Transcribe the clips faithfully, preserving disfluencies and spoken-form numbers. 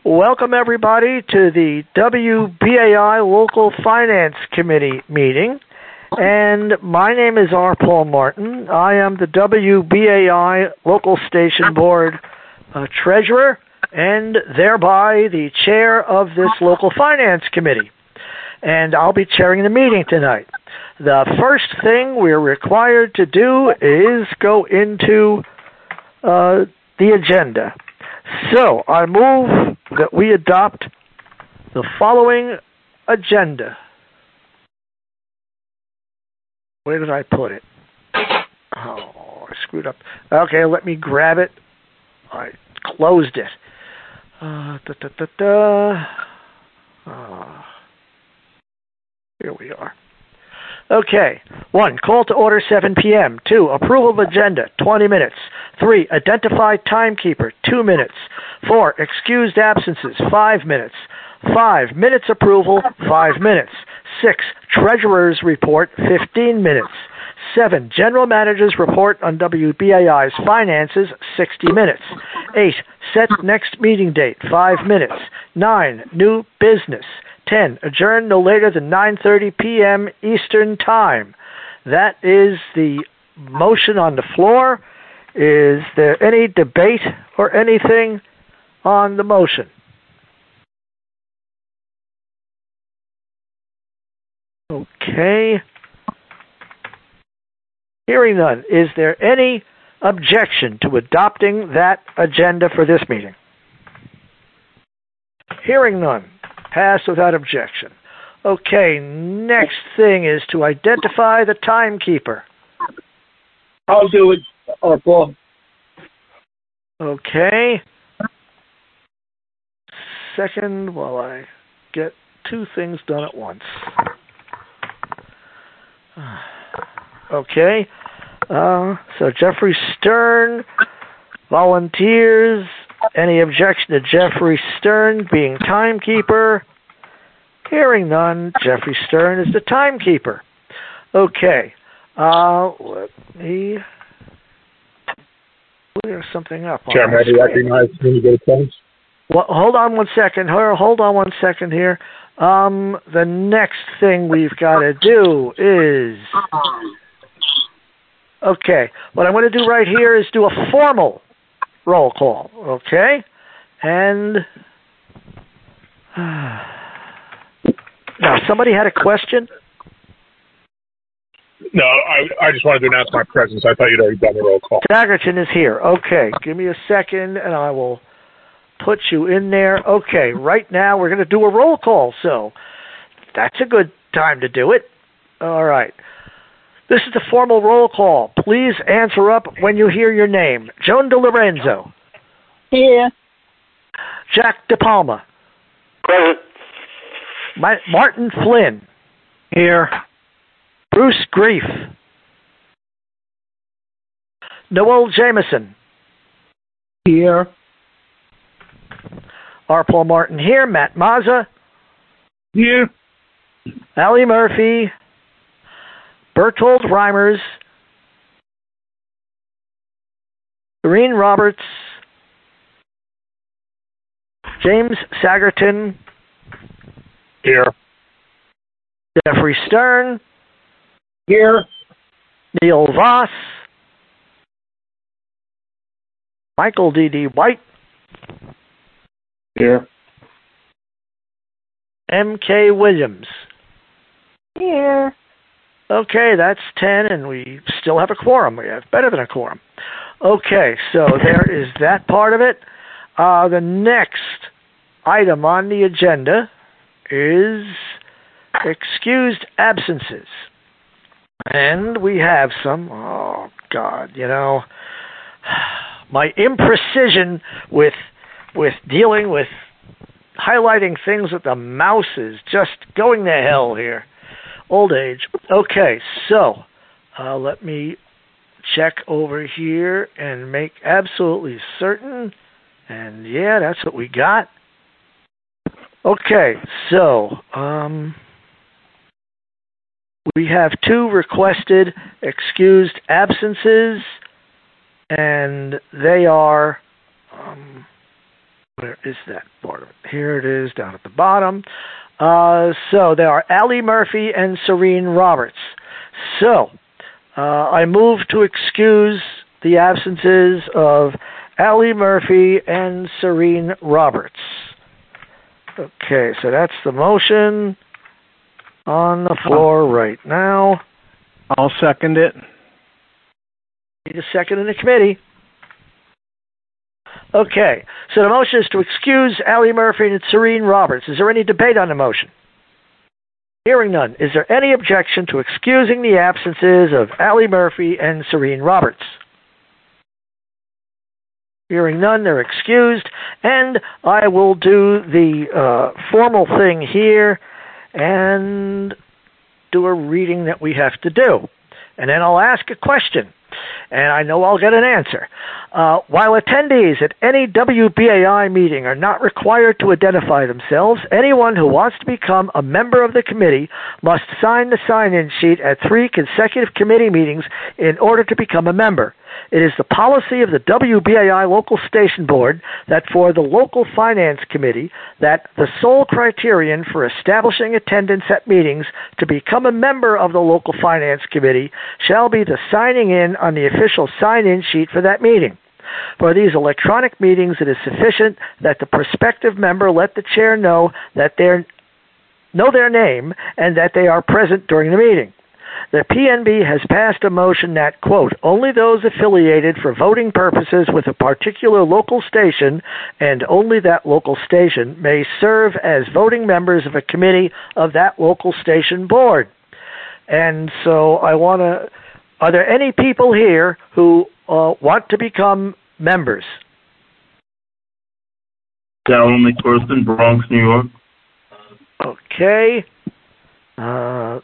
Welcome, everybody, to the W B A I Local Finance Committee meeting. And my name is R. Paul Martin. I am the W B A I Local Station Board uh, Treasurer and thereby the chair of this Local Finance Committee. And I'll be chairing the meeting tonight. The first thing we're required to do is go into uh, the agenda. So I move that we adopt the following agenda. Where did I put it? Oh, I screwed up. Okay, let me grab it. I closed it. Uh, da, da, da, da. Uh, here we are. Okay. One, call to order seven p.m. Two, approval of agenda, twenty minutes. Three, identify timekeeper, two minutes. Four, excused absences, five minutes. Five, minutes approval, five minutes. Six, treasurer's report, fifteen minutes. Seven, general manager's report on W B A I's finances, sixty minutes. Eight, set next meeting date, five minutes. Nine, new business. Ten, adjourn no later than nine thirty p.m. Eastern Time. That is the motion on the floor. Is there any debate or anything on the motion? Okay. Hearing none, is there any objection to adopting that agenda for this meeting? Hearing none. Passed without objection. Okay, next thing is to identify the timekeeper. I'll do it, uh, Paul. Okay. Second, while I get two things done at once. Okay. Uh, so Jeffrey Stern volunteers. Any objection to Jeffrey Stern being timekeeper? Hearing none, Jeffrey Stern is the timekeeper. Okay. Uh, let me clear something up. Chairman, I recognize when you get a chance. Well, hold on one second. Hold on one second here. Um, the next thing we've got to do is... Okay. What I'm going to do right here is do a formal roll call, okay? And uh, now, somebody had a question? No, I, I just wanted to announce my presence. I thought you'd already done the roll call. Staggerton is here. Okay, give me a second, and I will put you in there. Okay, right now we're going to do a roll call, so that's a good time to do it. All right. This is the formal roll call. Please answer up when you hear your name. Joan DiLorenzo. Here. Jack DePalma. Present. Ma- Martin Flynn. Here. Bruce Grief. Noel Jameson. Here. R. Paul Martin here. Matt Mazza. Here. Allie Murphy. Bertold Reimers, Doreen Roberts, James Sagerton, Here. Jeffrey Stern, Here. Neil Voss, Michael D D. White, Here. M K Williams. Here. Okay, that's ten, and we still have a quorum. We have better than a quorum. Okay, so there is that part of it. Uh, the next item on the agenda is excused absences. And we have some. Oh, God, you know, my imprecision with with dealing with highlighting things with the mouse is just going to hell here. Old age. Okay, so uh, let me check over here and make absolutely certain. And yeah, that's what we got. Okay, so um, we have two requested excused absences, and they are, um, where is that book? Board. Here it is down at the bottom. Uh, so there are Allie Murphy and Serene Roberts. So uh, I move to excuse the absences of Allie Murphy and Serene Roberts. Okay, so that's the motion on the floor right now. I'll second it. Need a second in the committee. Okay, so the motion is to excuse Allie Murphy and Serene Roberts. Is there any debate on the motion? Hearing none. Is there any objection to excusing the absences of Allie Murphy and Serene Roberts? Hearing none, they're excused. And I will do the uh, formal thing here and do a reading that we have to do. And then I'll ask a question. And I know I'll get an answer. Uh, while attendees at any W B A I meeting are not required to identify themselves, anyone who wants to become a member of the committee must sign the sign-in sheet at three consecutive committee meetings in order to become a member. It is the policy of the W B A I Local Station Board that for the Local Finance Committee, that the sole criterion for establishing attendance at meetings to become a member of the Local Finance Committee shall be the signing in on the official sign-in sheet for that meeting. For these electronic meetings, it is sufficient that the prospective member let the chair know that they know their name and that they are present during the meeting. The P N B has passed a motion that, quote, only those affiliated for voting purposes with a particular local station and only that local station may serve as voting members of a committee of that local station board. And so I want to, are there any people here who uh, want to become members? Darrell McPherson, Bronx, New York. Okay. Uh,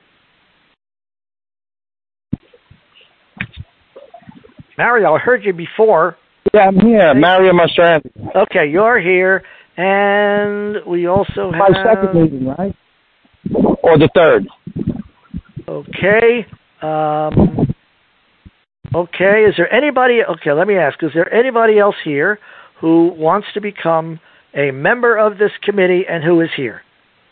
Mario, I heard you before. Yeah, I'm here. Mario Mastrandi. Okay, you're here. And we also have... My second meeting, right? Or the third. Okay. Um, okay, is there anybody... Okay, let me ask. Is there anybody else here who wants to become a member of this committee and who is here?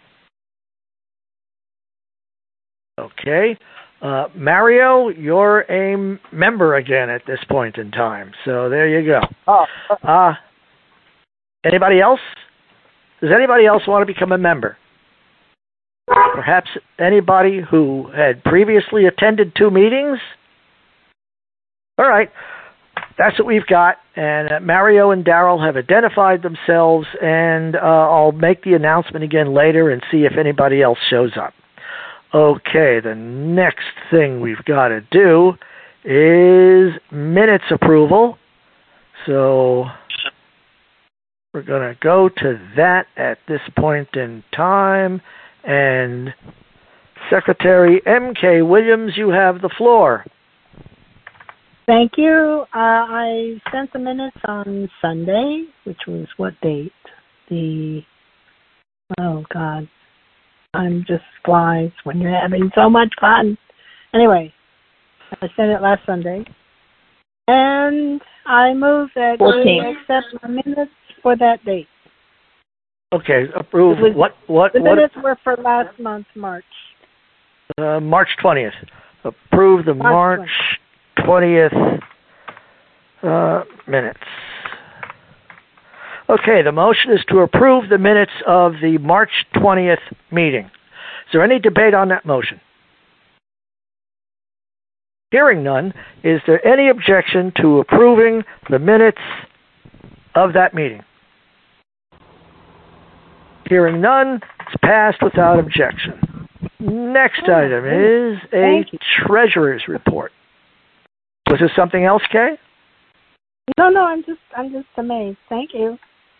Okay. Uh, Mario, you're a m- member again at this point in time. So there you go. Oh. Uh, anybody else? Does anybody else want to become a member? Perhaps anybody who had previously attended two meetings? All right. That's what we've got. And uh, Mario and Darrell have identified themselves, and uh, I'll make the announcement again later and see if anybody else shows up. Okay, the next thing we've got to do is minutes approval. So we're going to go to that at this point in time. And Secretary M K Williams, you have the floor. Thank you. Uh, I sent the minutes on Sunday, which was what date? The, oh, God. Time just flies when you're having so much fun. Anyway, I sent it last Sunday. And I move that we accept the minutes for that date. Okay, approve. Was, what? What? The what, minutes were for last month, March. Uh, March twentieth. Approve the March twentieth uh, minutes. Okay, the motion is to approve the minutes of the March twentieth meeting. Is there any debate on that motion? Hearing none, is there any objection to approving the minutes of that meeting? Hearing none, it's passed without objection. Next oh, item is a treasurer's report. Was there something else, Kay? No, no, I'm just, I'm just amazed. Thank you.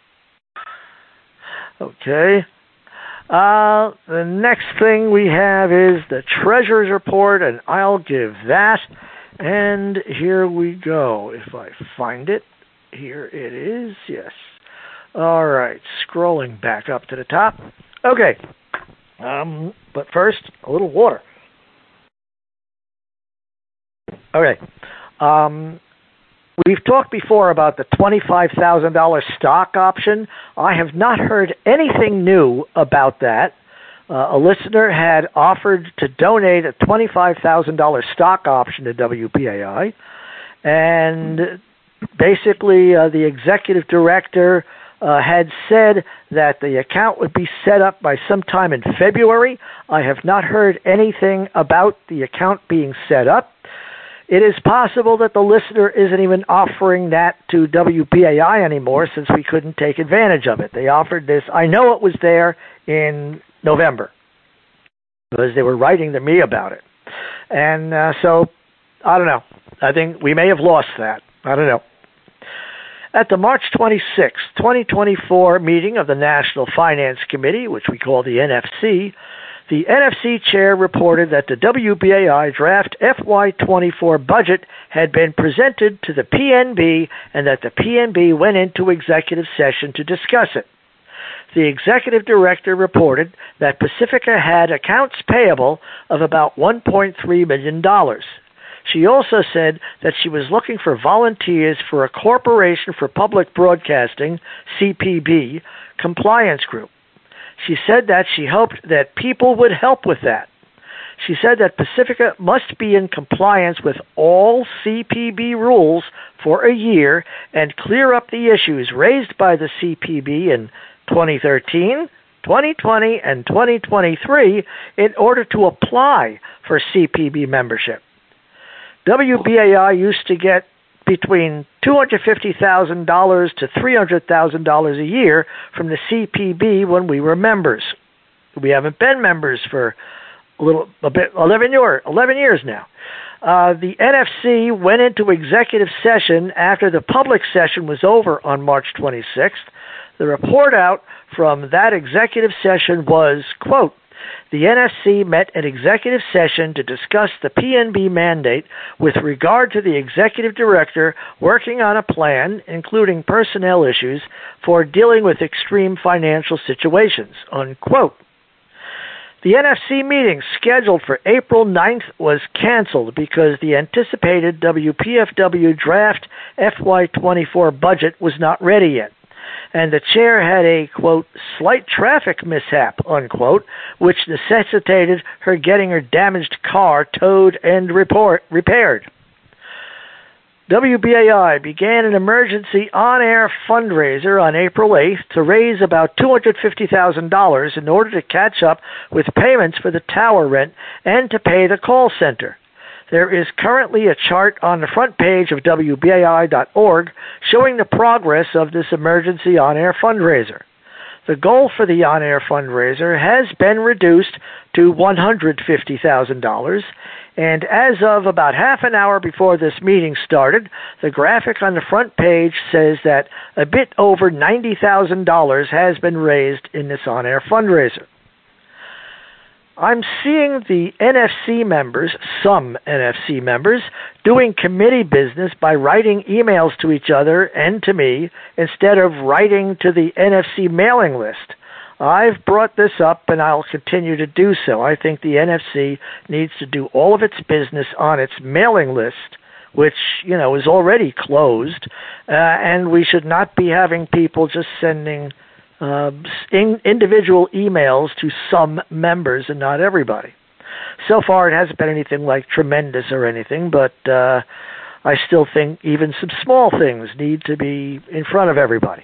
Okay. Uh, the next thing we have is the treasurer's report, and I'll give that. And here we go. If I find it, here it is. Yes. All right. Scrolling back up to the top. Okay. Um, but first, a little water. Okay. Um, we've talked before about the twenty-five thousand dollars stock option. I have not heard anything new about that. Uh, a listener had offered to donate a twenty-five thousand dollars stock option to W P A I, and basically uh, the executive director uh, had said that the account would be set up by sometime in February. I have not heard anything about the account being set up. It is possible that the listener isn't even offering that to W P A I anymore since we couldn't take advantage of it. They offered this. I know it was there in November because they were writing to me about it. And uh, so, I don't know. I think we may have lost that. I don't know. At the March twenty-sixth, twenty twenty-four meeting of the National Finance Committee, which we call the N F C, the N F C chair reported that the W P A I draft F Y twenty-four budget had been presented to the P N B and that the P N B went into executive session to discuss it. The executive director reported that Pacifica had accounts payable of about one point three million dollars. She also said that she was looking for volunteers for a Corporation for Public Broadcasting, C P B, compliance group. She said that she hoped that people would help with that. She said that Pacifica must be in compliance with all C P B rules for a year and clear up the issues raised by the C P B in twenty thirteen, twenty twenty, and twenty twenty-three in order to apply for C P B membership. W P A I used to get between two hundred fifty thousand dollars to three hundred thousand dollars a year from the C P B when we were members. We haven't been members for a little, a bit, eleven, year, eleven years now. Uh, the N F C went into executive session after the public session was over on March twenty-sixth. The report out from that executive session was, quote, the N F C met an executive session to discuss the P N B mandate with regard to the executive director working on a plan, including personnel issues, for dealing with extreme financial situations, unquote. The N F C meeting scheduled for April ninth was canceled because the anticipated W P F W draft F Y twenty-four budget was not ready yet, and the chair had a, quote, slight traffic mishap, unquote, which necessitated her getting her damaged car towed and report, repaired. W P A I began an emergency on-air fundraiser on April eighth to raise about two hundred fifty thousand dollars in order to catch up with payments for the tower rent and to pay the call center. There is currently a chart on the front page of W B A I dot org showing the progress of this emergency on-air fundraiser. The goal for the on-air fundraiser has been reduced to one hundred fifty thousand dollars, and as of about half an hour before this meeting started, the graphic on the front page says that a bit over ninety thousand dollars has been raised in this on-air fundraiser. I'm seeing the N F C members, some N F C members, doing committee business by writing emails to each other and to me instead of writing to the N F C mailing list. I've brought this up and I'll continue to do so. I think the N F C needs to do all of its business on its mailing list, which, you know, is already closed, uh, and we should not be having people just sending Uh, in individual emails to some members and not everybody. So far, it hasn't been anything like tremendous or anything, but uh, I still think even some small things need to be in front of everybody.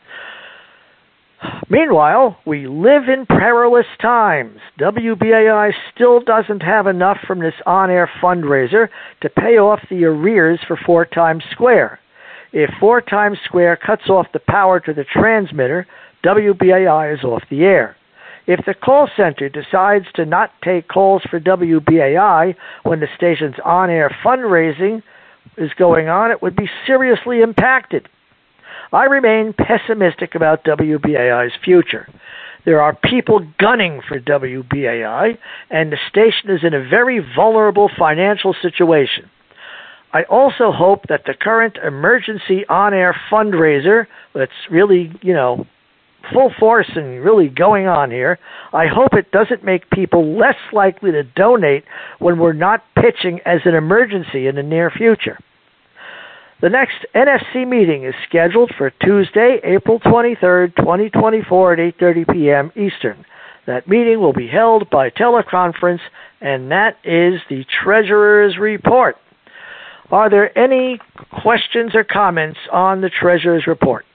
Meanwhile, we live in perilous times. W B A I still doesn't have enough from this on-air fundraiser to pay off the arrears for Four Times Square. If Four Times Square cuts off the power to the transmitter, W B A I is off the air. If the call center decides to not take calls for W B A I when the station's on-air fundraising is going on, it would be seriously impacted. I remain pessimistic about W B A I's future. There are people gunning for W B A I, and the station is in a very vulnerable financial situation. I also hope that the current emergency on-air fundraiser that's really, you know, full force and really going on here, I hope it doesn't make people less likely to donate when we're not pitching as an emergency in the near future. The next N F C meeting is scheduled for Tuesday, April twenty-third, twenty twenty-four at eight thirty p.m. Eastern. That meeting will be held by teleconference, and that is the Treasurer's Report. Are there any questions or comments on the Treasurer's Report?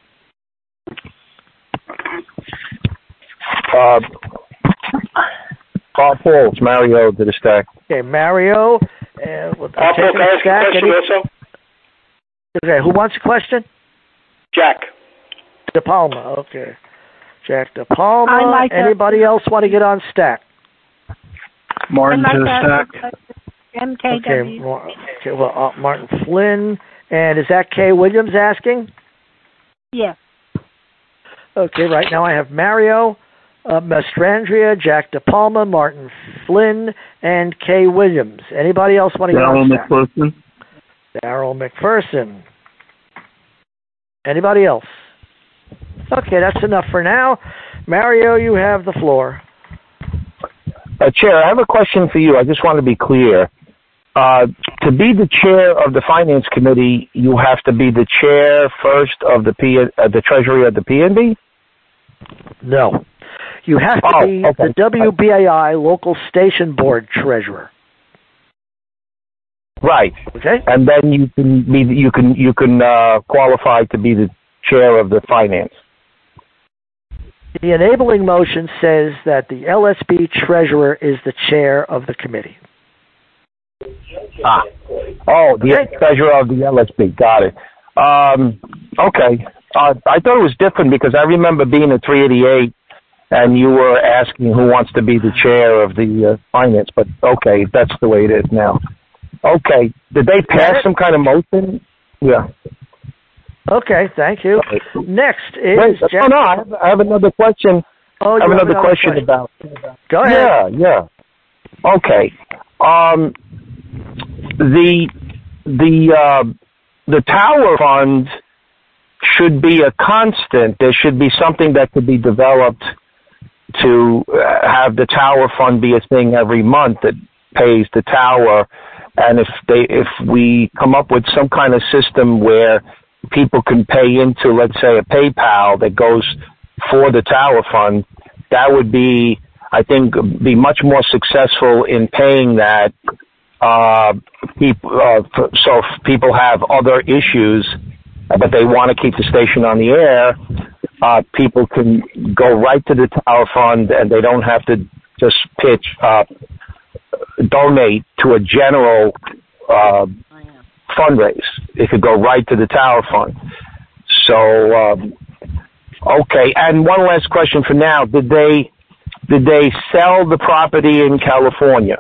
Uh, Paul Pauls, Mario to the stack. Okay, Mario. Uh, we'll Paul, can I ask a question Any... also? Okay, who wants a question? Jack. De Palma, okay. Jack De Palma. I'd like to- Anybody else want to get on stack? Martin I'd to the like stack. to ask a question. M K W. Okay, okay well, uh, Martin Flynn. And is that Kay Williams asking? Yes. Okay, right now I have Mario, uh, Mastrandria, Jack De Palma, Martin Flynn, and Kay Williams. Anybody else want to get Darrell on stack? McPherson. Darrell McPherson. Anybody else? Okay, that's enough for now. Mario, you have the floor. Uh, Chair, I have a question for you. I just want to be clear. Uh, to be the chair of the Finance Committee, you have to be the chair first of the P, uh, the Treasury of the P N B? No. You have to Oh, be okay. the W B A I Local Station Board Treasurer. Right. Okay? And then you can be you can you can uh, qualify to be the chair of the Finance. The enabling motion says that the L S B treasurer is the chair of the committee. Ah. Oh, the Okay. treasurer of the L S B. Got it. Um, okay. Uh, I thought it was different because I remember being at three eighty-eight and you were asking who wants to be the chair of the uh, Finance, but okay, that's the way it is now. Okay. Did they pass some kind of motion? Yeah. Okay, thank you. Next is Wait, Jack. no, no, I have, I have another question. Oh, I you have another, another question, question about. Go ahead. Yeah, yeah. Okay. Um, the the uh, the tower fund should be a constant. There should be something that could be developed to uh, have the tower fund be a thing every month that pays the tower. And if they if we come up with some kind of system where people can pay into, let's say, a PayPal that goes for the tower fund, that would be, I think, be much more successful in paying that. Uh, people, uh, so if people have other issues, but they want to keep the station on the air, uh, people can go right to the tower fund and they don't have to just pitch, uh, donate to a general, uh, fundraise. It could go right to the tower fund. So, um, okay. And one last question for now. Did they, did they sell the property in California?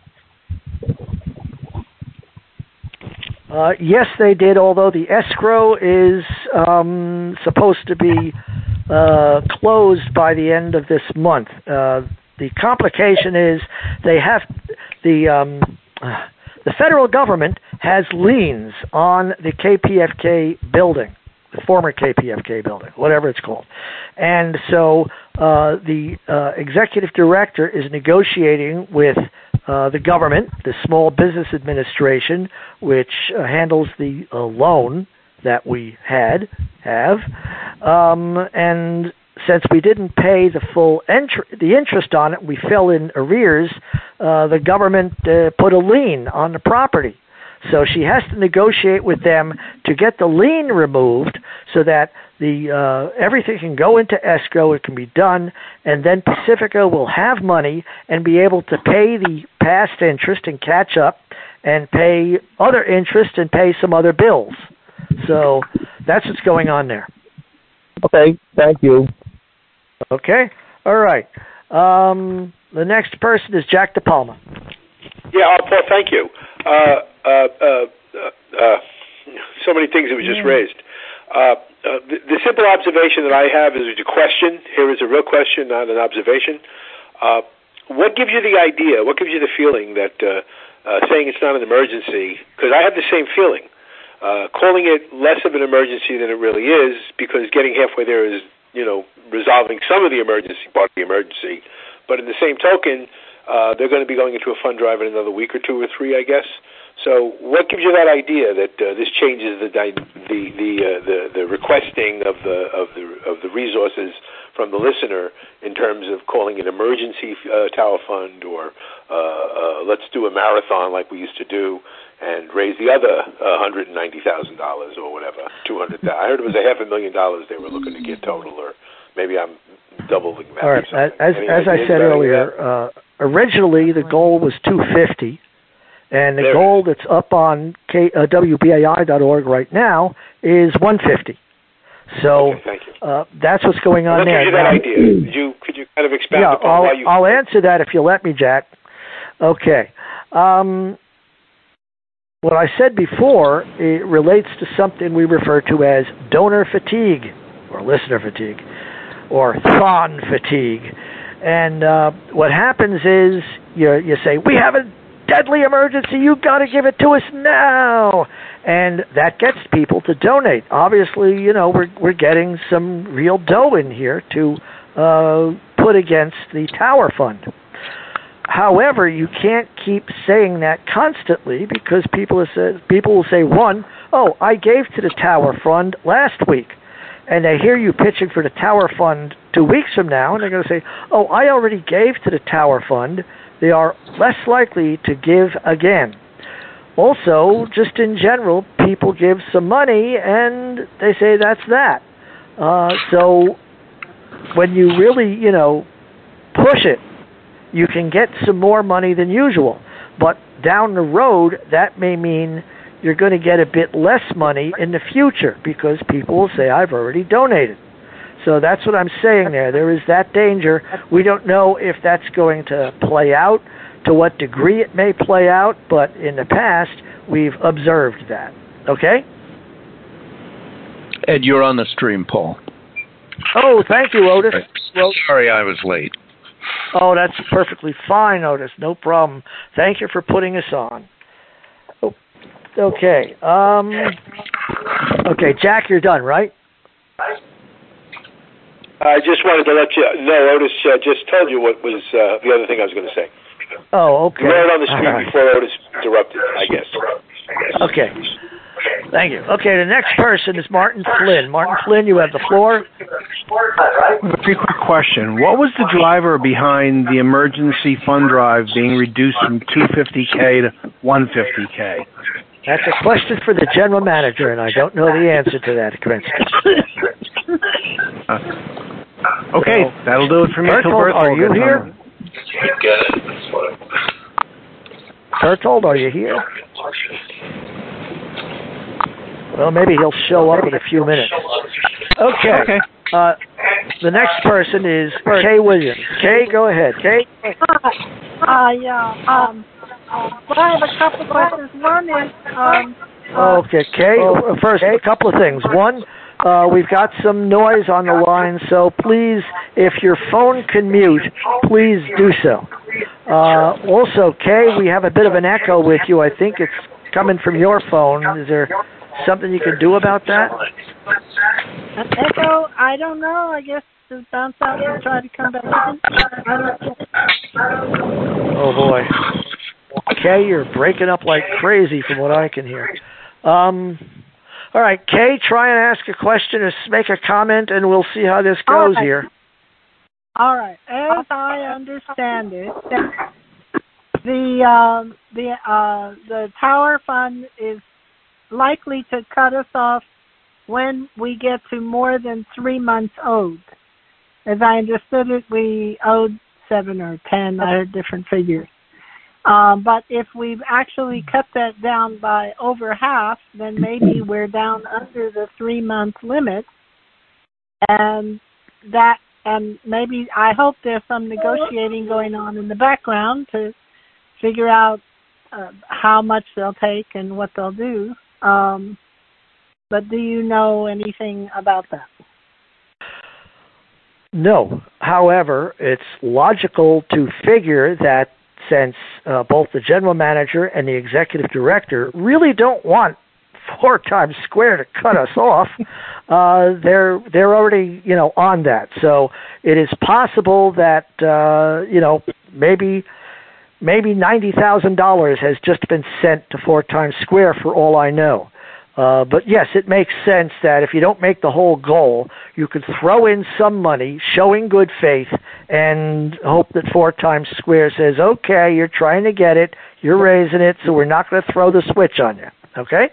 Uh, yes, they did, although the escrow is um, supposed to be uh, closed by the end of this month. Uh, the complication is they have the um, the federal government has liens on the K P F K building, the former K P F K building, whatever it's called. And so uh, the uh, executive director is negotiating with Uh, the government, the Small Business Administration, which uh, handles the uh, loan that we had, have, um, and since we didn't pay the full entr- the interest on it, we fell in arrears. Uh, the government uh, put a lien on the property, so she has to negotiate with them to get the lien removed, so that the uh, everything can go into escrow. It can be done, and then Pacifica will have money and be able to pay the past interest and catch up, and pay other interest and pay some other bills. So that's what's going on there. Okay, thank you. Okay, all right. Um, the next person is Jack De Palma. Yeah, uh, Paul, thank you. Uh, uh, uh, uh, uh, so many things that were just Yeah. raised. Uh, uh, the, the simple observation that I have is a question. Here is a real question, not an observation. Uh, what gives you the idea, what gives you the feeling that uh, uh, saying it's not an emergency, because I have the same feeling, uh, calling it less of an emergency than it really is, because getting halfway there is, you know, resolving some of the emergency, part of the emergency. But in the same token, Uh, they're going to be going into a fund drive in another week or two or three, I guess. So, what gives you that idea that uh, this changes the the the uh, the, the requesting of the of the of the resources from the listener in terms of calling an emergency uh, tower fund, or uh, uh, let's do a marathon like we used to do and raise the other uh, one hundred ninety thousand dollars or whatever, two hundred thousand dollars. I heard it was a half a million dollars they were looking to get total, or maybe I'm doubling that. All right. As, as I said earlier, uh, originally the goal was two hundred fifty thousand dollars. And the there goal that's up on K, uh, W B A I dot org right now is one hundred fifty. So okay, thank you. Uh, that's what's going on well, there. Give you that now, idea. Could you, could you kind of expand yeah, upon I'll, why you... I'll answer that if you let me, Jack. Okay. Um, what I said before, it relates to something we refer to as donor fatigue, or listener fatigue, or thon fatigue. And uh, what happens is you you say, we have a deadly emergency, you've got to give it to us now. And that gets people to donate. Obviously, you know, we're we're getting some real dough in here to uh, put against the Tower Fund. However, you can't keep saying that constantly, because people will say, people will say, one, oh, I gave to the Tower Fund last week. And they hear you pitching for the Tower Fund two weeks from now, and they're going to say, oh, I already gave to the Tower Fund. They are less likely to give again. Also, just in general, people give some money and they say that's that. Uh, so when you really, you know, push it, you can get some more money than usual. But down the road, that may mean you're going to get a bit less money in the future, because people will say, I've already donated. So that's what I'm saying there. There is that danger. We don't know if that's going to play out, to what degree it may play out, but in the past, we've observed that. Okay? Ed, you're on the stream, Paul. Oh, thank you, Otis. Well, sorry I was late. Oh, that's perfectly fine, Otis. No problem. Thank you for putting us on. Oh, okay. Um, okay, Jack, you're done, right? I just wanted to let you know, Otis uh, just told you what was uh, the other thing I was going to say. Oh, okay. You were on the street right. before Otis interrupted, I guess. Okay. Thank you. Okay, the next person is Martin Flynn. Martin Flynn, you have the floor. A very quick question. What was the driver behind the emergency fund drive being reduced from two hundred fifty thousand to one hundred fifty thousand? That's a question for the general manager, and I don't know the answer to that, Krinsky. uh, okay, so, that'll do it for me. Bertold, are you here? Bertold, are you here? Well, maybe he'll show up in a few minutes. Okay. okay. Uh, the next person is Kay Williams. Kay, go ahead. Kay? Uh, uh, yeah. Um, well, I have a couple of questions. One is... Um, uh, okay, Kay, first, a couple of things. One, uh, we've got some noise on the line, so please, if your phone can mute, please do so. Uh, also, Kay, we have a bit of an echo with you. I think it's coming from your phone. Is there something you can do about that? An echo? I don't know. I guess to bounce out and try to come back in. I don't know. Oh, boy. Kay, you're breaking up like crazy from what I can hear. Um, all right, Kay, try and ask a question or make a comment, and we'll see how this goes right. here. All right. As I understand it, the um, the uh, the Tower Fund is likely to cut us off when we get to more than three months owed. As I understood it, we owed seven or ten. I heard different figures. Um, but if we've actually cut that down by over half, then maybe we're down under the three-month limit, and that, and maybe I hope there's some negotiating going on in the background to figure out uh, how much they'll take and what they'll do. Um, but do you know anything about that? No. However, it's logical to figure that since uh, both the general manager and the executive director really don't want four times square to cut us off, uh, they're they're already you know on that. So it is possible that uh, you know maybe maybe ninety thousand dollars has just been sent to Four Times Square for all I know. Uh, but yes, it makes sense that if you don't make the whole goal, you could throw in some money, showing good faith, and hope that Four Times Square says, okay, you're trying to get it, you're raising it, so we're not going to throw the switch on you. Okay?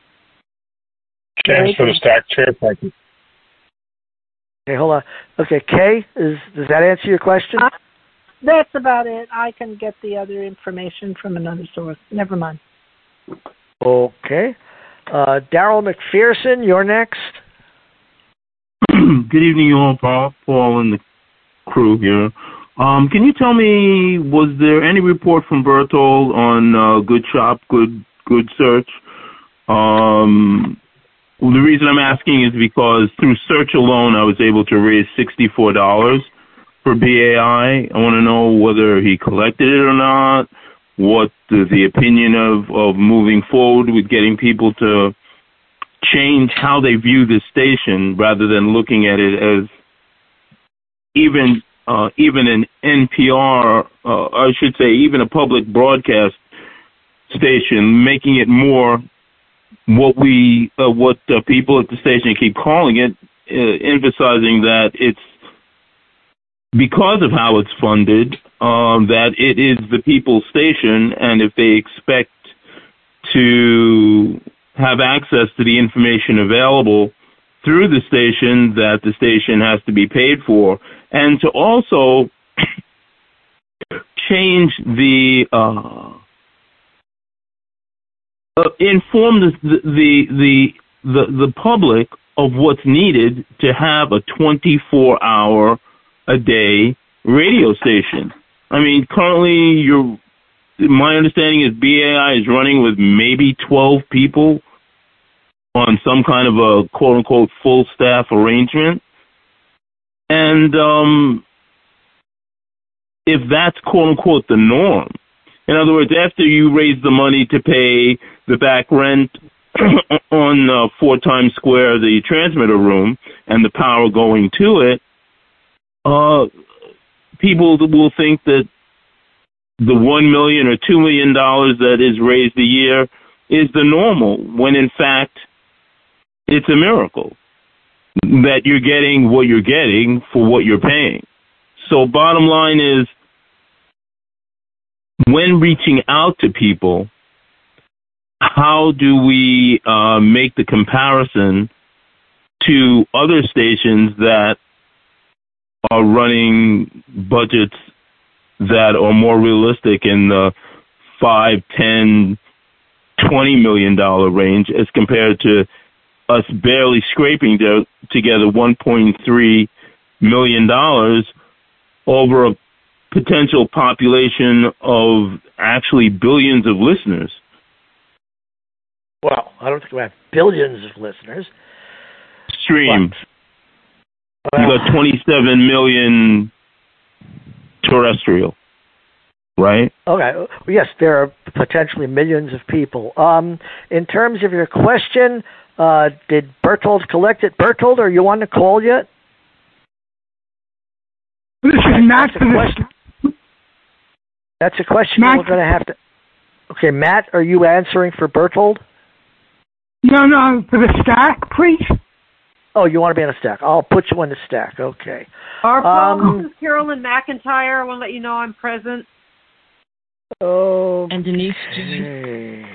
James for the stack chair, thank you. Okay, hold on. Okay, Kay, is, does that answer your question? Uh, that's about it. I can get the other information from another source. Never mind. Okay. Uh, Daryl McPherson, you're next. Good evening, you all, Paul, Paul and the crew here. Um, can you tell me, was there any report from Berthold on uh, Good Shop, Good Good Search? Um, well, the reason I'm asking is because through search alone, I was able to raise sixty-four dollars for B A I. I want to know whether he collected it or not, what the, the opinion of, of moving forward with getting people to change how they view this station rather than looking at it as even uh, even an N P R, uh, I should say even a public broadcast station, making it more what we, uh, what uh, people at the station keep calling it, uh, emphasizing that it's because of how it's funded, um, that it is the people's station, and if they expect to have access to the information available through the station, that the station has to be paid for, and to also change the uh, uh, inform the the, the the the public of what's needed to have a twenty-four hour a day radio station. I mean, currently, you're, my understanding is B A I is running with maybe twelve people on some kind of a quote-unquote full staff arrangement. And um, if that's quote-unquote the norm, in other words, after you raise the money to pay the back rent on uh, Four Times Square, the transmitter room, and the power going to it, uh, people will think that the one million dollars or two million dollars that is raised a year is the normal, when in fact it's a miracle that you're getting what you're getting for what you're paying. So bottom line is, when reaching out to people, how do we uh, make the comparison to other stations that are running budgets that are more realistic in the five, ten, twenty million dollar range, as compared to us barely scraping to, together one point three million dollars over a potential population of actually billions of listeners? Well, I don't think we have billions of listeners. Stream. Well, you got twenty-seven million terrestrial, right? Okay. Well, yes, there are potentially millions of people. Um, in terms of your question, uh, did Berthold collect it? Berthold, are you on the call yet? This is not That's a question. That's a question Matt, we're going to have to... Okay, Matt, are you answering for Berthold? No, no, for the stack, please. Oh, you want to be on a stack. I'll put you on the stack. Okay. Our Um, this is Carolyn McIntyre. I want to let you know I'm present. Oh. And Denise. Okay.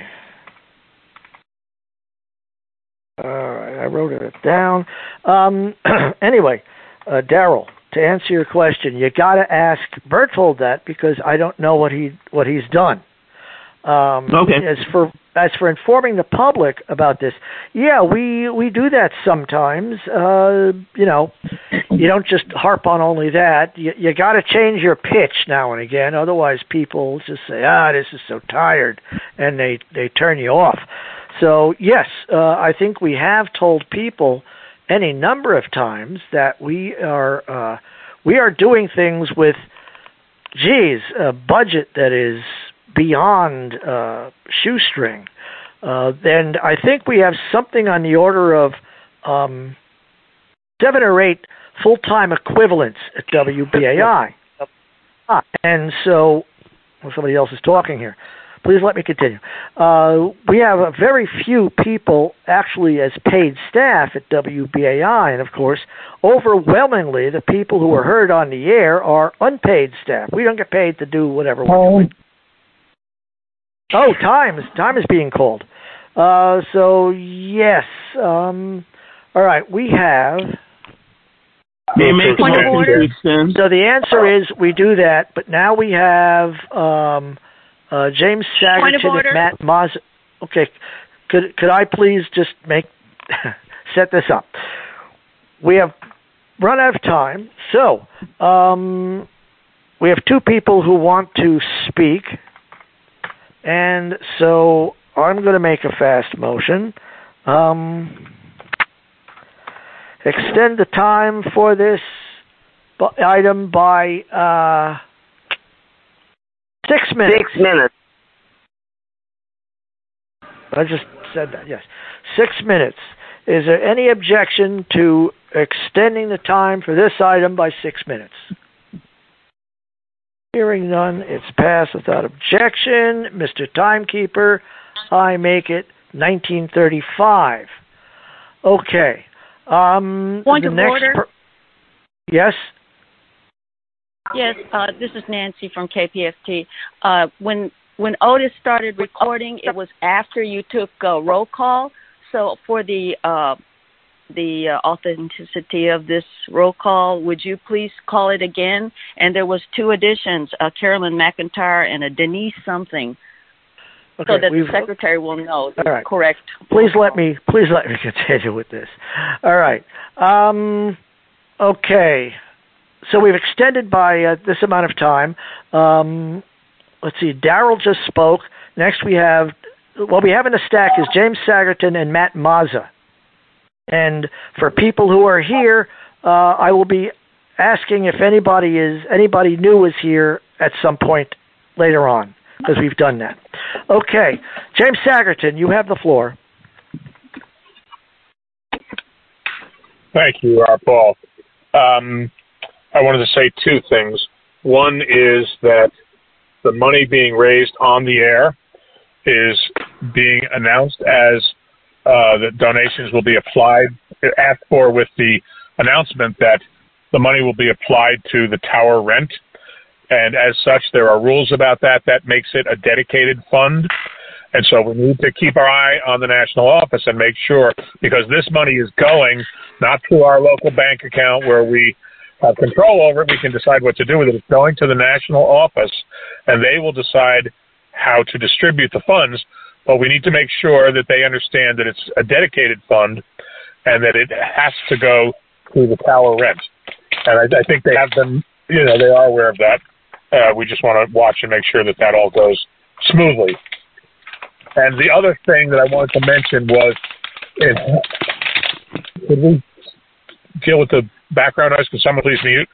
All right, I wrote it down. Um, anyway, uh, Daryl, to answer your question, you got to ask Berthold that, because I don't know what he what he's done. Um, okay. As for as for informing the public about this, yeah, we we do that sometimes. Uh, you know, you don't just harp on only that. You you got to change your pitch now and again. Otherwise, people just say, "Ah, this is so tired," and they they turn you off. So yes, uh, I think we have told people any number of times that we are uh, we are doing things with, geez, a budget that is beyond uh, shoestring. Uh, and I think we have something on the order of um, seven or eight full-time equivalents at W B A I. And so Well, somebody else is talking here. Please let me continue. Uh, we have a very few people actually as paid staff at W B A I, and of course, overwhelmingly, the people who are heard on the air are unpaid staff. We don't get paid to do whatever we're doing. Oh, time is time is being called. Uh, so yes. Um, all right, we have. May make a motion to extend. So the answer is we do that, but now we have um, uh, James Sagerton and Matt Moz. Okay, could could I please just make set this up? We have run out of time, so um, we have two people who want to speak, and so I'm going to make a fast motion. Um, extend the time for this item by uh, six minutes. Six minutes. I just said that, yes. Six minutes. Is there any objection to extending the time for this item by six minutes? Hearing none, it's passed without objection. Mister Timekeeper, I make it nineteen thirty-five. Okay. Um, Point the of next order. Per- yes? Yes, uh, this is Nancy from K P F T. Uh, when when Otis started recording, it was after you took uh, roll call. So for the uh, the uh, authenticity of this roll call, would you please call it again? And there was two additions, uh, Carolyn McIntyre and a Denise something, Okay, so that the we've- secretary will know the All right. correct. Please let me please let me continue with this. All right. Um, okay. So we've extended by uh, this amount of time. Um, let's see. Daryl just spoke. Next we have what we have in the stack is James Sagerton and Matt Mazza. And for people who are here, uh, I will be asking if anybody is anybody new is here at some point later on, because we've done that. Okay, James Sagerton, you have the floor. Thank you, uh, Paul. Um, I wanted to say two things. One is that the money being raised on the air is being announced as uh, the donations will be applied, asked for with the announcement that the money will be applied to the tower rent. And as such, there are rules about that. That makes it a dedicated fund. And so we need to keep our eye on the national office and make sure, because this money is going not to our local bank account where we have control over it, we can decide what to do with it. It's going to the national office, and they will decide how to distribute the funds. But we need to make sure that they understand that it's a dedicated fund and that it has to go to the tower rent. And I, I think they have been, you know, they are aware of that. Uh, we just want to watch and make sure that that all goes smoothly. And the other thing that I wanted to mention was, is, could we deal with the background noise? Could someone please mute?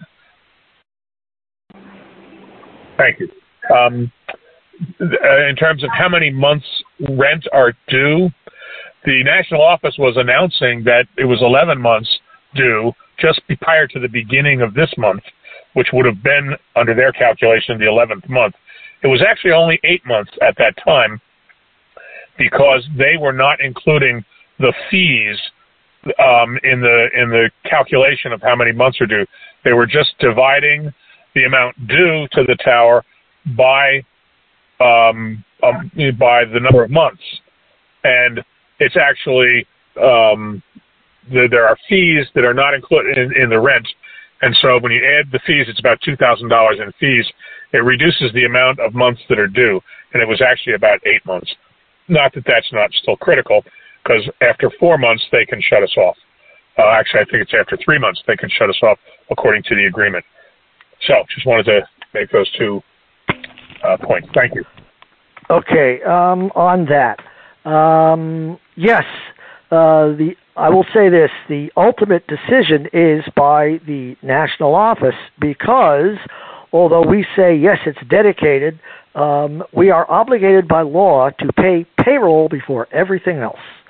Thank you. Um, in terms of how many months rent are due, the national office was announcing that it was eleven months due just prior to the beginning of this month, which would have been, under their calculation, the eleventh month. It was actually only eight months at that time because they were not including the fees um, in the in the calculation of how many months are due. They were just dividing the amount due to the tower by um, um, by the number of months, and it's actually um, the, there are fees that are not included in, in the rent. And so when you add the fees, it's about two thousand dollars in fees. It reduces the amount of months that are due, and it was actually about eight months. Not that that's not still critical, because after four months, they can shut us off. Uh, actually, I think it's after three months they can shut us off according to the agreement. So just wanted to make those two uh, points. Thank you. Okay, um, on that. Um, yes, uh, the I will say this, the ultimate decision is by the national office because although we say, yes, it's dedicated, um, we are obligated by law to pay payroll before everything else.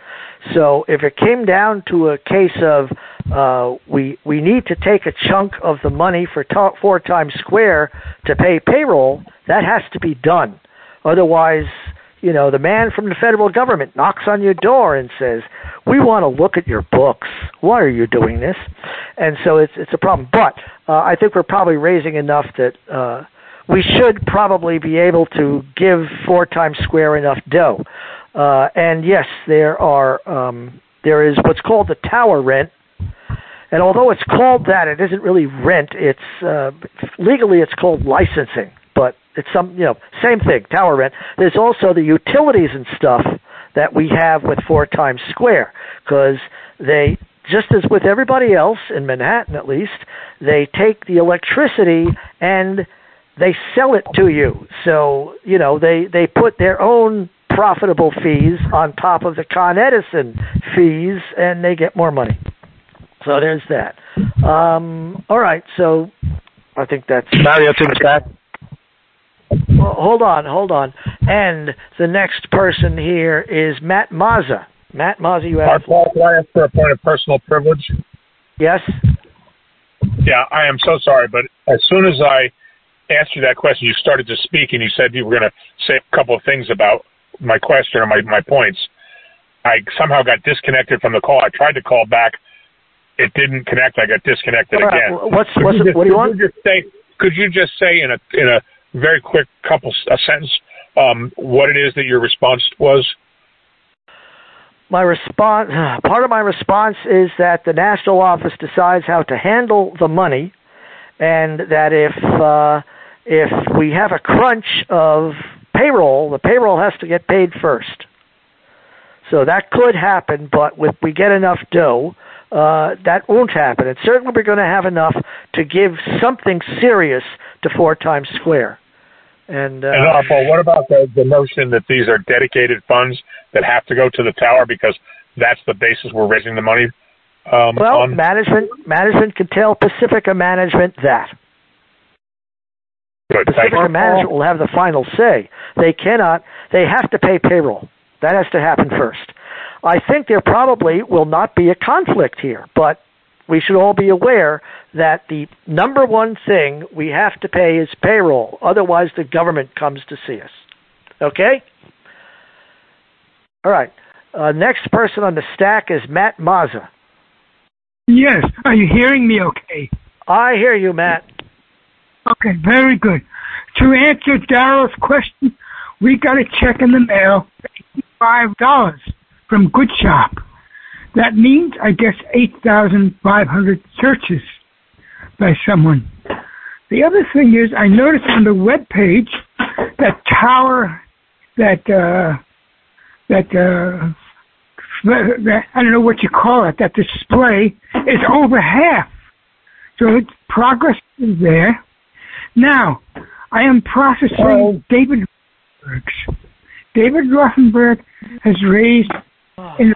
So if it came down to a case of uh, we we need to take a chunk of the money for ta- for Times Square to pay payroll, that has to be done. Otherwise, you know, the man from the federal government knocks on your door and says, "We want to look at your books. Why are you doing this?" And so it's it's a problem. But uh, I think we're probably raising enough that uh, we should probably be able to give for Times Square enough dough. Uh, and yes, there are um, there is what's called the tower rent, and although it's called that, it isn't really rent. It's uh, legally it's called licensing, but it's some you know same thing, tower rent. There's also the utilities and stuff that we have with Four Times Square, because they, just as with everybody else in Manhattan at least, they take the electricity and they sell it to you. So you know they they put their own profitable fees on top of the Con Edison fees, and they get more money. So there's that. Um, all right, so I think that's... Mario, take us back. Well, hold on, hold on. And the next person here is Matt Mazza. Matt Mazza, you have... Paul, can I ask for a point of personal privilege? Yes? Yeah, I am so sorry, but as soon as I asked you that question, you started to speak, and you said you were going to say a couple of things about my question or my, my points. I somehow got disconnected from the call. I tried to call back. It didn't connect. I got disconnected right. again. What's, what's just, it, what do you want? You just say, could you just say in a in a very quick couple a sentence um, what it is that your response was? My response, part of my response is that the national office decides how to handle the money, and that if uh, if we have a crunch of payroll, the payroll has to get paid first. So that could happen, but if we get enough dough, uh, that won't happen. And certainly we're going to have enough to give something serious to Four Times Square. And, uh, and uh, Paul, what about the, the notion that these are dedicated funds that have to go to the tower because that's the basis we're raising the money um, well, on? management management can tell Pacifica Management that. Good. Pacifica Management will have the final say. They cannot, they have to pay payroll. That has to happen first. I think there probably will not be a conflict here, but we should all be aware that the number one thing we have to pay is payroll. Otherwise, the government comes to see us. Okay? All right. Uh, next person on the stack is Matt Mazza. Yes. Are you hearing me okay? I hear you, Matt. Okay, very good. To answer Daryl's question, we got a check in the mail for eighty-five dollars from Good Shop. That means, I guess, eight thousand five hundred searches by someone. The other thing is, I noticed on the web page that tower, that, uh, that, uh, that, I don't know what you call it, that display is over half. So it's, progress is there. Now, I am processing oh. David Rothenberg's. David Rothenberg has raised in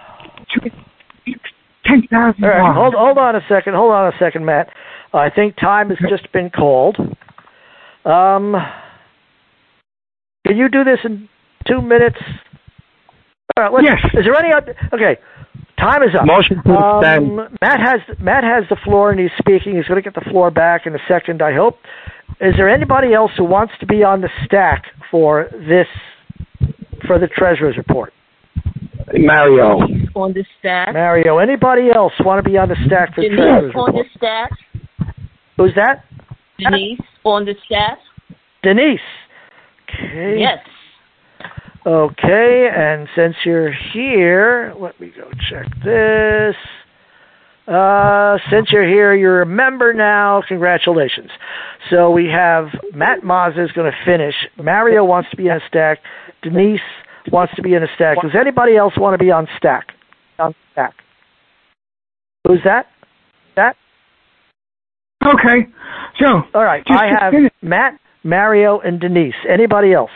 ten thousand dollars. All right, hold, hold on a second. Hold on a second, Matt. I think time has just been called. Um, can you do this in two minutes? All right, let's, yes. Is there any other? Okay, time is up. Motion to extend. Um, Matt has Matt has the floor and he's speaking. He's going to get the floor back in a second, I hope. Is there anybody else who wants to be on the stack for this, for the Treasurer's Report? Mario. On the stack. Mario. Anybody else want to be on the stack for the Denise Treasurer's on Report? the stack. Who's that? Denise on the stack. Denise. Okay. Yes. Okay, and since you're here, let me go check this. Uh, since you're here, you're a member now. Congratulations. So we have Matt Mazza is going to finish. Mario wants to be on a stack. Denise wants to be in a stack. Does anybody else want to be on stack? On stack. Who's that? That? Okay. So. All right. I have finish. Matt, Mario, and Denise. Anybody else?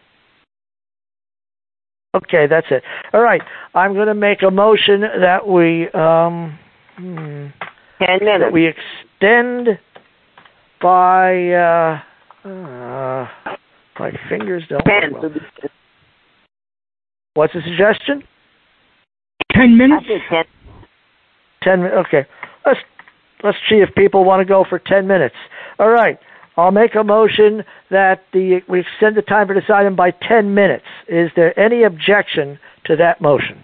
Okay, that's it. All right. I'm going to make a motion that we um, hmm, ten minutes. That we extend by uh, uh, my fingers don't ten. Work well. What's the suggestion? ten minutes? ten. Ten minutes. Okay. Let's let's see if people want to go for ten minutes. All right. I'll make a motion that the we extend the time for this item by ten minutes. Is there any objection to that motion?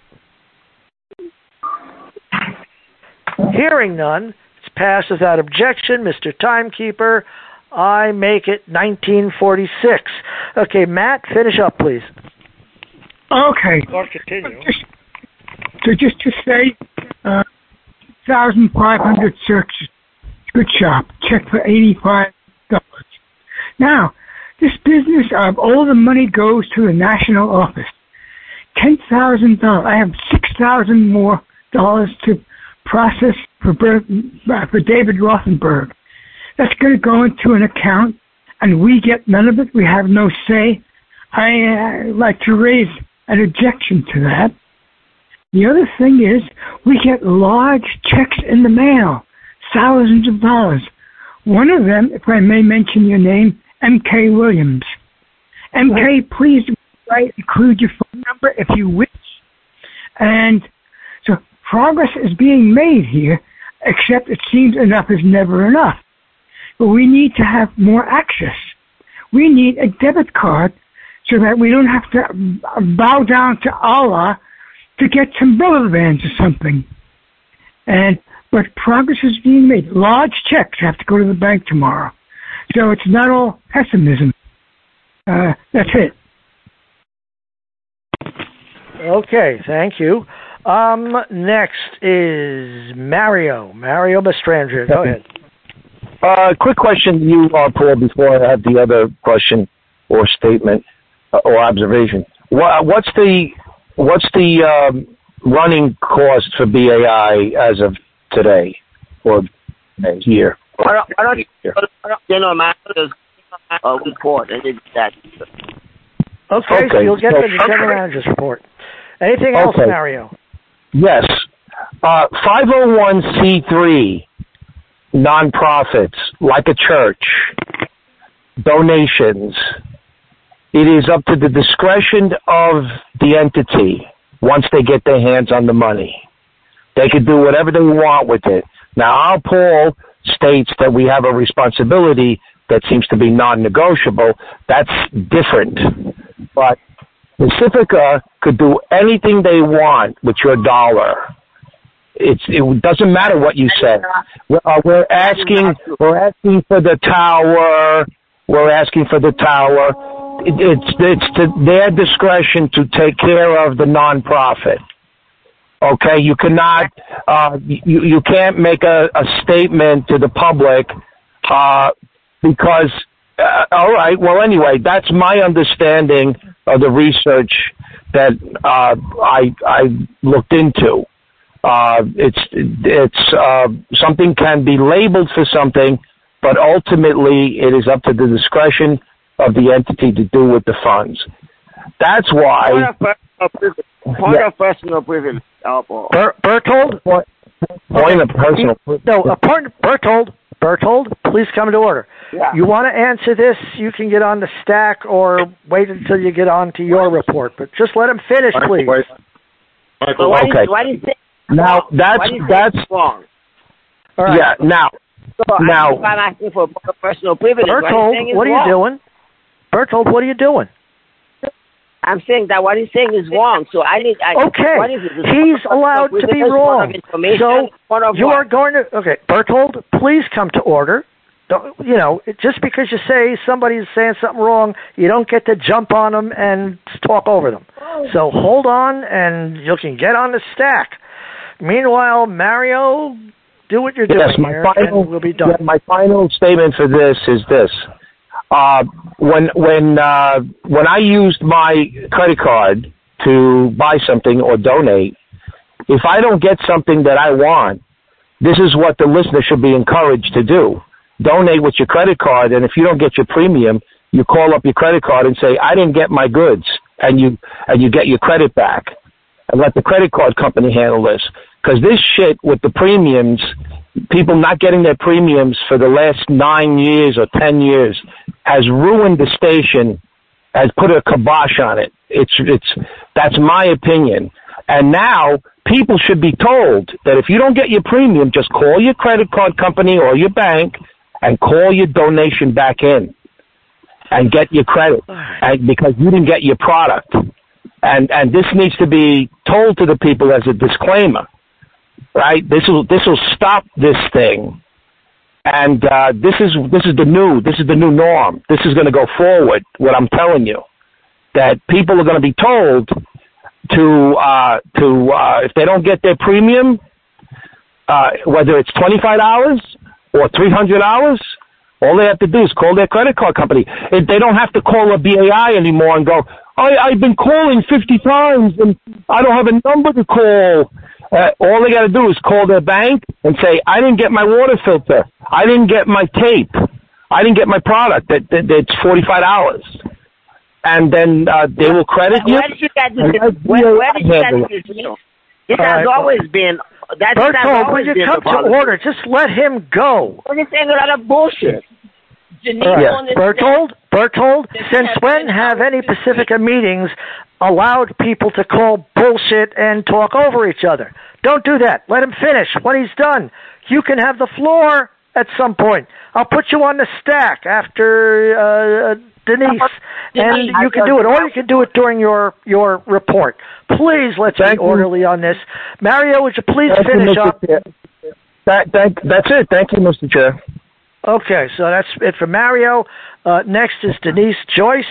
Hearing none, it's passed without objection. Mister Timekeeper, I make it nineteen forty-six. Okay, Matt, finish up, please. Okay. Or continue. Just, so just to say, uh, one thousand five hundred searches. Good shop. Check for eighty-five dollars. Now, this business of all the money goes to the national office. ten thousand dollars. I have six thousand more dollars to process for, Ber- for David Rothenberg. That's going to go into an account, and we get none of it. We have no say. I uh, like to raise an objection to that. The other thing is, we get large checks in the mail, thousands of dollars. One of them, if I may mention your name, M K Williams. M K, please write, include your phone number if you wish. And so progress is being made here, except it seems enough is never enough. But we need to have more access. We need a debit card so that we don't have to bow down to Allah to get some rubber bands or something. And but progress is being made. Large checks have to go to the bank tomorrow. So it's not all pessimism. Uh, that's it. Okay, thank you. Um, next is Mario. Mario Mastrandria. Go ahead. Uh, quick question to you, uh, Paul, before I have the other question or statement uh, or observation. What, what's the what's the um, running cost for B A I as of today or here? I don't, I don't, I don't, you know, my uh, report and it's that. Okay, okay, so you'll get so, the general manager's report. Anything else, okay. Mario? Yes. Uh, five oh one c three nonprofits, like a church, donations, it is up to the discretion of the entity once they get their hands on the money. They could do whatever they want with it. Now, our Paul states that we have a responsibility that seems to be non-negotiable. That's different. But Pacifica could do anything they want with your dollar. It's, it doesn't matter what you say. We're, uh, we're asking, we're asking for the tower. We're asking for the tower. It, it's, it's to their discretion to take care of the nonprofit. Okay, you cannot, uh, you, you can't make a, a statement to the public, uh, because, uh, all right, well, anyway, that's my understanding of the research that, uh, I, I looked into. Uh, it's, it's, uh, something can be labeled for something, but ultimately it is up to the discretion of the entity to do with the funds. That's why. Point of personal privilege. Ber- Bertold? Point of personal privilege. No, a point, Bertold, Bertold, please come to order. Yeah. You want to answer this, you can get on the stack or wait until you get on to your report, but just let him finish, please. Michael, what okay. Is, what is it? Now, that's, that's, wrong. All right. Yeah, now, so now. I'm asking for personal privilege. Bertold, what are wrong. you doing? Bertold, what are you doing? I'm saying that what he's saying is wrong, so I need... I, okay, what is it? He's allowed to be wrong. So you are going to... Okay, Bertold, please come to order. Don't, you know, just because you say somebody's saying something wrong, you don't get to jump on them and talk over them. So hold on, and you can get on the stack. Meanwhile, Mario, do what you're doing yes, my here, final, and we'll be done. Yeah, my final statement for this is this. Uh, when when uh, when I used my credit card to buy something or donate, if I don't get something that I want, this is what the listener should be encouraged to do. Donate with your credit card, and if you don't get your premium, you call up your credit card and say, I didn't get my goods, and you and you get your credit back. And let the credit card company handle this. Because this shit with the premiums, people not getting their premiums for the last nine years or ten years has ruined the station, has put a kibosh on it. It's, it's, that's my opinion. And now people should be told that if you don't get your premium, just call your credit card company or your bank and call your donation back in and get your credit, and because you didn't get your product. And and this needs to be told to the people as a disclaimer, right? This will this will stop this thing, and uh, this is this is the new this is the new norm. This is going to go forward. What I'm telling you, that people are going to be told to uh, to uh, if they don't get their premium, uh, whether it's twenty-five dollars or three hundred dollars. All they have to do is call their credit card company. They don't have to call a B A I anymore and go, I, I've been calling fifty times and I don't have a number to call. Uh, all they got to do is call their bank and say, I didn't get my water filter. I didn't get my tape. I didn't get my product. That, that That's forty-five dollars. And then uh, they will credit you. Where did you get this? Where, where did you get this? This All has right. always been. That has Berthold, always when you been come the to policy. order, just let him go. Well, you're saying a lot of bullshit. All right. Berthold, Berthold, since when have any Pacifica meetings allowed people to call bullshit and talk over each other? Don't do that. Let him finish. When he's done, you can have the floor at some point. I'll put you on the stack after uh, Denise, and you can do it, or you can do it during your, your report. Please, let's be orderly on this. Mario, would you please Thank finish you, up? That, that, that's it. Thank you, Mister Chair. Okay, so that's it for Mario. Uh, next is Denise Joyce.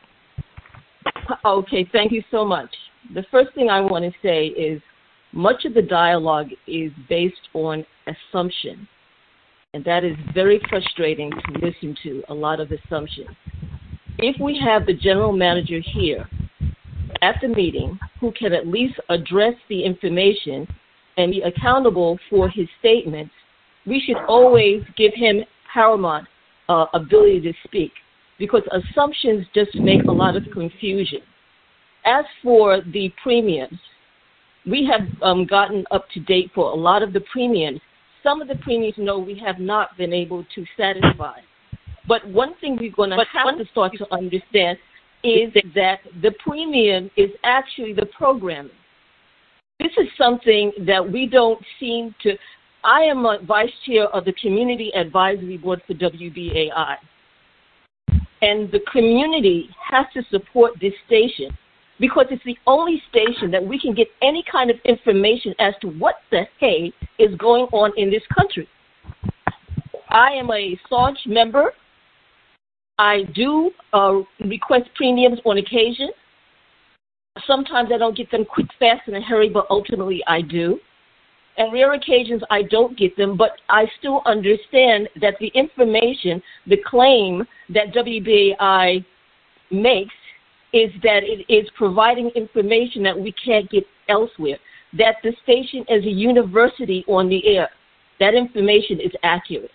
Okay, thank you so much. The first thing I want to say is much of the dialogue is based on assumption, and that is very frustrating to listen to, a lot of assumptions. If we have the general manager here at the meeting who can at least address the information and be accountable for his statements, we should always give him paramount uh, ability to speak, because assumptions just make a lot of confusion. As for the premiums, we have um, gotten up to date for a lot of the premiums. Some of the premiums, no, we have not been able to satisfy. But one thing we're going to have to start to understand is that the premium is actually the programming. This is something that we don't seem to. I am a vice chair of the Community Advisory Board for W B A I. And the community has to support this station because it's the only station that we can get any kind of information as to what the hey is going on in this country. I am a staunch member. I do uh, request premiums on occasion. Sometimes I don't get them quick, fast, in a hurry, but ultimately I do. And rare occasions I don't get them, but I still understand that the information, the claim that W B A I makes is that it is providing information that we can't get elsewhere, that the station is a university on the air. That information is accurate.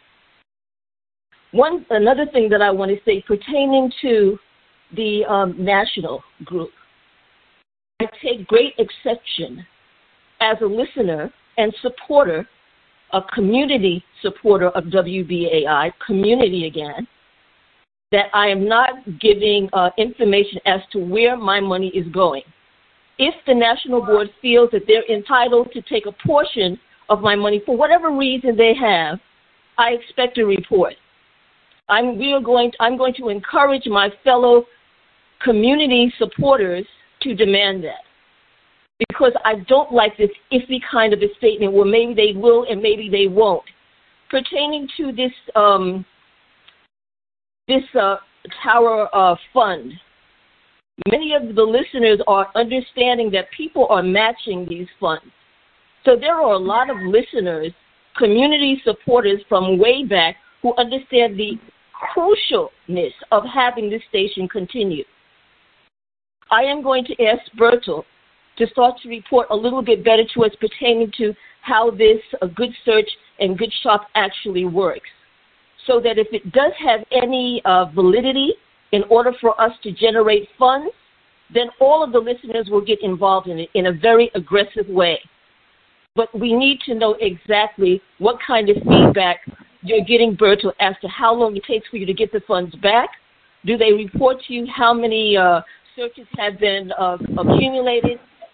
One Another thing that I want to say pertaining to the um, national group, I take great exception as a listener and supporter, a community supporter of W B A I, community again, that I am not giving uh, information as to where my money is going. If the National Board feels that they're entitled to take a portion of my money for whatever reason they have, I expect a report. I'm, we are going to, I'm going to encourage my fellow community supporters to demand that. Because I don't like this iffy kind of a statement where maybe they will and maybe they won't. Pertaining to this um, this uh, tower uh, fund, many of the listeners are understanding that people are matching these funds. So there are a lot of listeners, community supporters from way back who understand the crucialness of having this station continue. I am going to ask Berthold to start to report a little bit better to us pertaining to how this uh, Good Search and Good Shop actually works, so that if it does have any uh, validity in order for us to generate funds, then all of the listeners will get involved in it in a very aggressive way. But we need to know exactly what kind of feedback you're getting, Berthold, as to how long it takes for you to get the funds back. Do they report to you how many uh, searches have been uh, accumulated?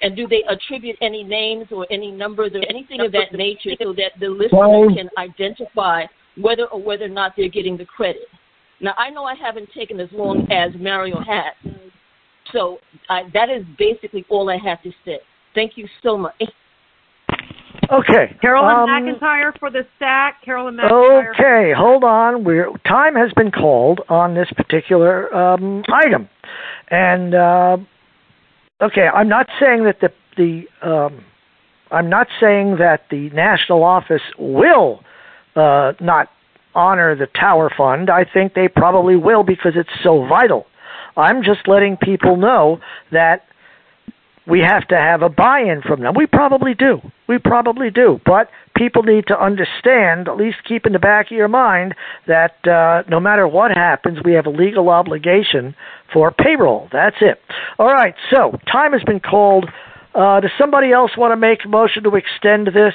And do they attribute any names or any numbers or anything of that nature so that the listener can identify whether or whether or not they're getting the credit? Now, I know I haven't taken as long as Mario has, so I, that is basically all I have to say. Thank you so much. Okay. Carolyn um, McIntyre for the stack. Carolyn McIntyre. Okay, hold on. We're, time has been called on this particular um, item. And, uh, okay, I'm not saying that the, the um, I'm not saying that the national office will uh, not honor the Tower Fund. I think they probably will because it's so vital. I'm just letting people know that we have to have a buy-in from them. We probably do. We probably do. But people need to understand, at least keep in the back of your mind, that uh, no matter what happens, we have a legal obligation for payroll. That's it. All right, so time has been called. Uh, does somebody else want to make a motion to extend this?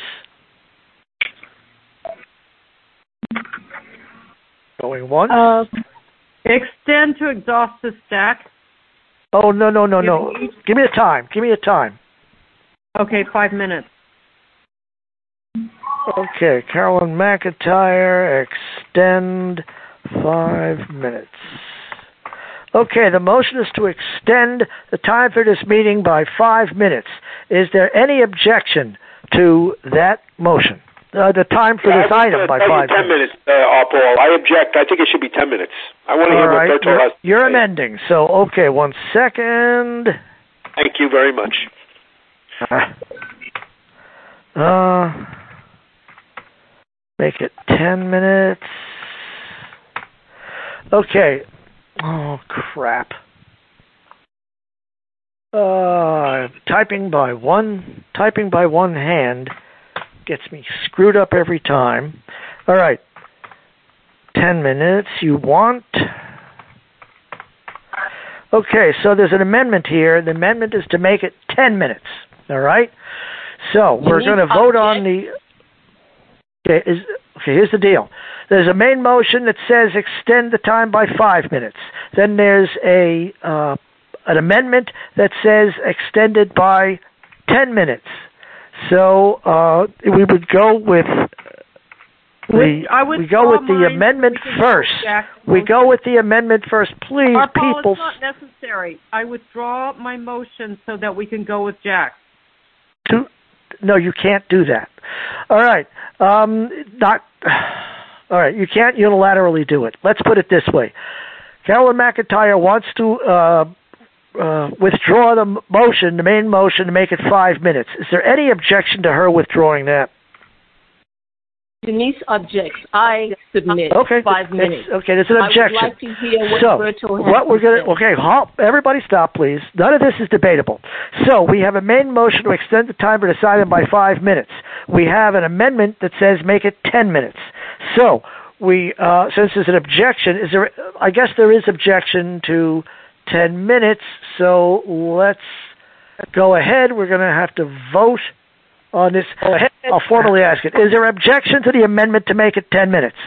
Going once? Uh, extend to exhaust the stack. Oh, no, no, no, no. Give me a time. Give me a time. Okay, five minutes. Okay, Carolyn McIntyre, extend five minutes. Okay, the motion is to extend the time for this meeting by five minutes. Is there any objection to that motion? Uh, the time for yeah, this item by five ten minutes. minutes, uh, Paul. I object. I think it should be ten minutes. I want to All hear right. what Berto You're, has to you're say. amending, so okay, one second. Thank you very much. Uh, uh, make it ten minutes. Okay. Oh, crap. Uh, typing by one, typing by one hand gets me screwed up every time. All right. Ten minutes. You want... Okay, so there's an amendment here. The amendment is to make it ten minutes. All right? So we're going to vote on the... Okay, is, okay, here's the deal. There's a main motion that says extend the time by five minutes. Then there's a uh, an amendment that says extended by ten minutes. So uh, we would go with the I would we go with the mine, amendment first. We go with the amendment first, please, Our Paul, people. It's not necessary. I withdraw my motion so that we can go with Jack. To, no, you can't do that. All right, um, not. All right, you can't unilaterally do it. Let's put it this way: Carolyn McIntyre wants to uh, uh, withdraw the motion, the main motion, to make it five minutes. Is there any objection to her withdrawing that? Denise objects. I submit okay. five it's, minutes. Okay, there's an objection. I would like to hear what so, Berto has what we're going to okay, halt, everybody stop, please. None of this is debatable. So we have a main motion to extend the time for this item by five minutes. We have an amendment that says make it ten minutes. So we, uh, since there's an objection, is there? I guess there is objection to ten minutes. So let's go ahead. We're going to have to vote on this. I'll formally ask it. Is there objection to the amendment to make it ten minutes?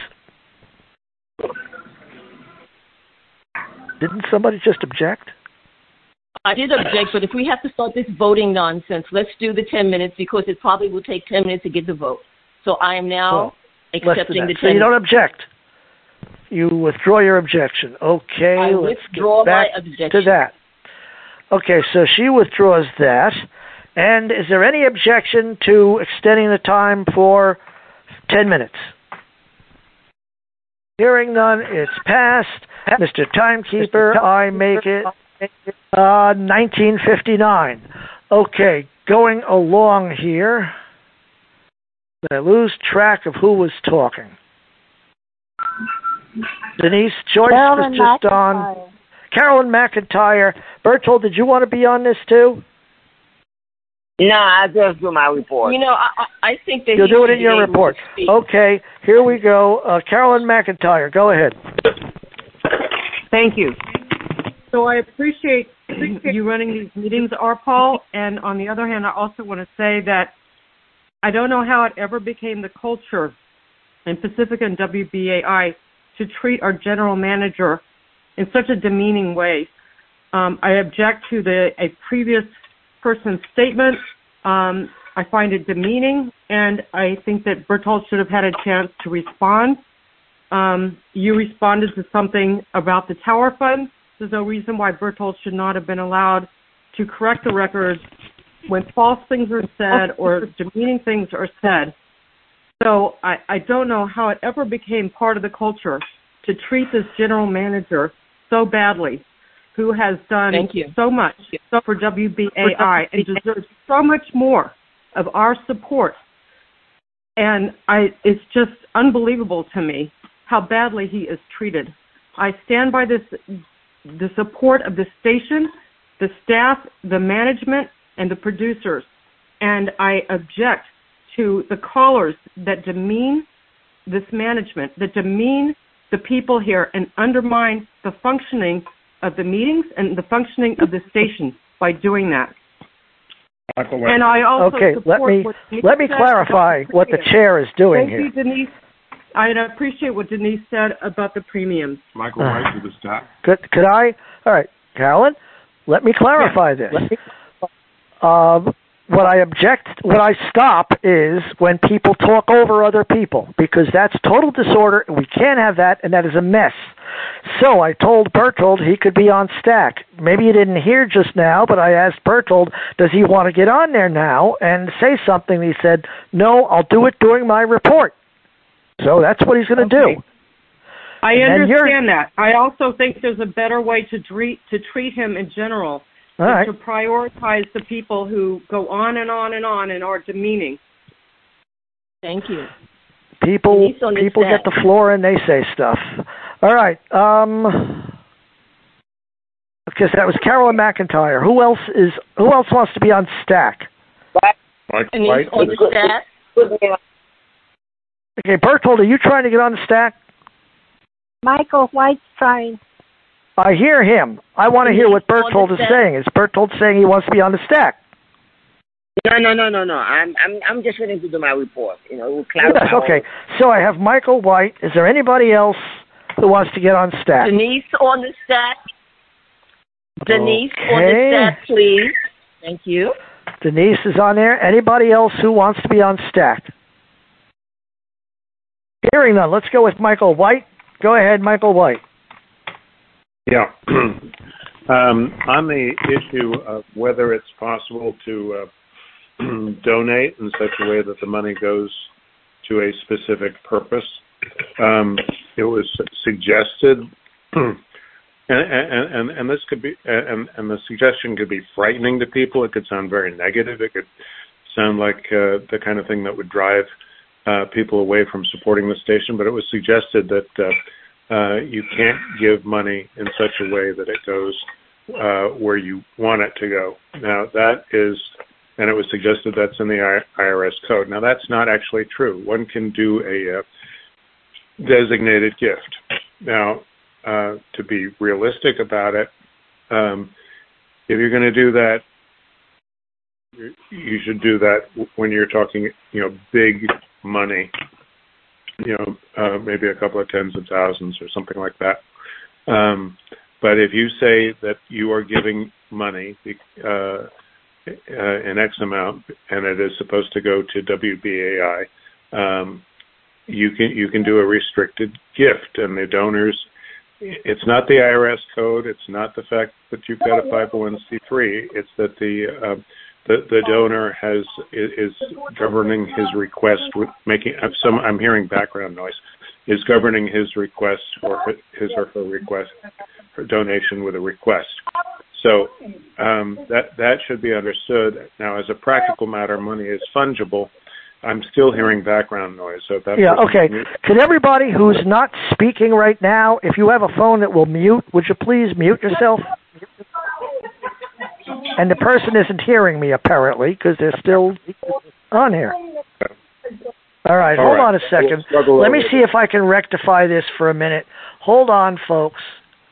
Didn't somebody just object? I did object, but if we have to start this voting nonsense, let's do the ten minutes because it probably will take ten minutes to get the vote. So I am now well, accepting the ten minutes. So you don't object. You withdraw your objection. Okay, I let's withdraw get back my objection. to that. Okay, so she withdraws that. And is there any objection to extending the time for ten minutes? Hearing none, it's passed. Mister Timekeeper, I make it uh, nineteen fifty-nine. Okay, going along here. I lose track of who was talking. Denise Joyce Carolyn was just McIntyre. on. Carolyn McIntyre. Bertold, did you want to be on this too? No, I just do my report. You know, I, I think that You'll he do it should in be your able report. to speak. Okay, here we go. Uh, Carolyn McIntyre, go ahead. Thank you. So I appreciate you running these meetings, R. Paul, and on the other hand, I also want to say that I don't know how it ever became the culture in Pacifica and W B A I to treat our general manager in such a demeaning way. Um, I object to the a previous person's statement. Um, I find it demeaning, and I think that Berthold should have had a chance to respond. Um, you responded to something about the tower fund. There's no reason why Berthold should not have been allowed to correct the record when false things are said or demeaning things are said. So I, I don't know how it ever became part of the culture to treat this general manager so badly, who has done so much for W B A I and deserves so much more of our support. And I, it's just unbelievable to me how badly he is treated. I stand by this, the support of the station, the staff, the management, and the producers. And I object to the callers that demean this management, that demean the people here and undermine the functioning of the meetings and the functioning of the station by doing that. And I also okay, let me let me clarify what the chair is doing Thank here. you, Denise. I appreciate what Denise said about the premiums. Michael White uh, with the staff. Could could I? All right, Carolyn, let me clarify yeah. this. Um, what I object, what I stop is when people talk over other people, because that's total disorder, and we can't have that, and that is a mess. So I told Berthold he could be on stack. Maybe you didn't hear just now, but I asked Berthold, does he want to get on there now and say something? He said, no, I'll do it during my report. So that's what he's going to okay. do. I and understand that. I also think there's a better way to treat, to treat him in general. All right. To prioritize the people who go on and on and on and are demeaning. Thank you. People people get the floor and they say stuff. All right. Um, because that was Carolyn McIntyre. Who else is? Who else wants to be on stack? Mike and White. On the stack. Okay, Berthold, are you trying to get on the stack? Michael White's trying. I hear him. I want to hear what Berthold is saying. Is Berthold saying he wants to be on the stack? No, no, no, no, no. I'm, I'm, I'm just going to do my report. You know, we'll clarify. Yes, okay. So I have Michael White. Is there anybody else who wants to get on stack? Denise on the stack. Denise okay. on the stack, please. Thank you. Denise is on there. Anybody else who wants to be on stack? Hearing none. Let's go with Michael White. Go ahead, Michael White. Yeah. um, on the issue of whether it's possible to uh, donate in such a way that the money goes to a specific purpose, um, it was suggested, and, and, and, and this could be, and, and the suggestion could be frightening to people. It could sound very negative. It could sound like uh, the kind of thing that would drive uh, people away from supporting the station, but it was suggested that uh, Uh, you can't give money in such a way that it goes uh, where you want it to go. Now, that is, and it was suggested that's in the I R S code. Now, that's not actually true. One can do a uh, designated gift. Now, uh, to be realistic about it, um, if you're going to do that, you should do that when you're talking, you know, big money. You know, uh, maybe a couple of tens of thousands or something like that. Um, but if you say that you are giving money uh, uh, in X amount and it is supposed to go to W B A I, um, you can you can do a restricted gift, and the donors. It's not the I R S code. It's not the fact that you've got a five oh one c three. It's that the uh, The, the donor has is governing his request with making some. I'm hearing background noise. Is governing his request or his or her request for donation with a request. So um, that that should be understood. Now, as a practical matter, money is fungible. I'm still hearing background noise. So that yeah. Okay. Can everybody who's not speaking right now, if you have a phone that will mute, would you please mute yourself? And the person isn't hearing me, apparently, because they're still on here. All right, All hold right. on a second. We'll Let me see if I can rectify this for a minute. Hold on, folks.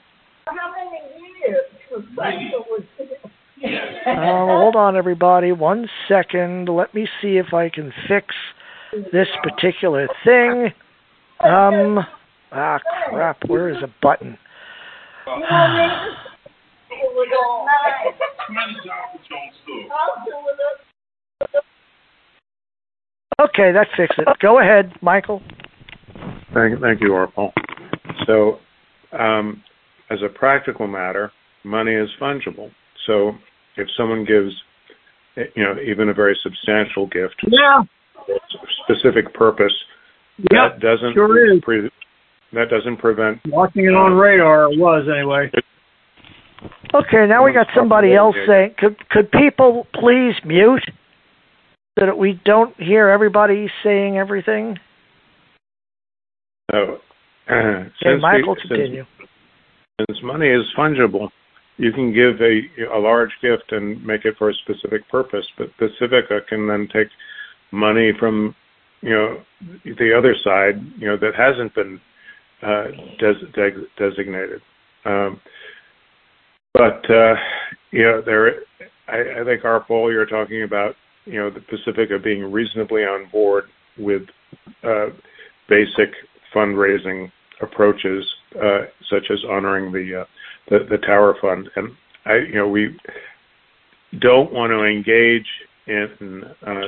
Uh, hold on, everybody. One second. Let me see if I can fix this particular thing. Um, ah, crap. Where is a button? Okay, that fixes it. Go ahead, Michael. Thank, thank you, Arpaul. So, um, as a practical matter, money is fungible. So, if someone gives, you know, even a very substantial gift, yeah, for a specific purpose, yep, that doesn't sure is. Pre- that doesn't prevent. Watching it on radar, it was anyway. Okay, now we got somebody else saying, could could people please mute so that we don't hear everybody saying everything? So, uh, okay, since Michael, we, continue. Since, since money is fungible, you can give a a large gift and make it for a specific purpose, but Pacifica can then take money from, you know, the other side, you know, that hasn't been uh, des- de- designated. Um, but uh, you know, there, I, I think Arpaul, you're talking about, you know, the Pacifica being reasonably on board with uh, basic fundraising approaches, uh, such as honoring the, uh, the the Tower Fund, and I, you know, we don't want to engage in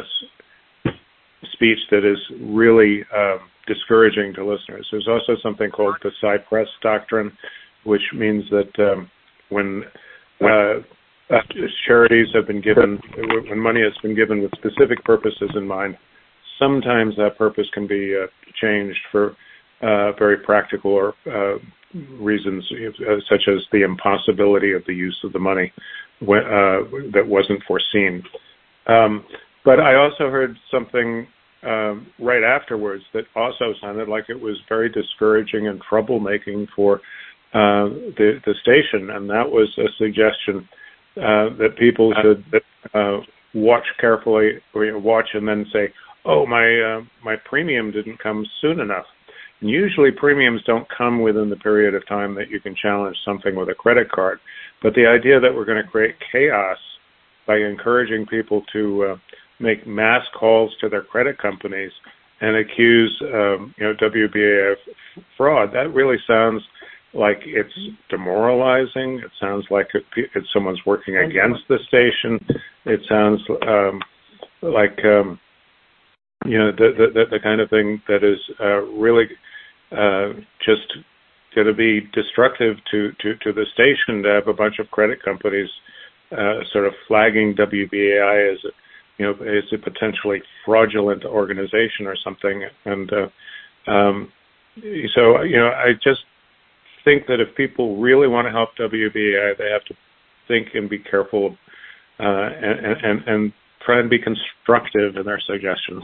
uh, speech that is really um, discouraging to listeners. There's also something called the Cypress Doctrine, which means that um, when uh, charities have been given, when money has been given with specific purposes in mind, sometimes that purpose can be uh, changed for uh, very practical or uh, reasons, uh, such as the impossibility of the use of the money when, uh, that wasn't foreseen. Um, but I also heard something um, right afterwards that also sounded like it was very discouraging and troublemaking for uh, the, the station, and that was a suggestion uh, that people should uh, watch carefully, or watch and then say, "Oh, my uh, my premium didn't come soon enough." And usually, premiums don't come within the period of time that you can challenge something with a credit card. But the idea that we're going to create chaos by encouraging people to uh, make mass calls to their credit companies and accuse um, you know W B A of fraud, that really sounds like it's demoralizing. It sounds like it, it's someone's working against the station. It sounds um, like um, you know the, the the kind of thing that is uh, really uh, just going to be destructive to, to, to the station to have a bunch of credit companies uh, sort of flagging W B A I as a, you know, as a potentially fraudulent organization or something. And uh, um, so, you know, I just think that if people really want to help W B A I, they have to think and be careful uh, and, and, and try and be constructive in their suggestions.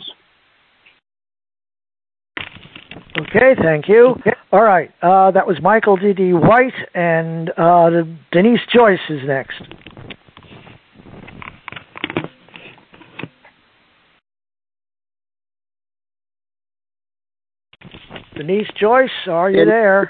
Okay, thank you. All right, uh, that was Michael D D. White, and uh, Denise Joyce is next. Denise Joyce, are you there?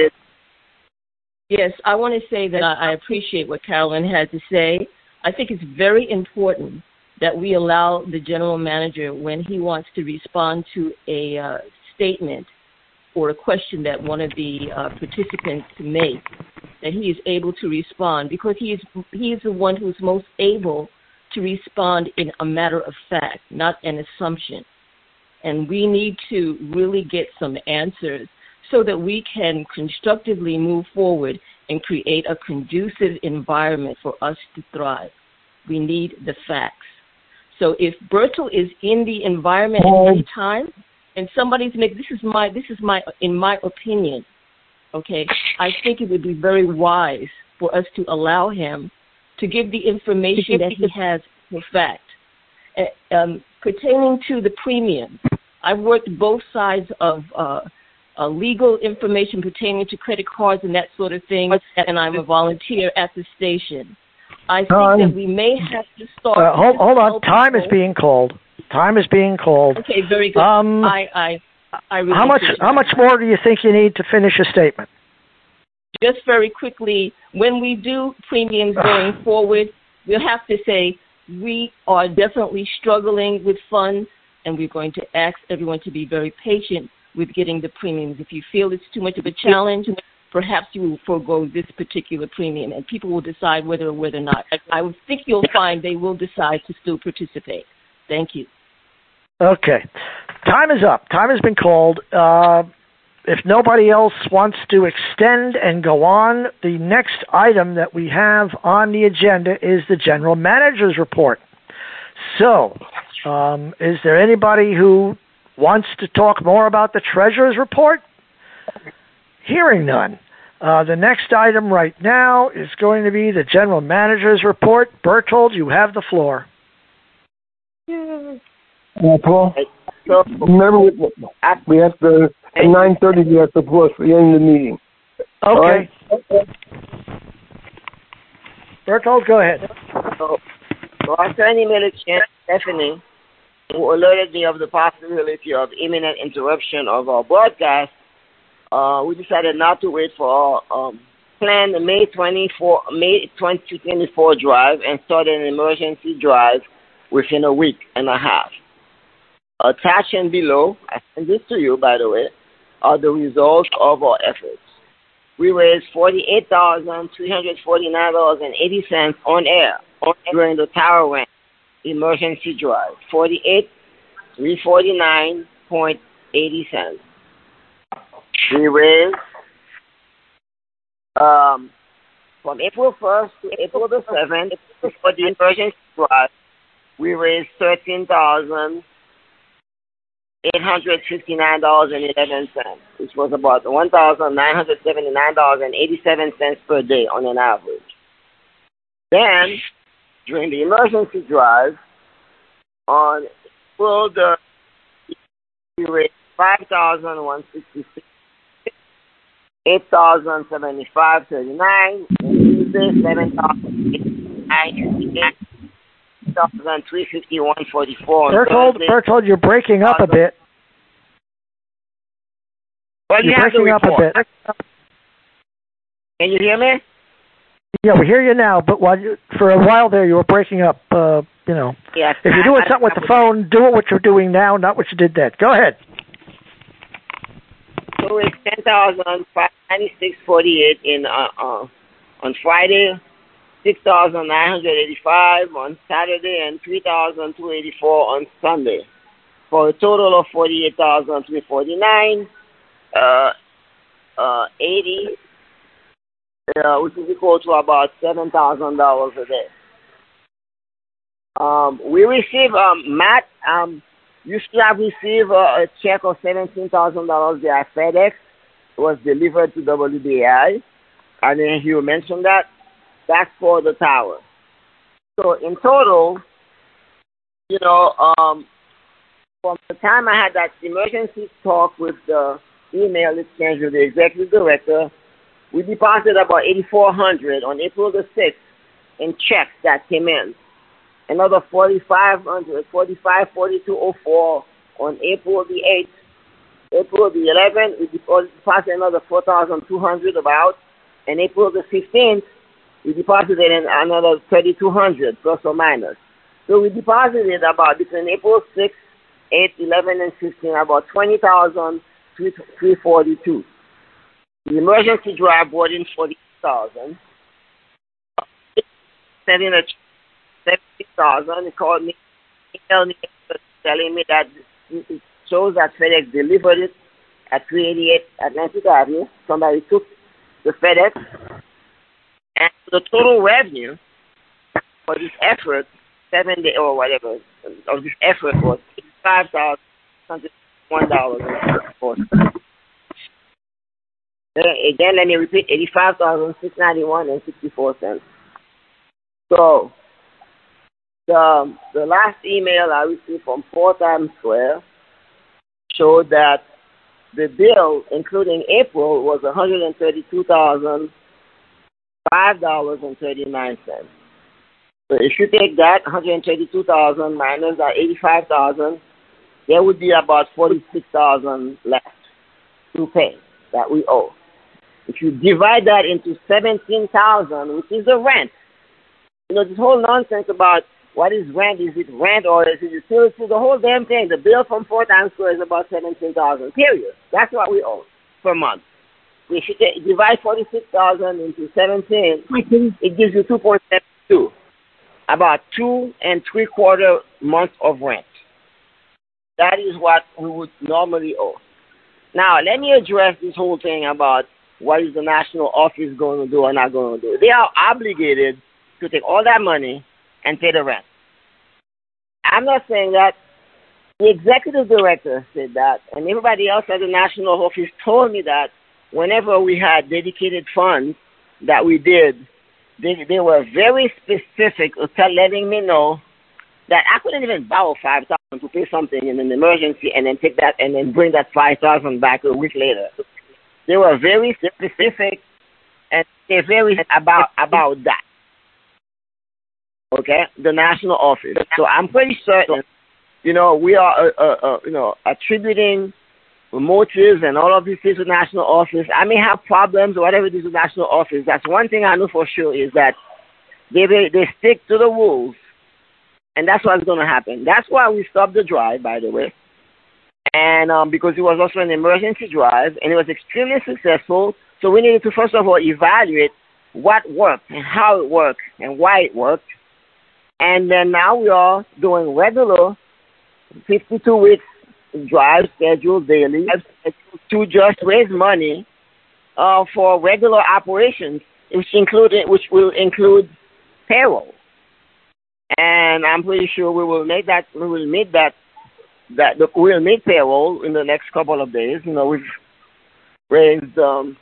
Yes, I want to say that I appreciate what Carolyn had to say. I think it's very important that we allow the general manager, when he wants to respond to a uh, statement or a question that one of the uh, participants make, that he is able to respond, because he is he is the one who's most able to respond in a matter of fact, not an assumption. And we need to really get some answers so that we can constructively move forward and create a conducive environment for us to thrive. We need the facts. So if Bertel is in the environment at any time, and somebody's making, this is my, this is my, in my opinion, okay, I think it would be very wise for us to allow him to give the information that he has for fact. Uh, um, pertaining to the premium, I've worked both sides of uh, uh, legal information pertaining to credit cards and that sort of thing, and I'm a volunteer at the station. I think um, that we may have to start. Uh, hold, hold on, time is being called. Time is being called. Okay, very good. Um, I, I, I really how much? How much more do you think you need to finish a statement? Just very quickly, when we do premiums going forward, we'll have to say we are definitely struggling with funds, and we're going to ask everyone to be very patient with getting the premiums. If you feel it's too much of a challenge, perhaps you will forego this particular premium, and people will decide whether or whether or not. I would think you'll find they will decide to still participate. Thank you. Okay. Time is up. Time has been called. Uh, if nobody else wants to extend and go on, the next item that we have on the agenda is the General Manager's Report. So, um, is there anybody who wants to talk more about the Treasurer's Report? Hearing none. Uh, the next item right now is going to be the General Manager's Report. Berthold, you have the floor. Yeah, Paul. Remember, we have to at nine thirty. We have to pause for the end of the meeting. Okay. Right? Berthold, go ahead. So, so after an email exchange, Stephanie, who alerted me of the possibility of imminent interruption of our broadcast, uh, we decided not to wait for our um, planned May twenty-fourth, May twenty twenty-four drive and start an emergency drive within a week and a half. Attached and below, I send this to you, by the way, are the results of our efforts. We raised forty-eight thousand three hundred forty-nine dollars and eighty cents on air during the Tower Ranch emergency drive, forty-eight thousand three hundred forty-nine dollars and eighty cents. We raised um, from April first to April the seventh for the emergency drive, we raised thirteen thousand eight hundred fifty-nine dollars and eleven cents, which was about one thousand nine hundred seventy-nine dollars and eighty-seven cents per day on an average. Then, during the emergency drive, on April the we raised five thousand one hundred sixty-six, eight thousand seventy-five thirty-nine, and Tuesday seven thousand eight thousand three hundred fifty-one forty-four. Berthold, Berthold, you're breaking up a bit. Well, you're you breaking up a bit. Can you hear me? Yeah, we hear you now, but while you, for a while there, you were breaking up. Uh, you know, yes, if you're doing something with the phone, do it what you're doing now, not what you did then. Go ahead. So it's ten thousand five hundred ninety-six forty-eight in uh, uh, on Friday, six thousand nine hundred eighty-five on Saturday, and three thousand two hundred eighty-four on Sunday, for a total of forty-eight thousand three hundred forty-nine, uh, uh, eighty. Uh, which is equal to about seven thousand dollars a day. Um, we receive, um, Matt, um, you should have received a, a check of seventeen thousand dollars via FedEx. It was delivered to W B A I. I didn't hear you mention that. That's for the tower. So in total, you know, um, from the time I had that emergency talk with the email exchange with the executive director, we deposited about eighty-four hundred dollars on April the sixth in checks that came in. Another forty-five hundred, forty-five, forty-two oh four on April the eighth. April the eleventh, we deposited another four thousand two hundred dollars about. And April the fifteenth, we deposited another thirty-two hundred dollars plus or minus. So we deposited about between April sixth, eighth, eleventh, and fifteenth, about twenty thousand three hundred forty-two dollars. The emergency drive brought in forty thousand. Sending a seventy thousand. He called me, emailed me, telling me that it shows that FedEx delivered it at three eighty-eight Atlantic Avenue. Somebody took the FedEx, and the total revenue for this effort, seven day or whatever of this effort was five thousand one hundred one dollars and four cents. Again, let me repeat, eighty-five thousand six hundred ninety-one dollars and sixty-four cents. So, the, the last email I received from Four Times Square showed that the bill, including April, was one hundred thirty-two thousand five dollars and thirty-nine cents. So if you take that one hundred thirty-two thousand dollars minus that eighty-five thousand dollars, there would be about forty-six thousand dollars left to pay that we owe. If you divide that into seventeen thousand dollars, which is the rent, you know, this whole nonsense about what is rent, is it rent or is it utility, the whole damn thing, the bill from Four Times Square is about seventeen thousand dollars, period. That's what we owe per month. if you take, divide forty-six thousand into seventeen, it gives you two point seven two, about two and three quarter months of rent. That is what we would normally owe. Now, let me address this whole thing about what is the national office going to do or not going to do. They are obligated to take all that money and pay the rent. I'm not saying that. The executive director said that, and everybody else at the national office told me that whenever we had dedicated funds that we did, they, they were very specific, letting me know that I couldn't even borrow five thousand to pay something in an emergency and then take that and then bring that five thousand back a week later. They were very specific and they're very about about that. Okay, the national office. So I'm pretty certain. You know, we are, uh, uh, uh, you know, attributing motives and all of these things to national office. I may have problems or whatever it is with national office. That's one thing I know for sure is that they they stick to the rules, and that's what's going to happen. That's why we stopped the drive, by the way, and um, because it was also an emergency drive, and it was extremely successful. So we needed to first of all evaluate what worked and how it worked and why it worked, and then now we are doing regular fifty-two weeks drive scheduled daily to just raise money uh, for regular operations, which include which will include payroll. And I'm pretty sure we will make that we will meet that that we'll meet payroll in the next couple of days. You know, we've raised um,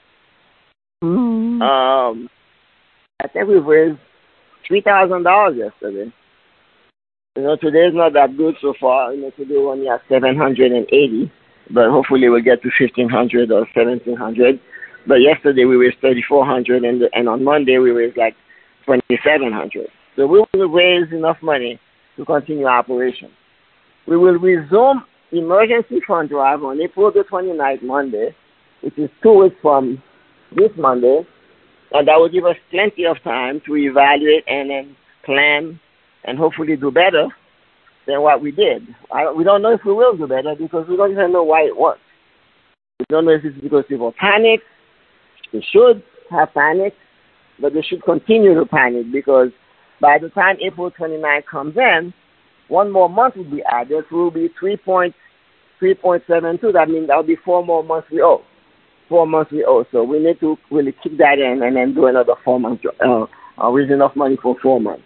mm. um I think we've raised three thousand dollars yesterday. You know, today's not that good so far. You know, today we only have seven hundred eighty, but hopefully we'll get to fifteen hundred or seventeen hundred. But yesterday we raised thirty-four hundred, and and on Monday we raised like twenty-seven hundred. So we will raise enough money to continue operation. We will resume emergency fund drive on April the twenty-ninth, Monday, which is two weeks from this Monday, and that will give us plenty of time to evaluate and then plan and hopefully do better than what we did. I, we don't know if we will do better because we don't even know why it worked. We don't know if it's because people panic. They should have panicked, but they should continue to panic because by the time April twenty-ninth comes in, one more month will be added. So it will be three point seven two. That means that will be four more months we owe. Four months we owe. So we need to really keep that in and then do another four months. Uh, uh, raise enough money for four months.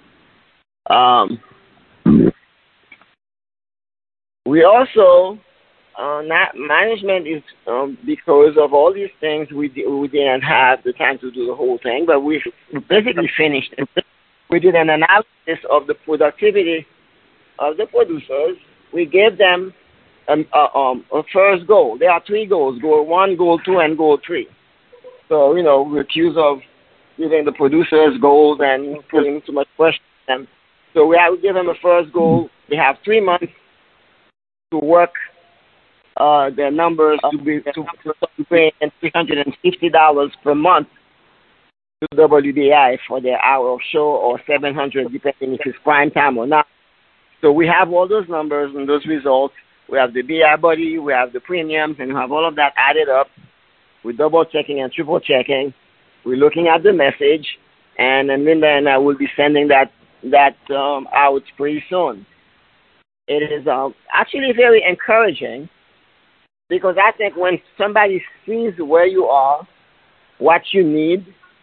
Um, we also, uh, not management is, um, because of all these things, we, we didn't have the time to do the whole thing, but we basically finished it. We did an analysis of the productivity of the producers. We gave them um, uh, um, a first goal. There are three goals, goal one, goal two, and goal three. So, you know, we're accused of giving the producers goals and putting too much pressure on them. So we have given them a first goal. They have three months to work uh, their numbers to be to, to pay three hundred fifty dollars per month to W D I for their hour of show, or seven hundred dollars depending if it's prime time or not. So we have all those numbers and those results. We have the B I buddy, we have the premiums, and we have all of that added up. We're double checking and triple checking. We're looking at the message, and then Linda and I will be sending that that um, out pretty soon. It is um, actually very encouraging because I think when somebody sees where you are, what you need,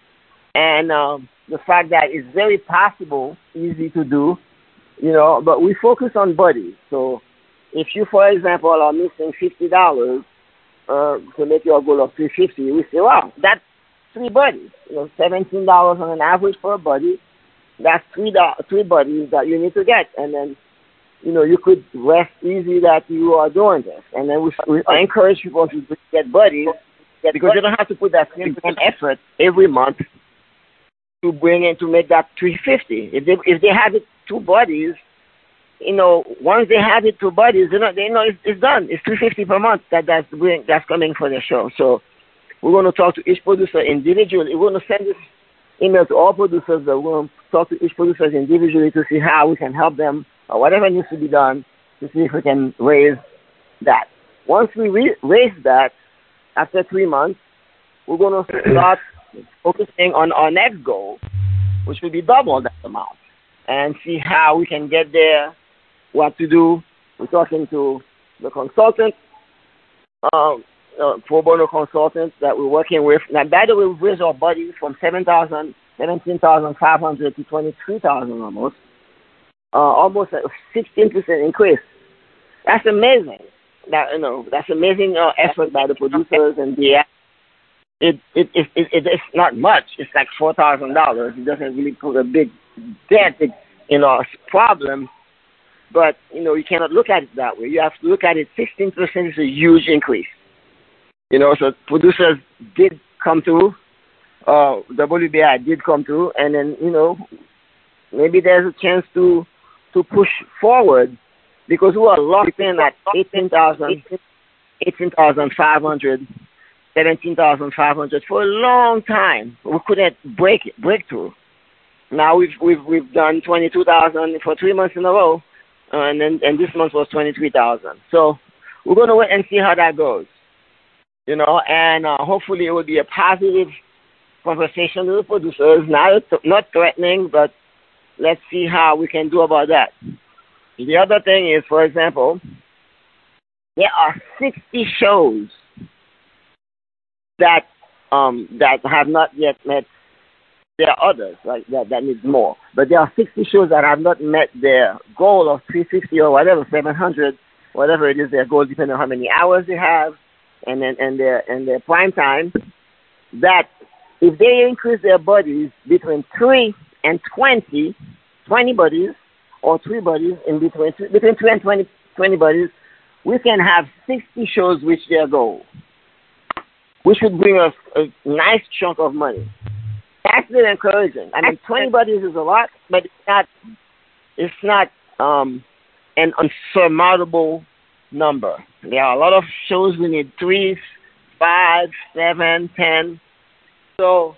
and um, the fact that it's very possible, easy to do, you know, but we focus on buddies. So if you, for example, are missing fifty dollars uh, to make your goal of three hundred fifty dollars, we say, wow, that's three buddies. You know, seventeen dollars on an average for a buddy. That's three do- three buddies that you need to get. And then, you know, you could rest easy that you are doing this. And then we, we encourage people to get buddies because you don't have to put that same effort every month to bring in to make that three hundred fifty dollars. If they, if they have it two buddies, you know, once they have it two buddies, you know, they know it's, it's done. It's three hundred fifty dollars per month that that's, bring, that's coming for the show. So we're going to talk to each producer individually. We're going to send this email to all producers. That we're going to talk to each producer individually to see how we can help them or whatever needs to be done to see if we can raise that. Once we re- raise that after three months, we're going to start focusing on our next goal, which will be double that amount, and see how we can get there, what to do. We're talking to the consultant, um, uh, pro bono consultant that we're working with. Now, by the way, we've raised our budget from seven thousand, seventeen thousand five hundred to twenty-three thousand almost, uh, almost a sixteen percent increase. That's amazing. That you know, that's amazing uh, effort by the producers and the. It it it, it it's not much. It's like four thousand dollars. It doesn't really put a big dent, you know, problem. But you know, you cannot look at it that way. You have to look at it. Sixteen percent is a huge increase. You know, so producers did come through. Uh, W B I did come through, and then you know, maybe there's a chance to to push forward because we are locked in at eighteen thousand, eighteen thousand five hundred. seventeen thousand five hundred for a long time. We couldn't break it, break through. Now we've we've we've done twenty-two thousand for three months in a row, uh, and then and this month was twenty-three thousand. So we're going to wait and see how that goes, you know. And uh, hopefully it will be a positive conversation with the producers, not not threatening, but let's see how we can do about that. The other thing is, for example, there are sixty shows that um that have not yet met. There are others like that that needs more, but there are sixty shows that have not met their goal of three fifty or whatever, seven hundred, whatever it is their goal, depending on how many hours they have, and then and their and their prime time. That if they increase their bodies between three and twenty, twenty bodies, or three bodies in between between three and twenty, twenty bodies, we can have sixty shows reach their goal, which would bring us a nice chunk of money. That's really encouraging. I mean, twenty bodies is a lot, but it's not. It's not um, an unsurmountable number. There are a lot of shows we need three, five, seven, ten. So,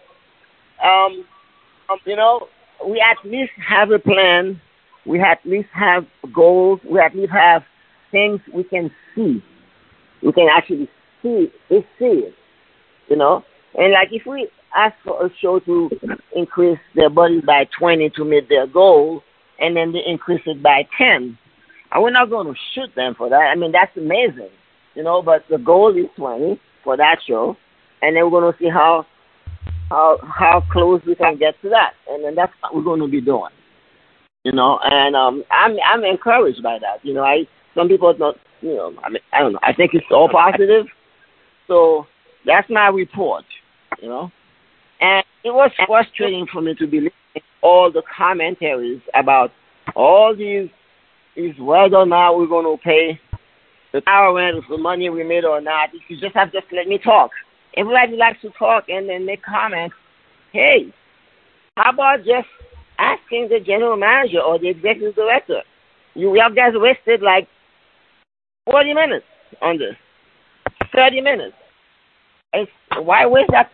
um, um, you know, we at least have a plan. We at least have goals. We at least have things we can see. We can actually see it. See it. You know, and like if we ask for a show to increase their bodies by twenty to meet their goal, and then they increase it by ten, we're not going to shoot them for that. I mean, that's amazing, you know. But the goal is twenty for that show, and then we're going to see how how how close we can get to that, and then that's what we're going to be doing, you know. And um, I'm I'm encouraged by that. You know, I some people don't, you know. I mean, I don't know. I think it's all positive. So. That's my report, you know. And it was frustrating for me to be listening to all the commentaries about all these, these whether or not we're going to pay the tower rent with the money we made or not. You just have to just let me talk. Everybody likes to talk and then make comments. Hey, how about just asking the general manager or the executive director? You have guys wasted like forty minutes on this, thirty minutes. It's, why waste that?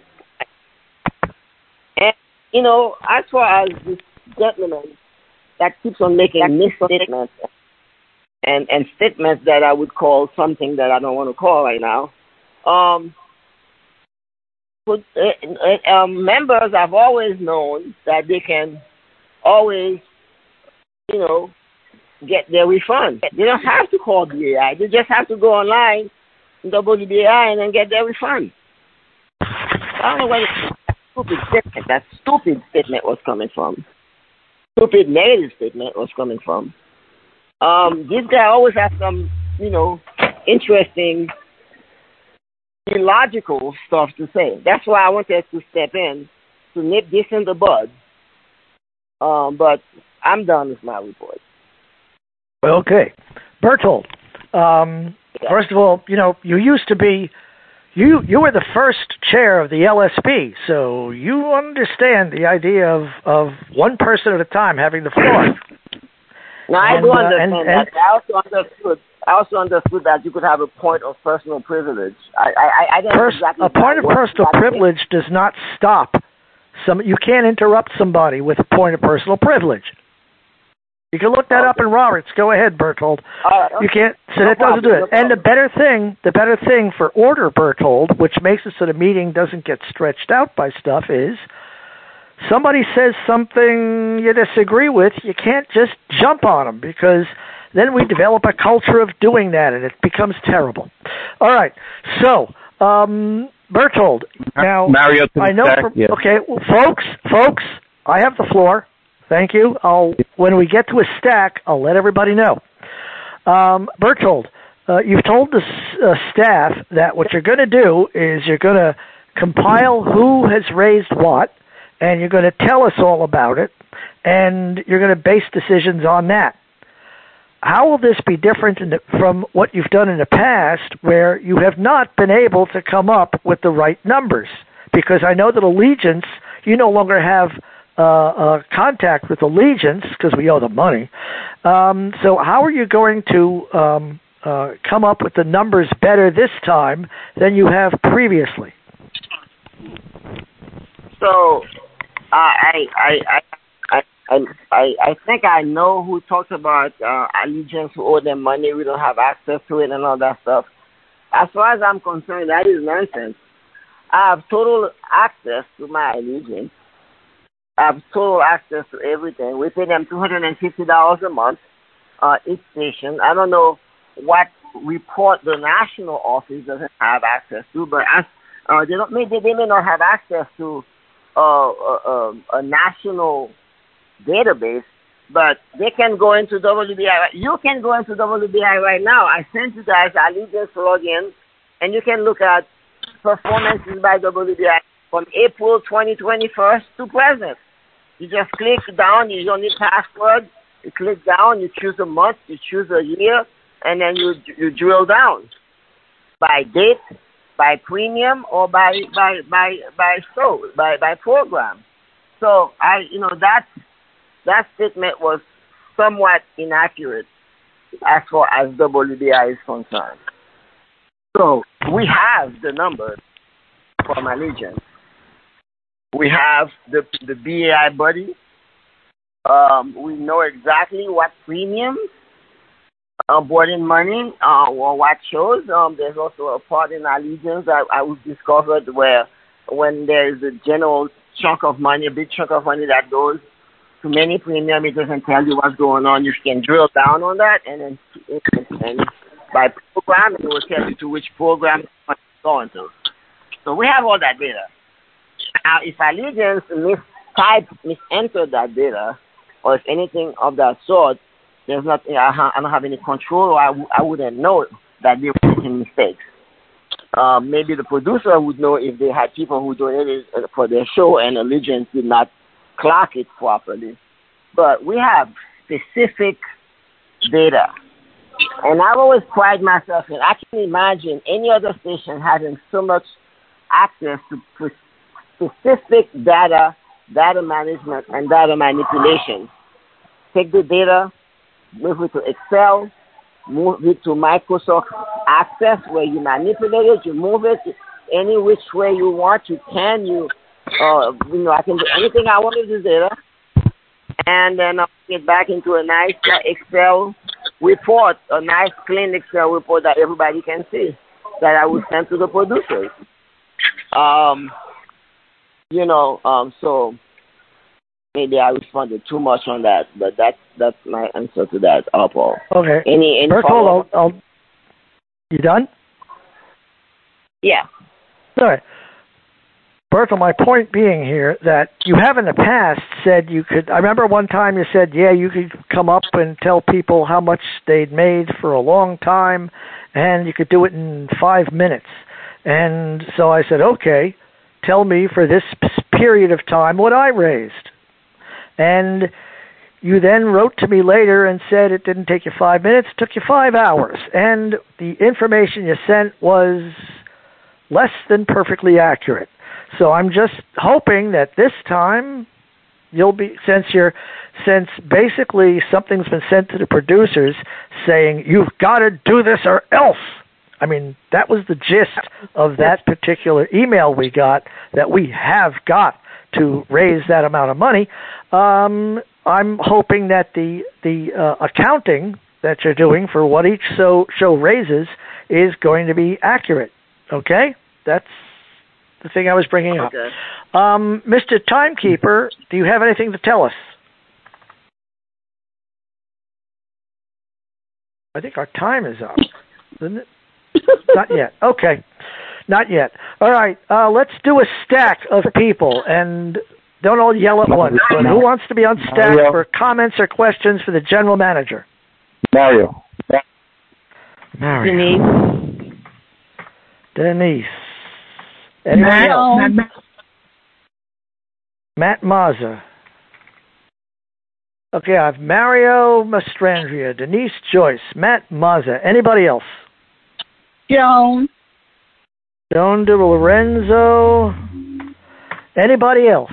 And, you know, as far as this gentleman that keeps on making misstatements and, and statements that I would call something that I don't want to call right now, um, but, uh, um, members have always known that they can always, you know, get their refund. They don't have to call B A I. They just have to go online, W B A I, and then get their refund. I don't know where that stupid statement, that stupid statement was coming from. Stupid negative statement was coming from. Um, this guy always has some, you know, interesting, illogical stuff to say. That's why I wanted to step in to nip this in the bud. Um, but I'm done with my report. Okay. Bertold, um, yeah. First of all, you know, you used to be You you were the first chair of the L S P, so you understand the idea of, of one person at a time having the floor. No, I and, do understand uh, and, that. And, I also understood. I also understood that you could have a point of personal privilege. I I, I didn't pers- exactly a point of personal privilege is. does not stop some. You can't interrupt somebody with a point of personal privilege. You can look that okay. up in Roberts. Go ahead, Berthold. Uh, okay. You can't. So no that problem, doesn't do it. No and the better thing, the better thing for order, Berthold, which makes it so the meeting doesn't get stretched out by stuff, is somebody says something you disagree with, you can't just jump on them, because then we develop a culture of doing that, and it becomes terrible. All right. So, um, Berthold, now Mario, I know. stack, From, yeah. Okay, well, folks, folks, I have the floor. Thank you. I'll when we get to a stack, I'll let everybody know. Um, Berthold, uh, you've told the uh, staff that what you're going to do is you're going to compile who has raised what, and you're going to tell us all about it, and you're going to base decisions on that. How will this be different in the, from what you've done in the past, where you have not been able to come up with the right numbers? Because I know that Allegiance, you no longer have uh, uh, contact with Allegiance because we owe them money. Um, so how are you going to um, uh, come up with the numbers better this time than you have previously? So I I I I I I think I know who talks about uh, Allegiance, who owe them money, we don't have access to it and all that stuff. As far as I'm concerned, that is nonsense. I have total access to my Allegiance. I have total access to everything. We pay them two hundred fifty dollars a month, uh, each station. I don't know what report the national office doesn't have access to, but as, uh, they don't maybe they may not have access to uh, a, a, a national database, but they can go into W B I. You can go into W B I right now. I sent you guys Allegiance login, and you can look at performances by W B I from April twenty twenty-one to present. You just click down. You don't need password. You click down. You choose a month. You choose a year, and then you you drill down by date, by premium, or by by by by show, by by program. So I, you know, that that statement was somewhat inaccurate as far as W B I is concerned. So we have the numbers from Allegiance. We have the the B A I buddy. Um, we know exactly what premiums uh, brought in money uh, or what shows. Um, there's also a part in Allegiance that I was discovered where when there's a general chunk of money, a big chunk of money that goes to many premium, it doesn't tell you what's going on. You can drill down on that, and then and by program, it will tell you to which program it's going to. So we have all that data. Now, if Allegiance mistype, misentered that data, or if anything of that sort, there's nothing. I, ha- I don't have any control, or I, w- I wouldn't know that they were making mistakes. Uh, maybe the producer would know if they had people who donated for their show and Allegiance did not clock it properly. But we have specific data. And I've always prided myself in, I can imagine any other station having so much access to specific data, data management, and data manipulation. Take the data, move it to Excel, move it to Microsoft Access, where you manipulate it, you move it any which way you want. You can, you, uh, you know, I can do anything I want with this data, and then I'll get back into a nice uh, Excel report, a nice clean Excel report that everybody can see, that I will send to the producers. Um, you know, um, so maybe I responded too much on that, but that's that's my answer to that, uh, Paul. Okay. Any any Berthold, I'll, I'll, you done? Yeah. All right. Berthold, my point being here that you have in the past said you could, I remember one time you said, yeah, you could come up and tell people how much they'd made for a long time, and you could do it in five minutes. And so I said, okay, tell me for this period of time what I raised. And you then wrote to me later and said it didn't take you five minutes, it took you five hours. And the information you sent was less than perfectly accurate. So I'm just hoping that this time you'll be, since you're, since basically something's been sent to the producers saying, you've got to do this or else. I mean, that was the gist of that particular email we got, that we have got to raise that amount of money. Um, I'm hoping that the the uh, accounting that you're doing for what each show, show raises is going to be accurate. Okay? That's the thing I was bringing up. Okay. Um, Mister Timekeeper, do you have anything to tell us? I think our time is up, isn't it? Not yet. Okay. Not yet. All right. Uh, let's do a stack of people, and don't all yell at once. But who wants to be on stack Mario. for comments or questions for the general manager? Mario. Mario. Denise. Denise. Anyone Matt, else? Matt, Matt. Matt Mazza. Okay, I have Mario Mastrandria, Denise Joyce, Matt Mazza. Anybody else? Joan. Joan De Lorenzo. Anybody else?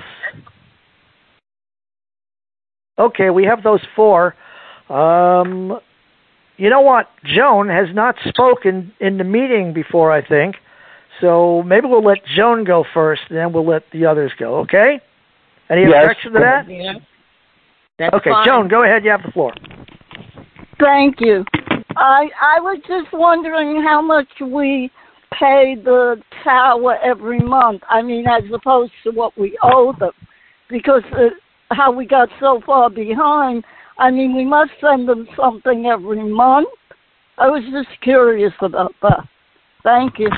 Okay, we have those four. Um, you know what? Joan has not spoken in the meeting before, I think. So maybe we'll let Joan go first, and then we'll let the others go, okay? Any Yes. objection to that? Yeah. That's Okay, fine. Joan, go ahead. You have the floor. Thank you. I I was just wondering how much we pay the tower every month. I mean, as opposed to what we owe them, because uh, how we got so far behind. I mean, we must send them something every month. I was just curious about that. Thank you.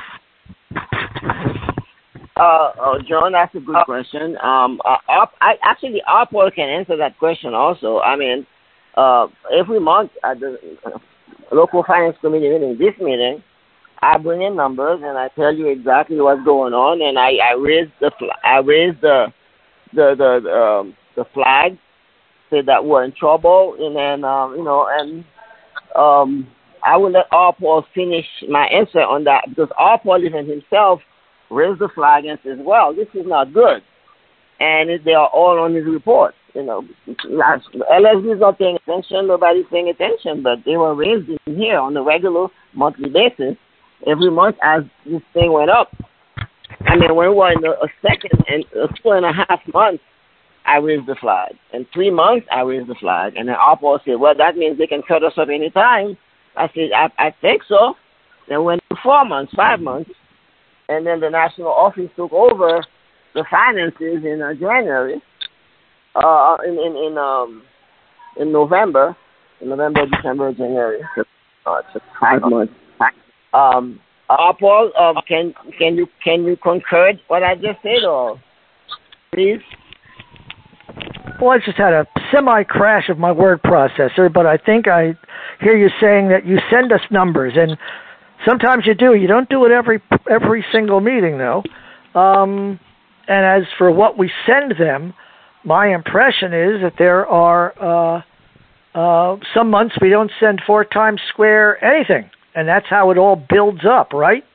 Uh, uh, John, that's a good question. Um, uh, our, I, actually, our poll can answer that question also. I mean, uh, every month at the uh, local finance committee meeting, this meeting, I bring in numbers and I tell you exactly what's going on, and I, I raise the fl- I raise the the the um, the flag, say that we're in trouble, and then um, you know, and um, I will let R. Paul finish my answer on that, because R. Paul even himself raised the flag and says, well, this is not good. And it, they are all on his report. You know, L S D is not paying attention, nobody's paying attention, but they were raised in here on a regular monthly basis every month as this thing went up. I mean, when we were in a, a second and a two and a half months, I raised the flag. In three months, I raised the flag. And then R. Paul said, well, that means they can cut us up any time. I said, I, I think so. Then went to four months, five months. And then the national office took over the finances in uh, January, uh, in in in um in November, in November, December, January. So, uh, it's five months. Um, uh, Paul, um, can can you can you concur what I just said, or please? Well, I just had a semi-crash of my word processor, but I think I hear you saying that you send us numbers, and sometimes you do. You don't do it every every single meeting, though. Um, and as for what we send them, my impression is that there are uh, uh, some months we don't send four Times Square anything, and that's how it all builds up, right?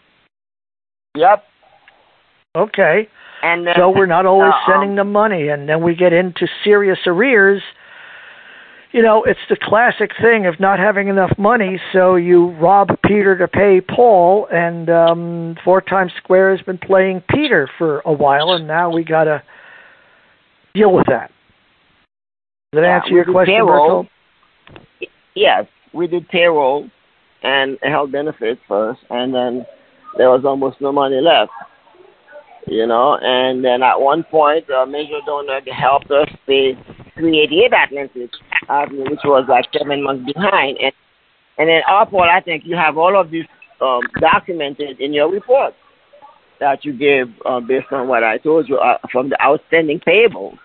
Yep. Okay. And then, so we're not always uh, sending um, them money, and then we get into serious arrears. You know, it's the classic thing of not having enough money, so you rob Peter to pay Paul, and um, Four Times Square has been playing Peter for a while, and now we got to deal with that. Does that yeah, answer your question, payroll. Bertold? Yes, we did payroll and health benefits first, and then there was almost no money left. You know, and then at one point, a major donor helped us pay three eighty-eight Atlantic Avenue, which was like seven months behind. And and then, R. Paul, I think you have all of this um, documented in your report that you gave uh, based on what I told you uh, from the outstanding payables.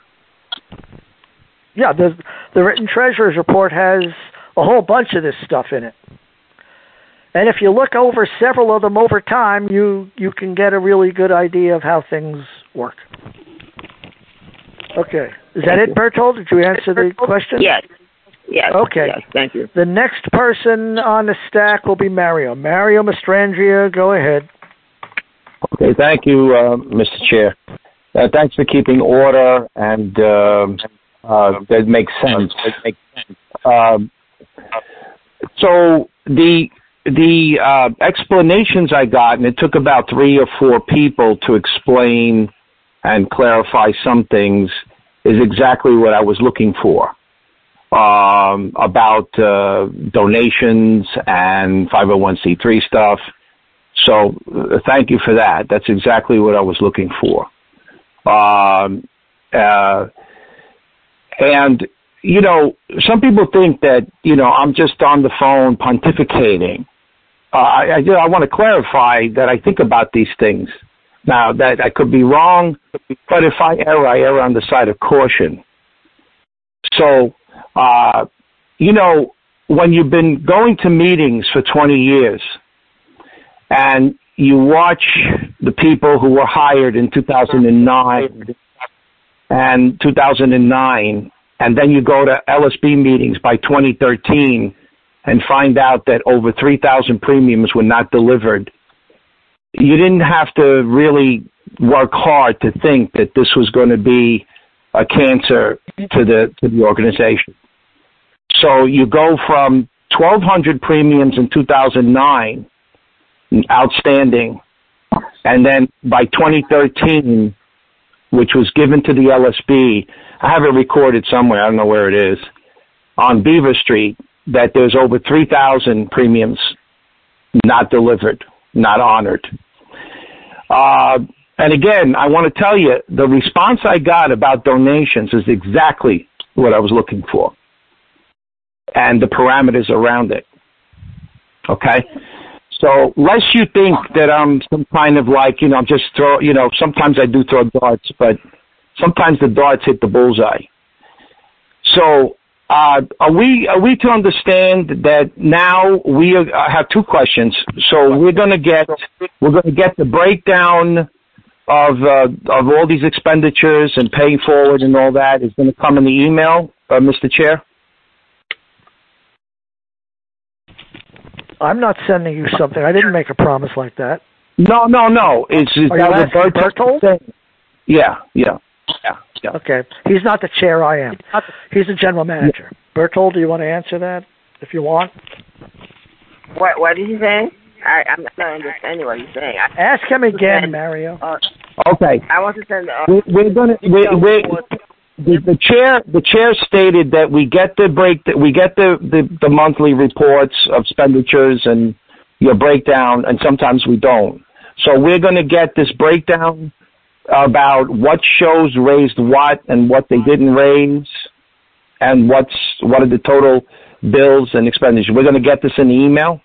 Yeah, the the written treasurer's report has a whole bunch of this stuff in it. And if you look over several of them over time, you, you can get a really good idea of how things work. Okay. Is that it, Bertold? Did you answer the question? Yes. Yes. Okay. Yes, thank you. The next person on the stack will be Mario. Mario Mastrandria, go ahead. Okay, thank you, uh, Mister Chair. Uh, thanks for keeping order, and um, uh, that makes sense. It makes sense. Um, so the... The uh, explanations I got, and it took about three or four people to explain and clarify some things, is exactly what I was looking for, um, about uh, donations and five oh one c three stuff. So uh, thank you for that. That's exactly what I was looking for. Um, uh, and, you know, some people think that, you know, I'm just on the phone pontificating. Uh, I, I, I want to clarify that I think about these things. Now, that I could be wrong, but if I err, I err on the side of caution. So, uh, you know, when you've been going to meetings for twenty years and you watch the people who were hired in two thousand nine and two thousand nine, and then you go to L S B meetings by twenty thirteen and find out that over three thousand premiums were not delivered, you didn't have to really work hard to think that this was going to be a cancer to the to the organization. So you go from twelve hundred premiums in two thousand nine, outstanding, and then by twenty thirteen, which was given to the L S B, I have it recorded somewhere, I don't know where it is, on Beaver Street, that there's over three thousand premiums not delivered, not honored. Uh, and again, I want to tell you, the response I got about donations is exactly what I was looking for, and the parameters around it. Okay? So, lest you think that I'm some kind of like, you know, I'm just throw, you know, sometimes I do throw darts, but sometimes the darts hit the bullseye. So, uh, are we, are we to understand that now we uh, have two questions? So we're going to get, we're going to get the breakdown of, uh, of all these expenditures and paying forward and all that is going to come in the email, uh, Mister Chair? I'm not sending you something. I didn't make a promise like that. No, no, no. It's, is Are that you what asking Bertold said? Yeah, yeah, yeah, yeah. Okay. He's not the chair, I am. He's the general manager. Bertold, do you want to answer that if you want? What What is he saying? I, I'm not understanding what he's saying. I, Ask him again, send, Mario. Uh, okay. I want to send. Uh, we, we're gonna. We, we, the, the chair. The chair stated that we get the break. We get the, the the monthly reports of expenditures and your breakdown, and sometimes we don't. So we're going to get this breakdown about what shows raised what and what they didn't raise, and what's what are the total bills and expenditures. We're going to get this in the email.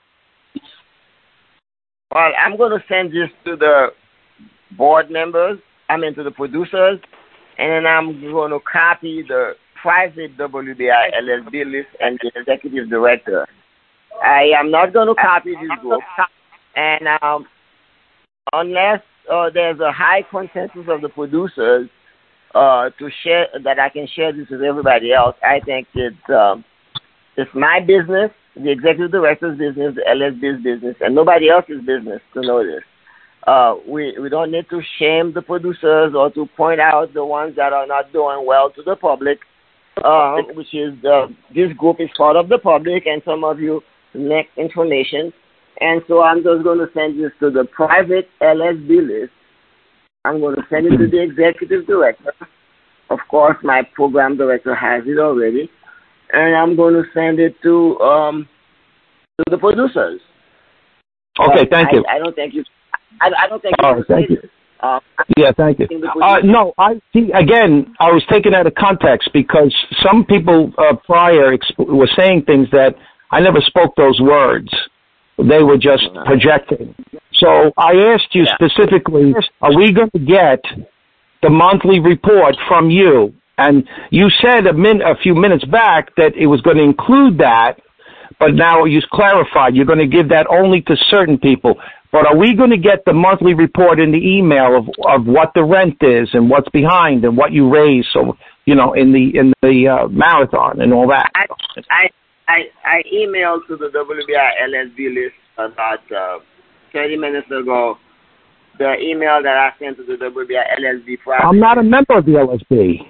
Well, I'm going to send this to the board members. I mean, to the producers, and then I'm going to copy the private W B I L S B list and the executive director. I am not going to copy this book, and um, unless uh, there's a high consensus of the producers uh, to share that I can share this with everybody else, I think it's um, it's my business, the executive director's business, the L S B's business, and nobody else's business to know this. Uh, we, we don't need to shame the producers or to point out the ones that are not doing well to the public, uh, which is uh, this group is part of the public, and some of you lack information. And so I'm just going to send this to the private L S B list. I'm going to send it to the executive director. Of course, my program director has it already. And I'm going to send it to um, to the producers. Okay, but thank I, you. I don't think you. I, I don't think you. Oh, thank you. Uh, yeah, thank you. Uh, no, I see. Again, I was taken out of context because some people uh, prior exp- were saying things that I never spoke those words. They were just projecting. So I asked you specifically, are we going to get the monthly report from you? And you said a, min- a few minutes back that it was going to include that, but now you clarified you're going to give that only to certain people. But are we going to get the monthly report in the email of, of what the rent is and what's behind and what you raise? So, you know, in the in the uh, marathon and all that. I, I I I emailed to the W B I L S B list about uh, thirty minutes ago. The email that I sent to the W B I L S B. Private. I'm not a member of the L S B.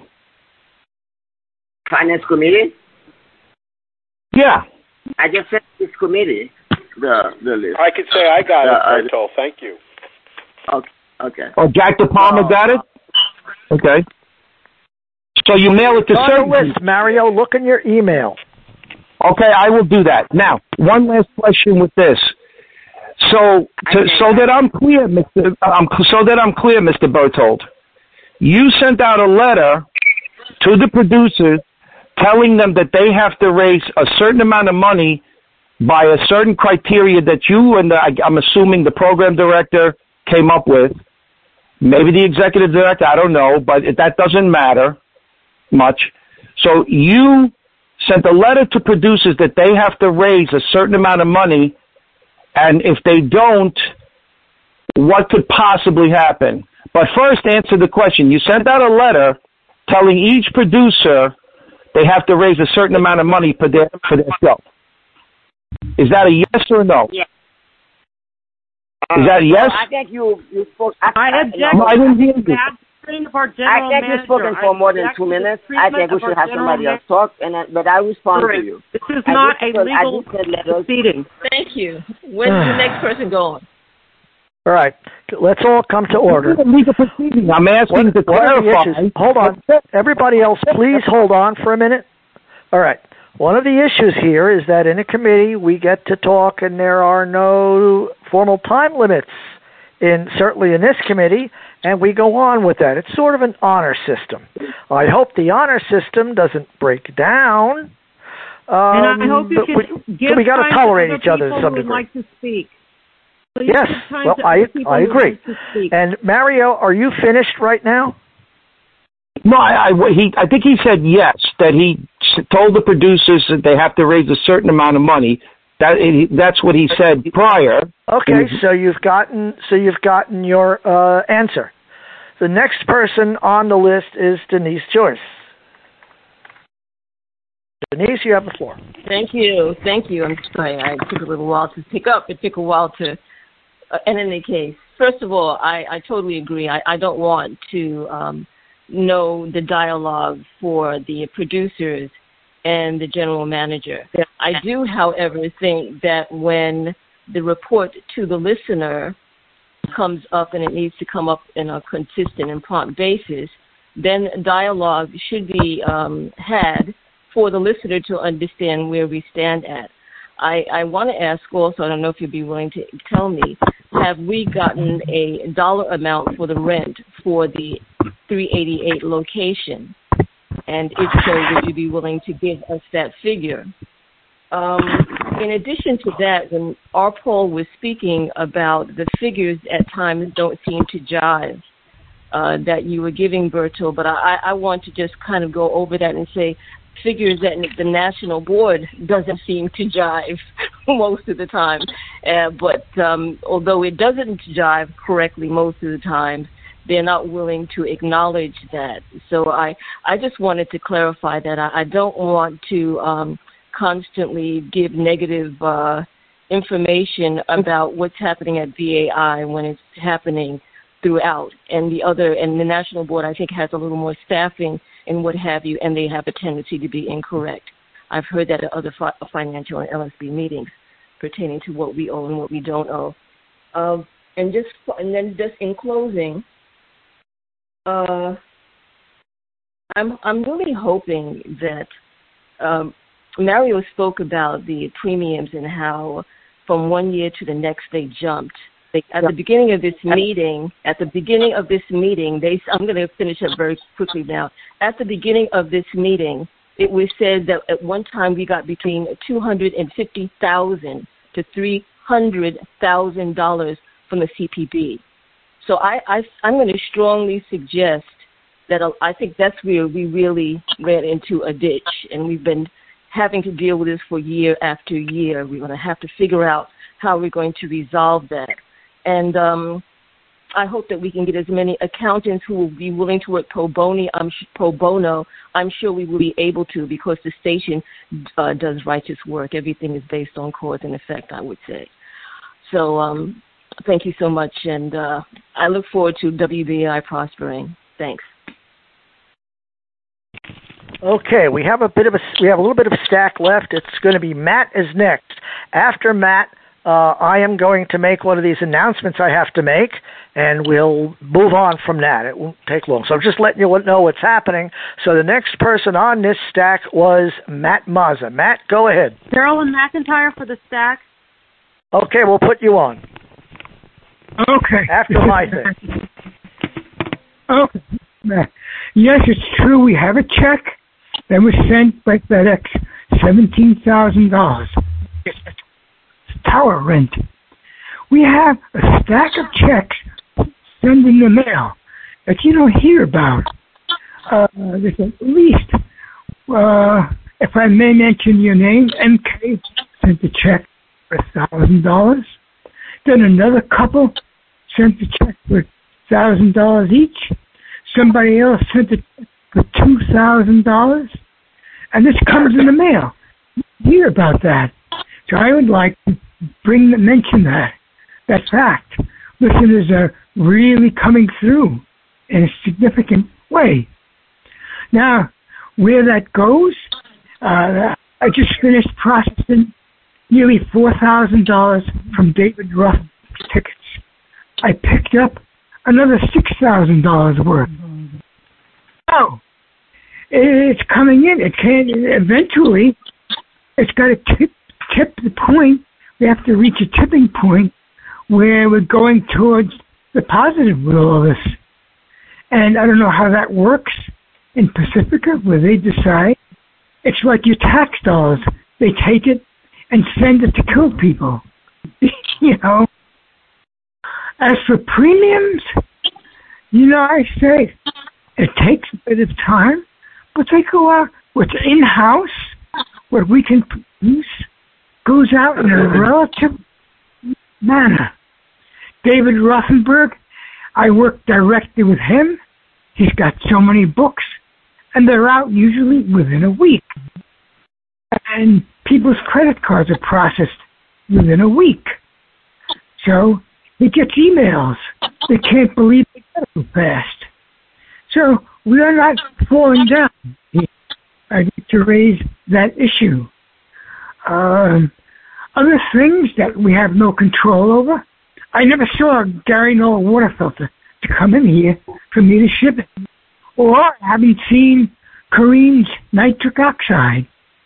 Finance committee? Yeah. I just sent this committee the the list. I could say I got uh, it, Bertol. Thank you. Okay. Okay. Oh, Jack De Palma got it? Okay. So you mail it to on certain the list, Mario. Look in your email. Okay, I will do that. Now, one last question with this. So, to, so that I'm clear, Mister Um, so that I'm clear, Mister Berthold, you sent out a letter to the producers telling them that they have to raise a certain amount of money by a certain criteria that you and the, I'm assuming the program director came up with. Maybe the executive director, I don't know, but that doesn't matter much. So you sent a letter to producers that they have to raise a certain amount of money, and if they don't, what could possibly happen? But first, answer the question. You sent out a letter telling each producer they have to raise a certain amount of money for their, for their show. Is that a yes or a no? Yes. Is that a yes? I think you, you spoke. I, I object. No, I didn't hear you. Of our I think you've spoken for more than two minutes. I think we should have somebody else talk, and then, but I respond Correct. to you. This is I not just, a legal proceeding. Thank you. When does the next person go on? All right, let's all come to order. Legal proceeding. I'm asking what, to what are the clarify. issues? Hold on. Everybody else, please hold on for a minute. All right. One of the issues here is that in a committee we get to talk and there are no formal time limits, in certainly in this committee, and we go on with that. It's sort of an honor system. I hope the honor system doesn't break down. Um, and I hope you can we, give we got to time tolerate to each other to people some who would degree. like to speak. So yes, well, I I agree. Like and Mario, are you finished right now? No, I, I, he, I think he said yes, that he told the producers that they have to raise a certain amount of money. That that's what he said prior. Okay, so you've gotten so you've gotten your uh, answer. The next person on the list is Denise Joyce. Denise, you have the floor. Thank you, thank you. I'm sorry, I took a little while to pick up. It took a while to. Uh, in any case, first of all, I, I totally agree. I, I don't want to um, know the dialogue for the producers and the general manager. I do, however, think that when the report to the listener comes up and it needs to come up in a consistent and prompt basis, then dialogue should be um, had for the listener to understand where we stand at. I, I want to ask also, I don't know if you'd be willing to tell me, have we gotten a dollar amount for the rent for the three eighty-eight location? And if so, would you be willing to give us that figure? Um, in addition to that, when our poll was speaking about the figures at times don't seem to jive uh, that you were giving, Berto, but I, I want to just kind of go over that and say figures that the national board doesn't seem to jive most of the time. Uh, but um, although it doesn't jive correctly most of the time, they're not willing to acknowledge that. So I, I just wanted to clarify that. I, I don't want to um, constantly give negative uh, information about what's happening at V A I when it's happening throughout. And the other, and the national board, I think, has a little more staffing and what have you, and they have a tendency to be incorrect. I've heard that at other fi- financial and L S B meetings pertaining to what we owe and what we don't owe. Um, and just, and then just in closing, Uh, I'm I'm really hoping that um, Mario spoke about the premiums and how from one year to the next they jumped. They, at the beginning of this meeting, at the beginning of this meeting, they I'm going to finish up very quickly now. At the beginning of this meeting, it was said that at one time we got between two hundred and fifty thousand to three hundred thousand dollars from the C P B. So I, I, I'm going to strongly suggest that uh, I think that's where we really ran into a ditch, and we've been having to deal with this for year after year. We're going to have to figure out how we're going to resolve that. And um, I hope that we can get as many accountants who will be willing to work pro bono. I'm, pro bono. I'm sure we will be able to, because the station uh, does righteous work. Everything is based on cause and effect, I would say. So um, thank you so much, and uh, I look forward to W B A I prospering. Thanks. Okay, we have a bit of a we have a little bit of stack left. It's going to be Matt is next. After Matt, uh, I am going to make one of these announcements I have to make, and we'll move on from that. It won't take long. So I'm just letting you know what's happening. So the next person on this stack was Matt Mazza. Matt, go ahead. Carolyn McIntyre for the stack. Okay, we'll put you on. Okay. After my thing. Okay. Yes, it's true. We have a check that was sent by FedEx, seventeen thousand dollars. Tower rent. We have a stack of checks sent in the mail that you don't hear about. Uh, there's at least, uh, if I may mention your name, M K sent a check for one thousand dollars. Then another couple sent a check for one thousand dollars each. Somebody else sent a check for two thousand dollars. And this comes in the mail. You hear about that. So I would like to bring mention that. That fact. Listeners are really coming through in a significant way. Now, where that goes, uh, I just finished processing nearly four thousand dollars from David Ruff tickets. I picked up another six thousand dollars worth. Oh, it's coming in. It can eventually. It's got to tip tip the point. We have to reach a tipping point where we're going towards the positive with all this. And I don't know how that works in Pacifica, where they decide it's like your tax dollars. They take it and send it to kill people. You know. As for premiums, you know, I say it takes a bit of time, but they go out, what's in-house, what we can produce, goes out in a relative manner. David Rothenberg, I work directly with him. He's got so many books, and they're out usually within a week. And people's credit cards are processed within a week. So he gets emails. They can't believe they get it so fast. So we are not falling down. I need to raise that issue. Um, other things that we have no control over. I never saw Gary Noel water filter to come in here for me to ship it. Or I haven't seen Kareem's nitric oxide.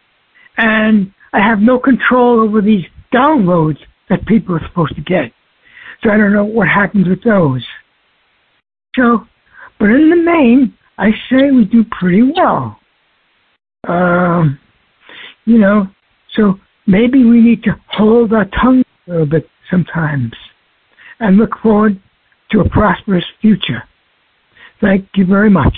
And I have no control over these downloads that people are supposed to get. So I don't know what happens with those. So, but in the main, I say we do pretty well. Um, you know, so maybe we need to hold our tongue a little bit sometimes and look forward to a prosperous future. Thank you very much.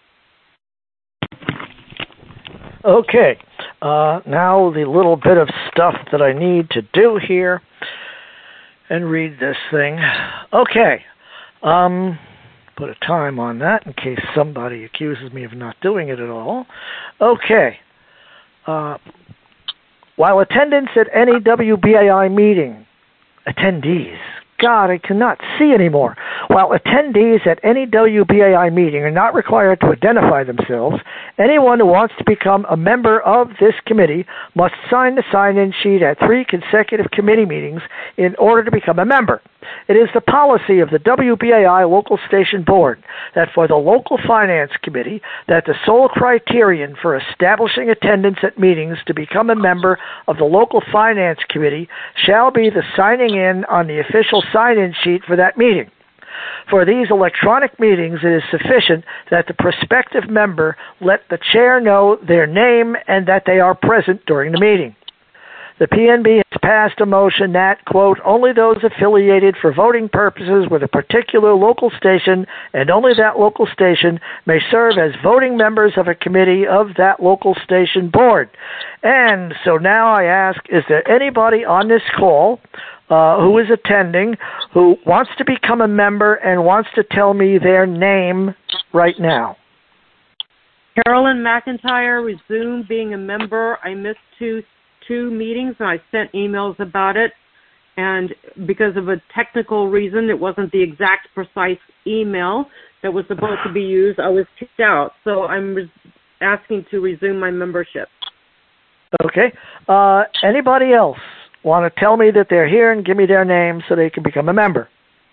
Okay, uh, now the little bit of stuff that I need to do here and read this thing. Okay, um, put a time on that in case somebody accuses me of not doing it at all. Okay, uh, while attendance at any W B A I meeting, attendees, God, I cannot see anymore. While attendees at any W B A I meeting are not required to identify themselves, anyone who wants to become a member of this committee must sign the sign-in sheet at three consecutive committee meetings in order to become a member. It is the policy of the W B A I Local Station Board that for the Local Finance Committee, that the sole criterion for establishing attendance at meetings to become a member of the Local Finance Committee shall be the signing in on the official sign-in sheet for that meeting. For these electronic meetings, it is sufficient that the prospective member let the chair know their name and that they are present during the meeting. The P N B has passed a motion that, quote, only those affiliated for voting purposes with a particular local station and only that local station may serve as voting members of a committee of that local station board. And so now I ask, is there anybody on this call uh, who is attending who wants to become a member and wants to tell me their name right now? Carolyn McIntyre, resume being a member. I missed two two meetings, and I sent emails about it, and because of a technical reason, it wasn't the exact precise email that was supposed to be used. I was kicked out, so I'm res- asking to resume my membership. Okay. Uh, anybody else want to tell me that they're here and give me their name so they can become a member?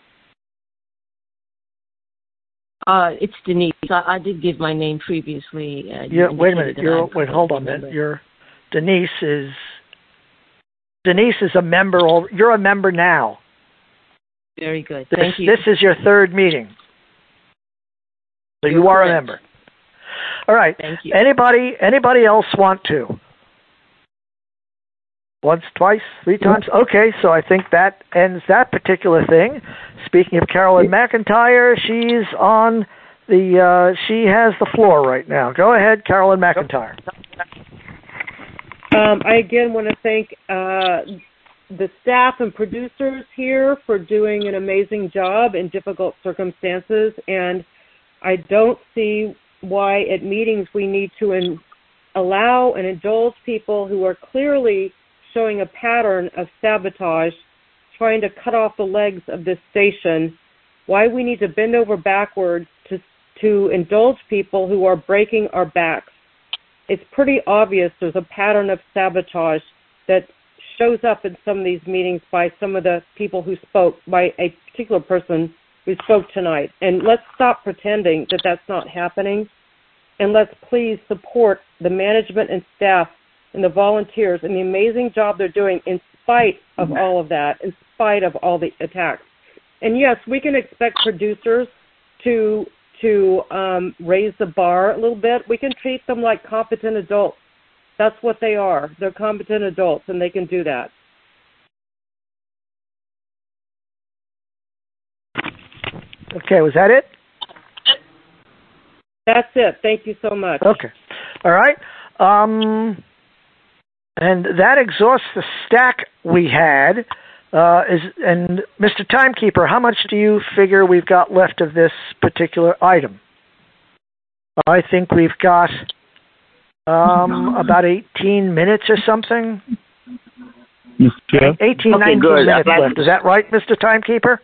Uh, it's Denise. I, I did give my name previously. Uh, yeah, wait a minute. You're, wait, hold on a minute. You're, Denise is Denise is a member. You're a member now. Very good. This, Thank you. This is your third meeting. So You're you are correct. a member. All right. Thank you. Anybody anybody else want to? Once, twice, three times? Okay, so I think that ends that particular thing. Speaking of Carolyn McIntyre, she's on the, uh, she has the floor right now. Go ahead, Carolyn McIntyre. Um, I again want to thank uh, the staff and producers here for doing an amazing job in difficult circumstances, and I don't see why at meetings we need to in, allow and indulge people who are clearly showing a pattern of sabotage, trying to cut off the legs of this station, why we need to bend over backwards to to indulge people who are breaking our backs. It's pretty obvious there's a pattern of sabotage that shows up in some of these meetings by some of the people who spoke, by a particular person who spoke tonight. And let's stop pretending that that's not happening, and let's please support the management and staff and the volunteers and the amazing job they're doing in spite of all of that, in spite of all the attacks. And yes, we can expect producers to to um, raise the bar a little bit. We can treat them like competent adults. That's what they are. They're competent adults, and they can do that. Okay, was that it? That's it. Thank you so much. Okay. All right. Um... And that exhausts the stack we had. Uh, is and Mister Timekeeper, how much do you figure we've got left of this particular item? I think we've got um, about eighteen minutes or something. Yeah. eighteen, okay, nineteen good. minutes left. Is that right, Mister Timekeeper?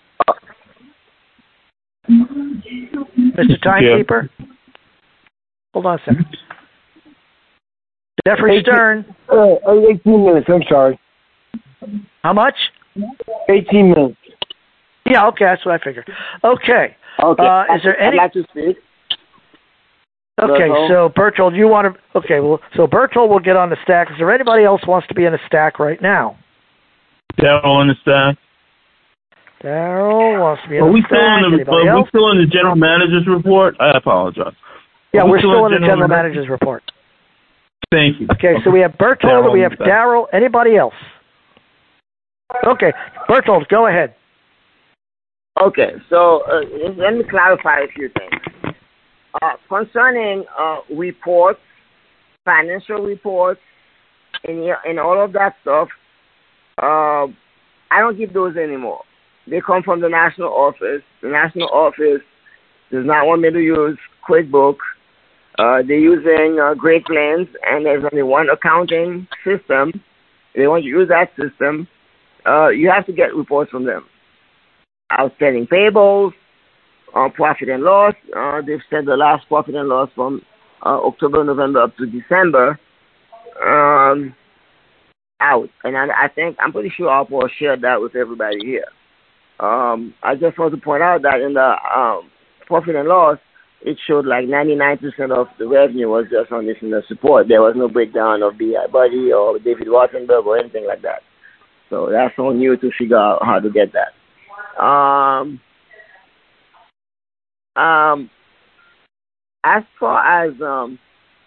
Mister Timekeeper? Yeah. Hold on a second. Jeffrey Stern. Uh, eighteen minutes, I'm sorry. How much? eighteen minutes. Yeah, okay, that's what I figured. Okay. Okay. Uh, is there any... I'd like to speak. Okay, so Bertold, you want to... Okay, well, so Bertold will get on the stack. Is there anybody else who wants to be in the stack right now? Daryl in the stack. Daryl wants to be in are the we stack. Still in the, anybody are else? we still in the general manager's report? I apologize. Yeah, are we we're still, still in the general, general manager? manager's report. Thank you. Okay, so we have Bertold, we have Daryl. Anybody else? Okay, Bertold, go ahead. Okay, so uh, let me clarify a few things. Uh, concerning uh, reports, financial reports, and, and all of that stuff, uh, I don't give those anymore. They come from the national office. The national office does not want me to use QuickBooks. Uh, they're using uh, Great Plains, and there's only one accounting system. They want you to use that system. Uh, you have to get reports from them. Outstanding payables, uh, profit and loss. Uh, they've said the last profit and loss from uh, October, November up to December um, out. And I, I think, I'm pretty sure Apple shared that with everybody here. Um, I just want to point out that in the um, profit and loss, it showed like ninety-nine percent of the revenue was just on listener support. There was no breakdown of B I Buddy or David Rothenberg or anything like that. So that's on you to figure out how to get that. Um, um, as far as um,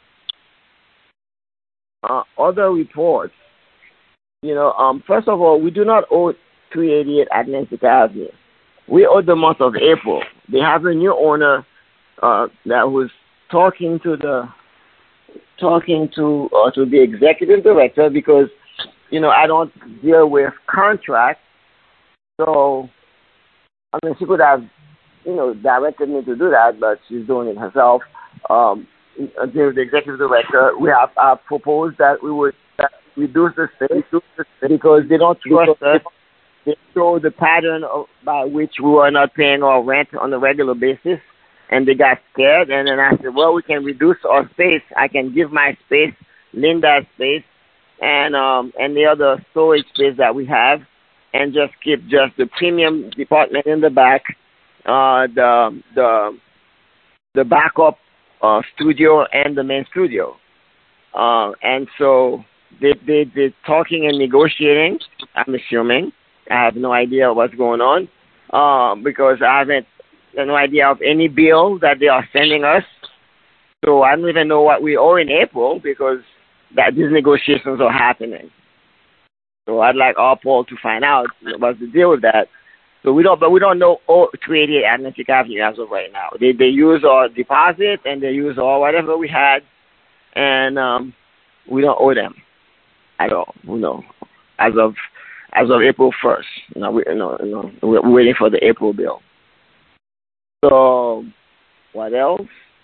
uh, other reports, you know, um, first of all, we do not owe three eighty-eight Atlantic Avenue. We owe the month of April. They have a new owner uh, that was talking to the talking to uh, to the executive director because, you know, I don't deal with contracts. So, I mean, she could have, you know, directed me to do that, but she's doing it herself. Um, the, the executive director, we have uh, proposed that we would reduce the space because they don't trust us. They show the pattern of, by which we were not paying our rent on a regular basis, and they got scared. And then I said, well, we can reduce our space. I can give my space, Linda's space, and um, and the other storage space that we have, and just keep just the premium department in the back, uh, the the the backup uh, studio and the main studio. Uh, and so they, they, they're talking and negotiating, I'm assuming. I have no idea what's going on uh, because I haven't no idea of any bill that they are sending us. So I don't even know what we owe in April because that these negotiations are happening. So I'd like our Paul to find out what's the deal with that. So we don't, but we don't know two eighty-eight Atlantic Avenue as of right now. They they use our deposit and they use all whatever we had. And um, we don't owe them at all. You know, as of as of April first. You know, we you know, you know we're waiting for the April bill. So, what else?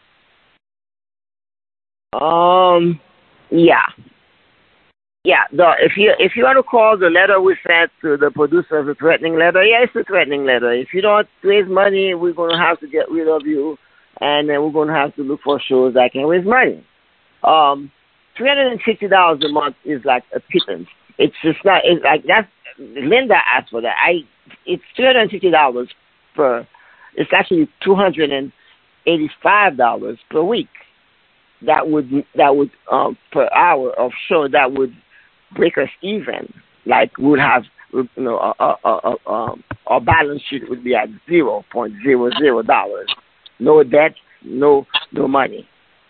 Um, yeah, yeah. The, if you if you want to call the letter we sent to the producers a threatening letter, yeah, it's a threatening letter. If you don't raise money, we're gonna have to get rid of you, and then we're gonna have to look for shows that can raise money. Um, three hundred and fifty dollars a month is like a pittance. It's just not. It's like that's Linda asked for that. I. It's three hundred and fifty dollars per. It's actually two hundred and eighty-five dollars per week. That would that would um, per hour of show that would break us even. Like we would have, you know, a, a, a, a, um, our balance sheet would be at zero point zero zero dollars. No debt, no no money.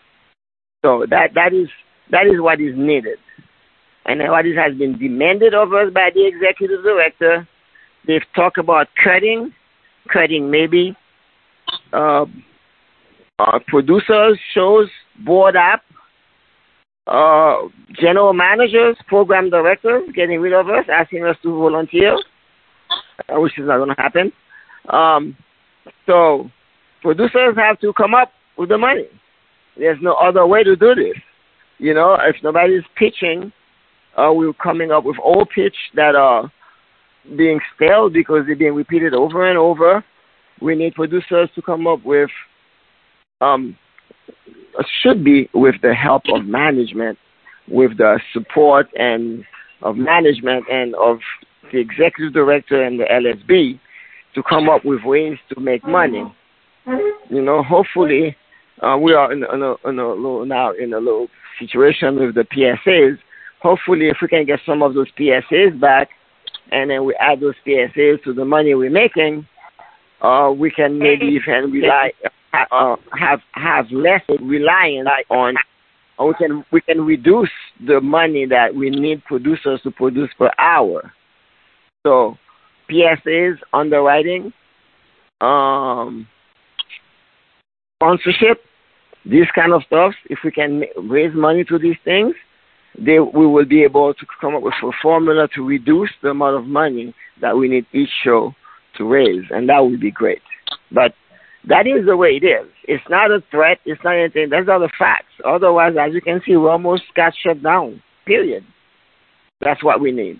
So that that is that is what is needed, and what is, has been demanded of us by the executive director. They've talked about cutting, cutting maybe uh, uh, producers, shows, board app, uh, general managers, program directors, getting rid of us, asking us to volunteer, which is not going to happen. Um, so producers have to come up with the money. There's no other way to do this. You know, if nobody's pitching, uh, we're coming up with old pitch that are being stale because they're being repeated over and over. We need producers to come up with, um, should be with the help of management, with the support and of management and of the executive director and the L S B to come up with ways to make money. You know, hopefully. Uh, we are in, in, a, in a little now in a little situation with the P S As. Hopefully, if we can get some of those P S As back, and then we add those P S As to the money we're making, uh, we can maybe even rely uh, have have less reliance on. Or we can we can reduce the money that we need producers to produce per hour. So, P S As, underwriting, um. sponsorship, this kind of stuff, if we can raise money to these things, they, we will be able to come up with a formula to reduce the amount of money that we need each show to raise, and that would be great. But that is the way it is. It's not a threat. It's not anything. Those are the facts. Otherwise, as you can see, we almost got shut down, period. That's what we need.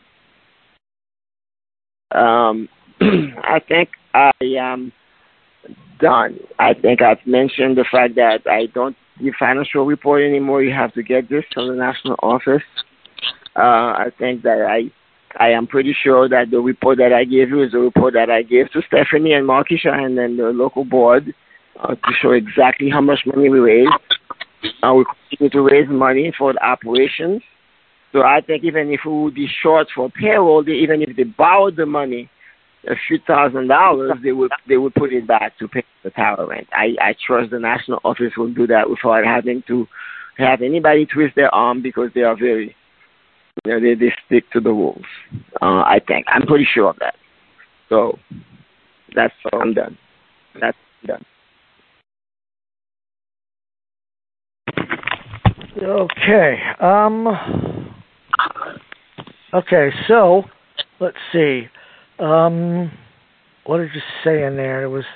Um, I think I am... done. I think I've mentioned the fact that I don't give financial report anymore. You have to get this from the national office. Uh, I think that I I am pretty sure that the report that I gave you is the report that I gave to Stephanie and Markisha and then the local board uh, to show exactly how much money we raised. Uh, we continue to raise money for the operations. So I think even if we would be short for payroll, they, even if they borrowed the money, a few thousand dollars, they would they would put it back to pay the tower rent. I, I trust the national office will do that without having to have anybody twist their arm because they are very, you know, they, they stick to the rules. Uh, I think. I'm pretty sure of that. So that's I'm done. That's done. Okay. Um. Okay. So let's see. Um. What did you say in there? It was.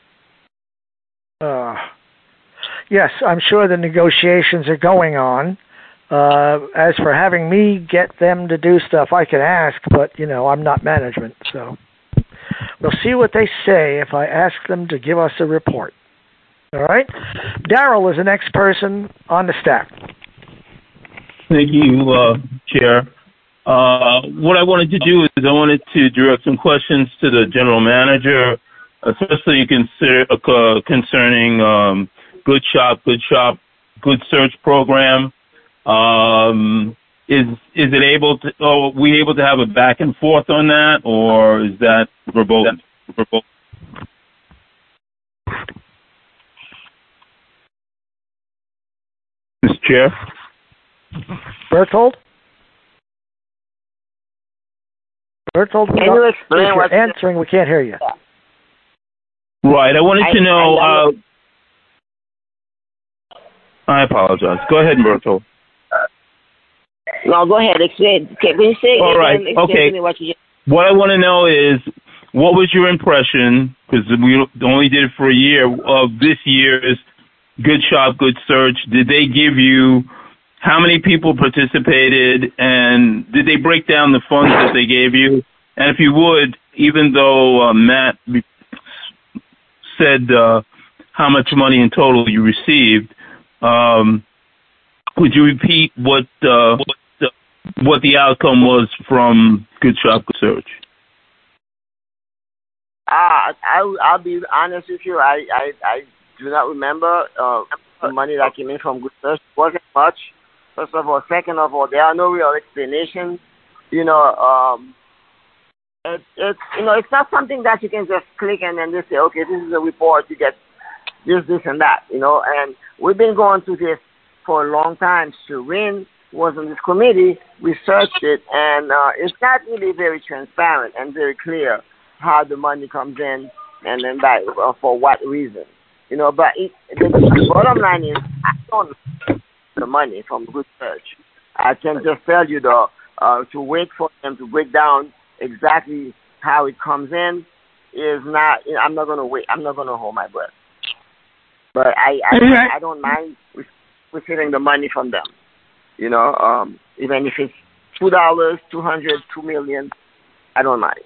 Uh. Yes, I'm sure the negotiations are going on. Uh, as for having me get them to do stuff, I can ask, but, you know, I'm not management, so we'll see what they say if I ask them to give us a report. All right? Daryl is the next person on the stack. Thank you, uh, Chair. Uh, what I wanted to do is I wanted to direct some questions to the general manager, especially consider, uh, concerning um, Good Shop, Good Shop, Good Search program. Um, is is it able to? Oh, are we able to have a back and forth on that, or is that verboten? verboten? Mister Chair, Berthold. Berthold, Can you explain if what you're answering? We can't hear you. Right. I wanted I, to know. I, uh, I apologize. Go ahead, Berthold. No, go ahead. Explain. Can you say All right. again, explain Okay. to me what you just... What I want to know is, what was your impression, because we only did it for a year, of this year's Good Shop, Good Search? Did they give you, how many people participated, and did they break down the funds that they gave you? And if you would, even though uh, Matt said uh, how much money in total you received, um, would you repeat what uh, what, the, what the outcome was from Good Shop, Good Search? Uh, I, I'll be honest with you. I, I, I do not remember uh, the money that came in from Good Search. It wasn't much. First of all. Second of all, there are no real explanations. You know, um, it, it's you know, it's not something that you can just click and then just say, okay, this is a report. You get this, this, and that. You know, and we've been going through this for a long time. Shireen was on this committee. We searched it, and uh, it's not really very transparent and very clear how the money comes in and then by uh, for what reason. You know, but it, the, the bottom line is, I don't know the money from Good Search. I can just tell you though, uh, to wait for them to break down exactly how it comes in is not. You know, I'm not gonna wait. I'm not gonna hold my breath. But I, I, I don't mind receiving the money from them. You know, um, even if it's two dollars, two hundred, two million, I don't mind.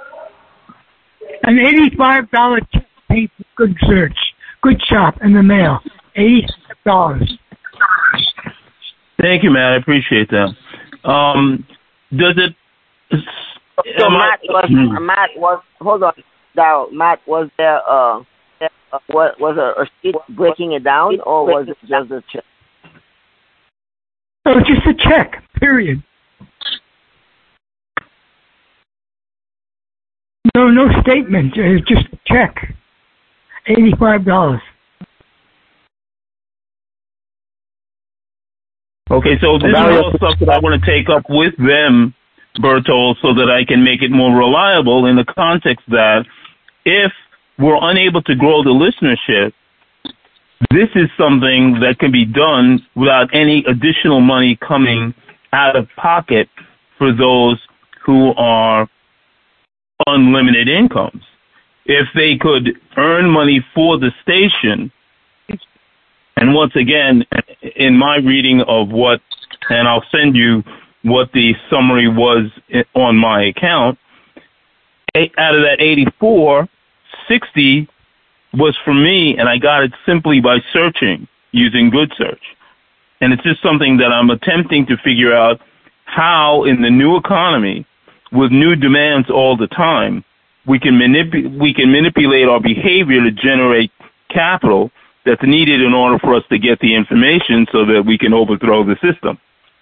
An eighty-five dollar check paid for Good Search, Good Shop in the mail. eighty-five dollars. Thank you, Matt. I appreciate that. Um, does it? So Matt was hmm. Matt was hold on. Now Matt was there. Uh, uh what was a, a sheet breaking it down, or was it just a check? Oh, just a check. Period. No, no statement. It's just a check. Eighty-five dollars. Okay, so this is all stuff that I want to take up with them, Berthold, so that I can make it more reliable in the context that if we're unable to grow the listenership, this is something that can be done without any additional money coming out of pocket for those who are unlimited incomes. If they could earn money for the station, and once again, in my reading of what, and I'll send you what the summary was on my account, out of that eighty-four, sixty was for me, and I got it simply by searching using Good Search. And it's just something that I'm attempting to figure out how, in the new economy, with new demands all the time, we can manip- we can manipulate our behavior to generate capital that's needed in order for us to get the information so that we can overthrow the system.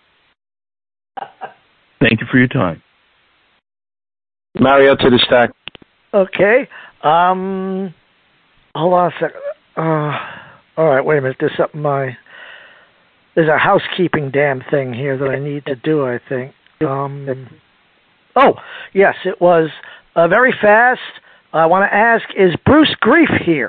Thank you for your time. Mario to the stack. Okay. Um, hold on a second. Uh, all right, wait a minute. There's something my... There's a housekeeping damn thing here that I need to do, I think. Um, oh, yes, it was uh, very fast. I want to ask, is Bruce Grief here?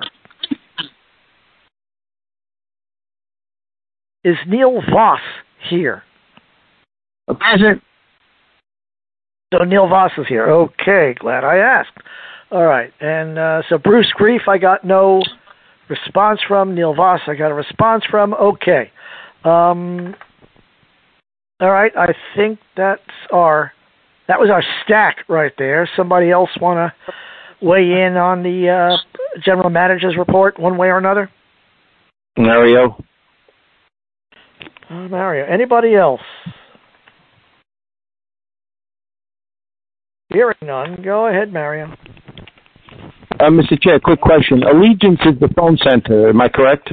Is Neil Voss here? Present. So Neil Voss is here. Okay, glad I asked. All right, and uh, so Bruce Grief, I got no response from. Neil Voss, I got a response from. Okay. Um, all right, I think that's our, that was our stack right there. Somebody else want to weigh in on the uh, general manager's report one way or another? Mario. Uh, Mario. Anybody else? Hearing none. Go ahead, Mario. Uh, Mister Chair, quick question. Allegiance is the phone center, am I correct?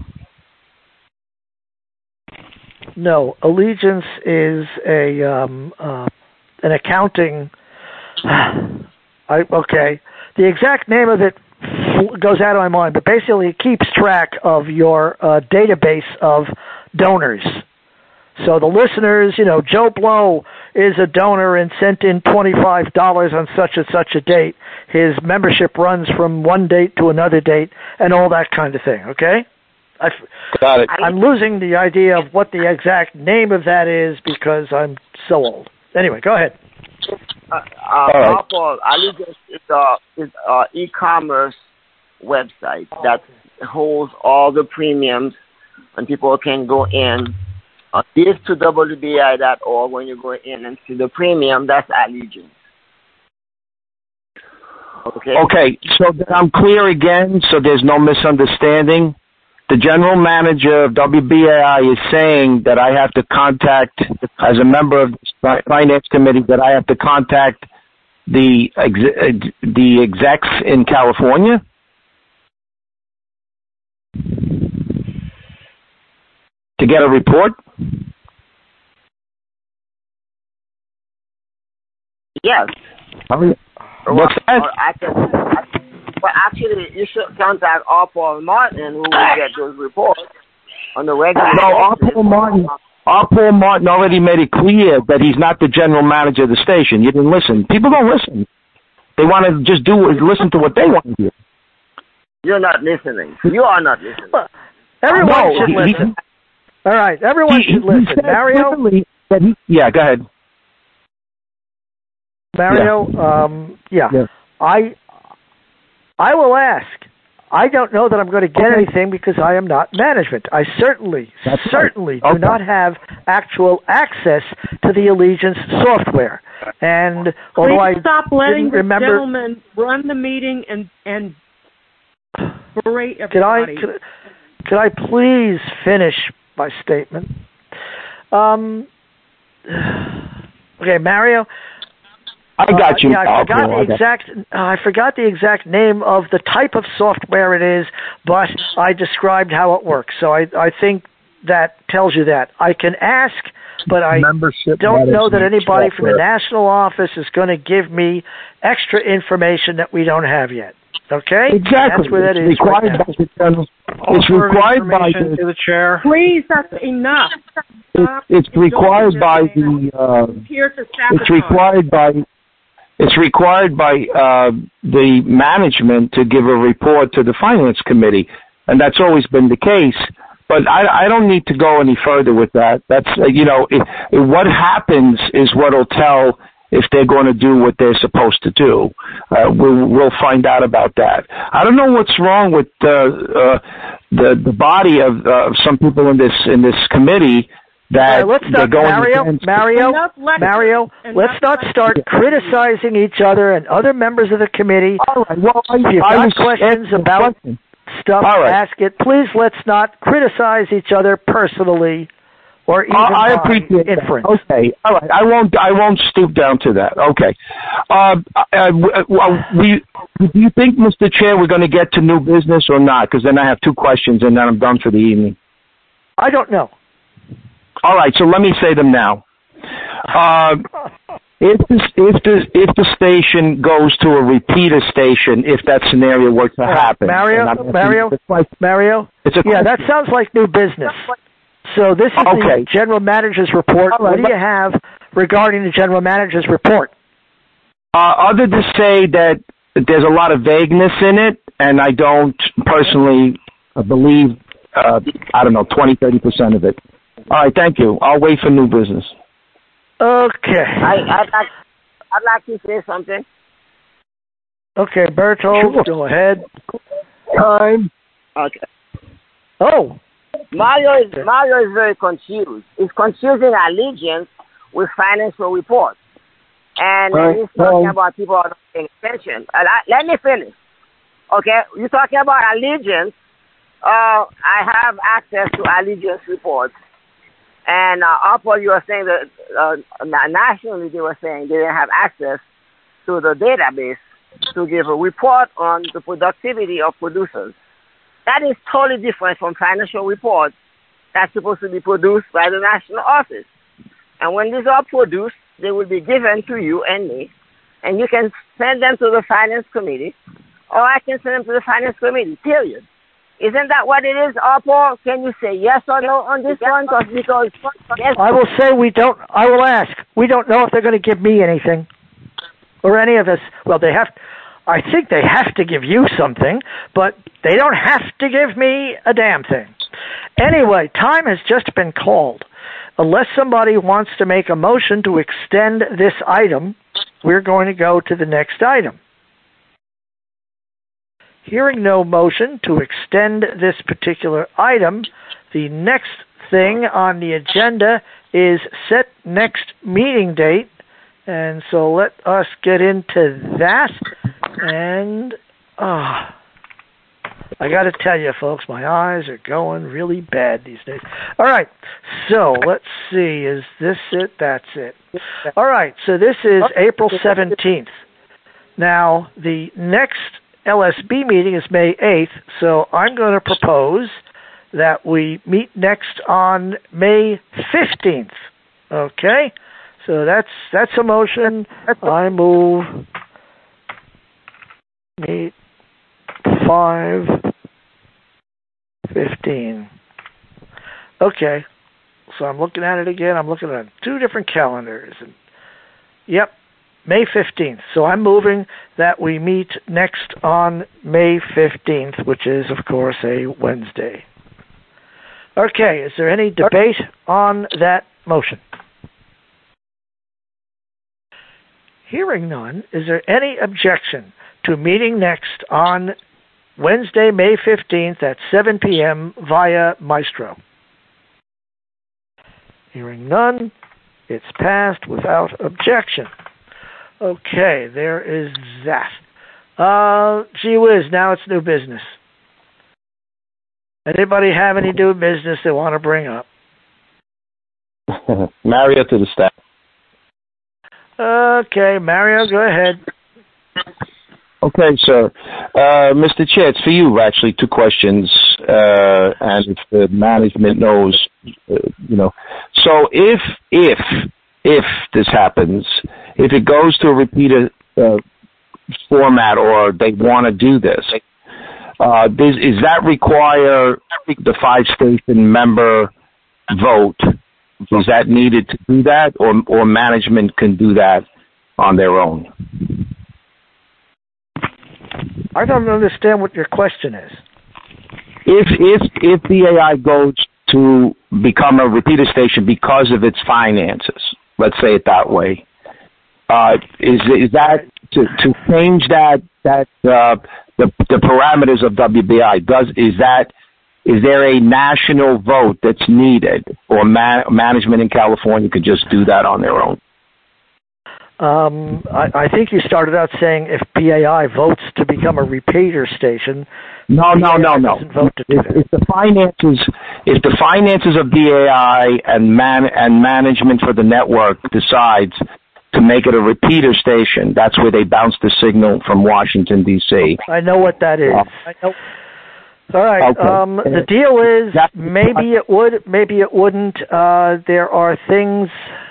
No, Allegiance is a um, uh, an accounting. I, okay, the exact name of it goes out of my mind, but basically it keeps track of your uh, database of donors. So the listeners, you know, Joe Blow is a donor and sent in twenty-five dollars on such and such a date. His membership runs from one date to another date and all that kind of thing, okay? I, Got it. I'm losing the idea of what the exact name of that is because I'm so old. Anyway, go ahead. Uh, uh, right. Apple Allegiance is a is a e-commerce website that holds all the premiums, and people can go in. Uh, this to W B I dot org. When you go in and see the premium, that's Allegiance. Okay. Okay, so that I'm clear again, so there's no misunderstanding. The general manager of W B A I is saying that I have to contact, as a member of the finance committee, that I have to contact the ex- the execs in California? To get a report? Yes. What's that? Or I can, I can, but actually, you should contact R. Paul Martin, who will get those reports on the regular basis. No, R. Paul Martin. R. Paul Martin already made it clear that he's not the general manager of the station. You didn't listen. People don't listen. They want to just do listen to what they want to hear. You're not listening. You are not listening. Everyone no, should he, listen. He, All right, everyone he, should he listen. said Mario? That he, yeah, go ahead. Mario, yeah. Um, yeah. yeah. I I will ask. I don't know that I'm going to get okay. anything because I am not management. I certainly, That's certainly right. do okay. not have actual access to the Allegiance software. And although Please I stop letting didn't the remember, gentleman run the meeting and and berate everybody. Could I, could, could I please finish my statement? Um. Okay, Mario. I got you. Uh, yeah, I forgot the exact. Uh, I forgot the exact name of the type of software it is, but I described how it works. So I, I think that tells you that. I can ask, but I Membership don't know that anybody software. from the national office is going to give me extra information that we don't have yet. Okay? Exactly. That's where that it's is required right by the general. It's required by the, to the chair. Please, that's enough. It, it's required by the. Uh, here to it's required by. It's required by uh, the management to give a report to the finance committee, and that's always been the case. But I, I don't need to go any further with that. That's uh, you know, it, it, what happens is what'll tell if they're going to do what they're supposed to do. Uh, we'll, we'll find out about that. I don't know what's wrong with uh, uh, the the body of uh, some people in this in this committee. That right, let's not, Mario, Mario, Mario, let's not start criticizing each other and other members of the committee. All right, well, I, if you've I got questions about question. stuff, right. ask it. Please let's not criticize each other personally or even uh, I by appreciate inference. That. Okay, all right. I won't. I won't stoop down to that. Okay. Uh, uh, we. Do you think, Mister Chair, we're going to get to new business or not? Because then I have two questions, and then I'm done for the evening. I don't know. All right, so let me say them now. Uh, if the if the if the station goes to a repeater station, if that scenario were to happen, Mario, Mario, Mario, it's a yeah, that sounds like new business. So this is okay. the general manager's report. Right, what do you have regarding the general manager's report? Uh, other to say that there's a lot of vagueness in it, and I don't personally believe, uh, I don't know, twenty, thirty percent of it. All right, thank you. I'll wait for new business. Okay. I, I'd, like, I'd like to say something. Okay, Bertold, sure. Go ahead. Time. Okay. Oh. Mario is, Mario is very confused. He's confusing Allegiance with financial reports. And right. he's talking well, about people not paying attention. Uh, let me finish. Okay, you're talking about Allegiance. Uh, I have access to Allegiance reports. And uh, Apple, you were saying that uh, nationally they were saying they didn't have access to the database to give a report on the productivity of producers. That is totally different from financial reports that's supposed to be produced by the national office. And when these are produced, they will be given to you and me, and you can send them to the finance committee, or I can send them to the finance committee, period. Isn't that what it is, Paul? Can you say yes or no on this one? Because yes. I will say we don't, I will ask. We don't know if they're going to give me anything, or any of us. Well, they have, I think they have to give you something, but they don't have to give me a damn thing. Anyway, time has just been called. Unless somebody wants to make a motion to extend this item, we're going to go to the next item. Hearing no motion to extend this particular item, the next thing on the agenda is set next meeting date. And so let us get into that. And oh, I got to tell you, folks, my eyes are going really bad these days. All right, so let's see. Is this it? That's it. All right, so this is April seventeenth. Now, the next L S B meeting is May eighth, so I'm going to propose that we meet next on May fifteenth. Okay? So that's that's a motion. I move meet five fifteen. Okay. So I'm looking at it again. I'm looking at two different calendars. And yep, May fifteenth. So I'm moving that we meet next on May fifteenth, which is, of course, a Wednesday. Okay, is there any debate on that motion? Hearing none, is there any objection to meeting next on Wednesday, May fifteenth at seven p.m. via Maestro? Hearing none, it's passed without objection. Okay, there is that. Uh, gee whiz, now it's new business. Anybody have any new business they want to bring up? Mario to the staff. Okay, Mario, go ahead. Okay, sir. Uh, Mister Chair, it's for you, actually, two questions, uh, and if the management knows, uh, you know. So if, if, if this happens, if it goes to a repeated uh, format or they want to do this, uh, does, is that require the five-station member vote? Is that needed to do that, or or management can do that on their own? I don't understand what your question is. If if if B A I goes to become a repeater station because of its finances, let's say it that way, uh, is is that to, to change that that uh, the the parameters of W B I? Does is that is there a national vote that's needed, or man, management in California could just do that on their own? Um, I, I think you started out saying if B A I votes to become a repeater station. No, no, no, no. Vote to do if, if the finances, if the finances of B A I and man and management for the network decides to make it a repeater station, that's where they bounce the signal from Washington D C. I know what that is. Uh, I know. All right. Okay. Um, the deal is maybe it would, maybe it wouldn't. Uh, there are things.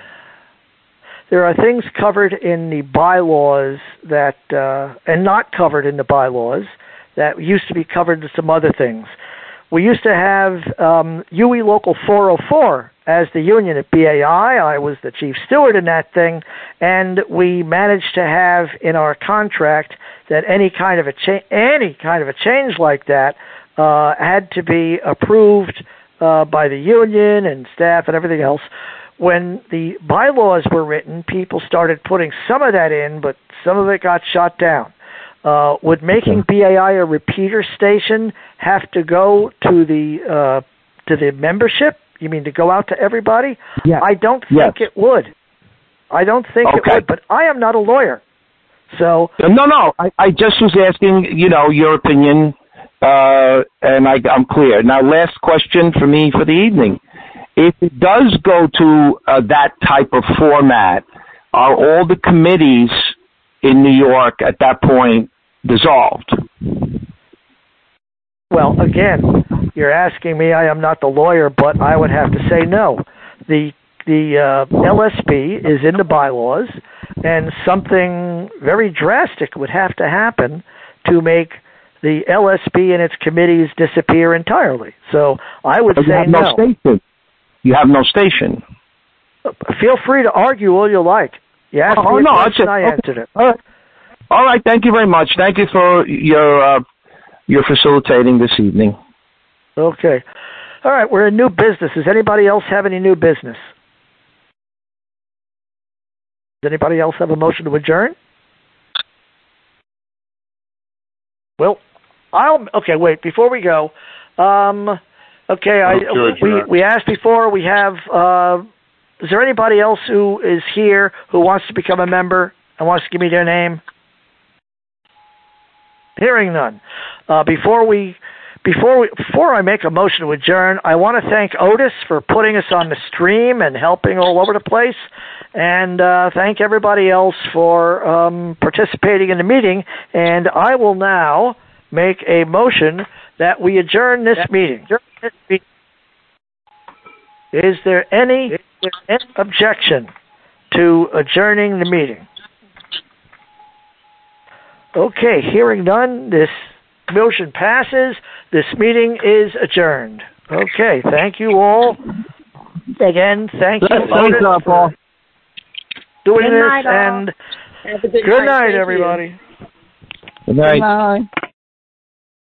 There are things covered in the bylaws that, uh, and not covered in the bylaws, that used to be covered in some other things. We used to have um, U E Local four oh four as the union at B A I. I was the chief steward in that thing, and we managed to have in our contract that any kind of a cha- any kind of a change like that uh, had to be approved uh, by the union and staff and everything else. When the bylaws were written, people started putting some of that in, but some of it got shot down. Uh, would making B A I a repeater station have to go to the uh, to the membership? You mean to go out to everybody? Yes. I don't yes. think it would. I don't think okay. it would, but I am not a lawyer. So no, no. I, I just was asking, you know, your opinion, uh, and I, I'm clear. Now, last question for me for the evening. If it does go to uh, that type of format, are all the committees in New York at that point dissolved? Well, again, you're asking me. I am not the lawyer, but I would have to say no. The the uh, L S B is in the bylaws, and something very drastic would have to happen to make the L S B and its committees disappear entirely. So I would but say you have no. no station. You have no station. Feel free to argue all you like. You asked oh, me a no, question, just, I okay. answered it. All right. All right. Thank you very much. Thank you for your uh, your facilitating this evening. Okay. All right. We're in new business. Does anybody else have any new business? Does anybody else have a motion to adjourn? Well, I'll. Okay. Wait. Before we go, um, okay. I we we asked before. We have. Uh, is there anybody else who is here who wants to become a member and wants to give me their name? Hearing none. Uh, before we, before we, before I make a motion to adjourn, I want to thank Otis for putting us on the stream and helping all over the place, and uh, thank everybody else for um, participating in the meeting. And I will now make a motion that we adjourn this meeting. Is there any objection to adjourning the meeting? Okay, hearing none, this motion passes. This meeting is adjourned. Okay, thank you all. Again, thank you, Otis, for doing good this, night, and Have a good, good night, night everybody. Good night. Good night.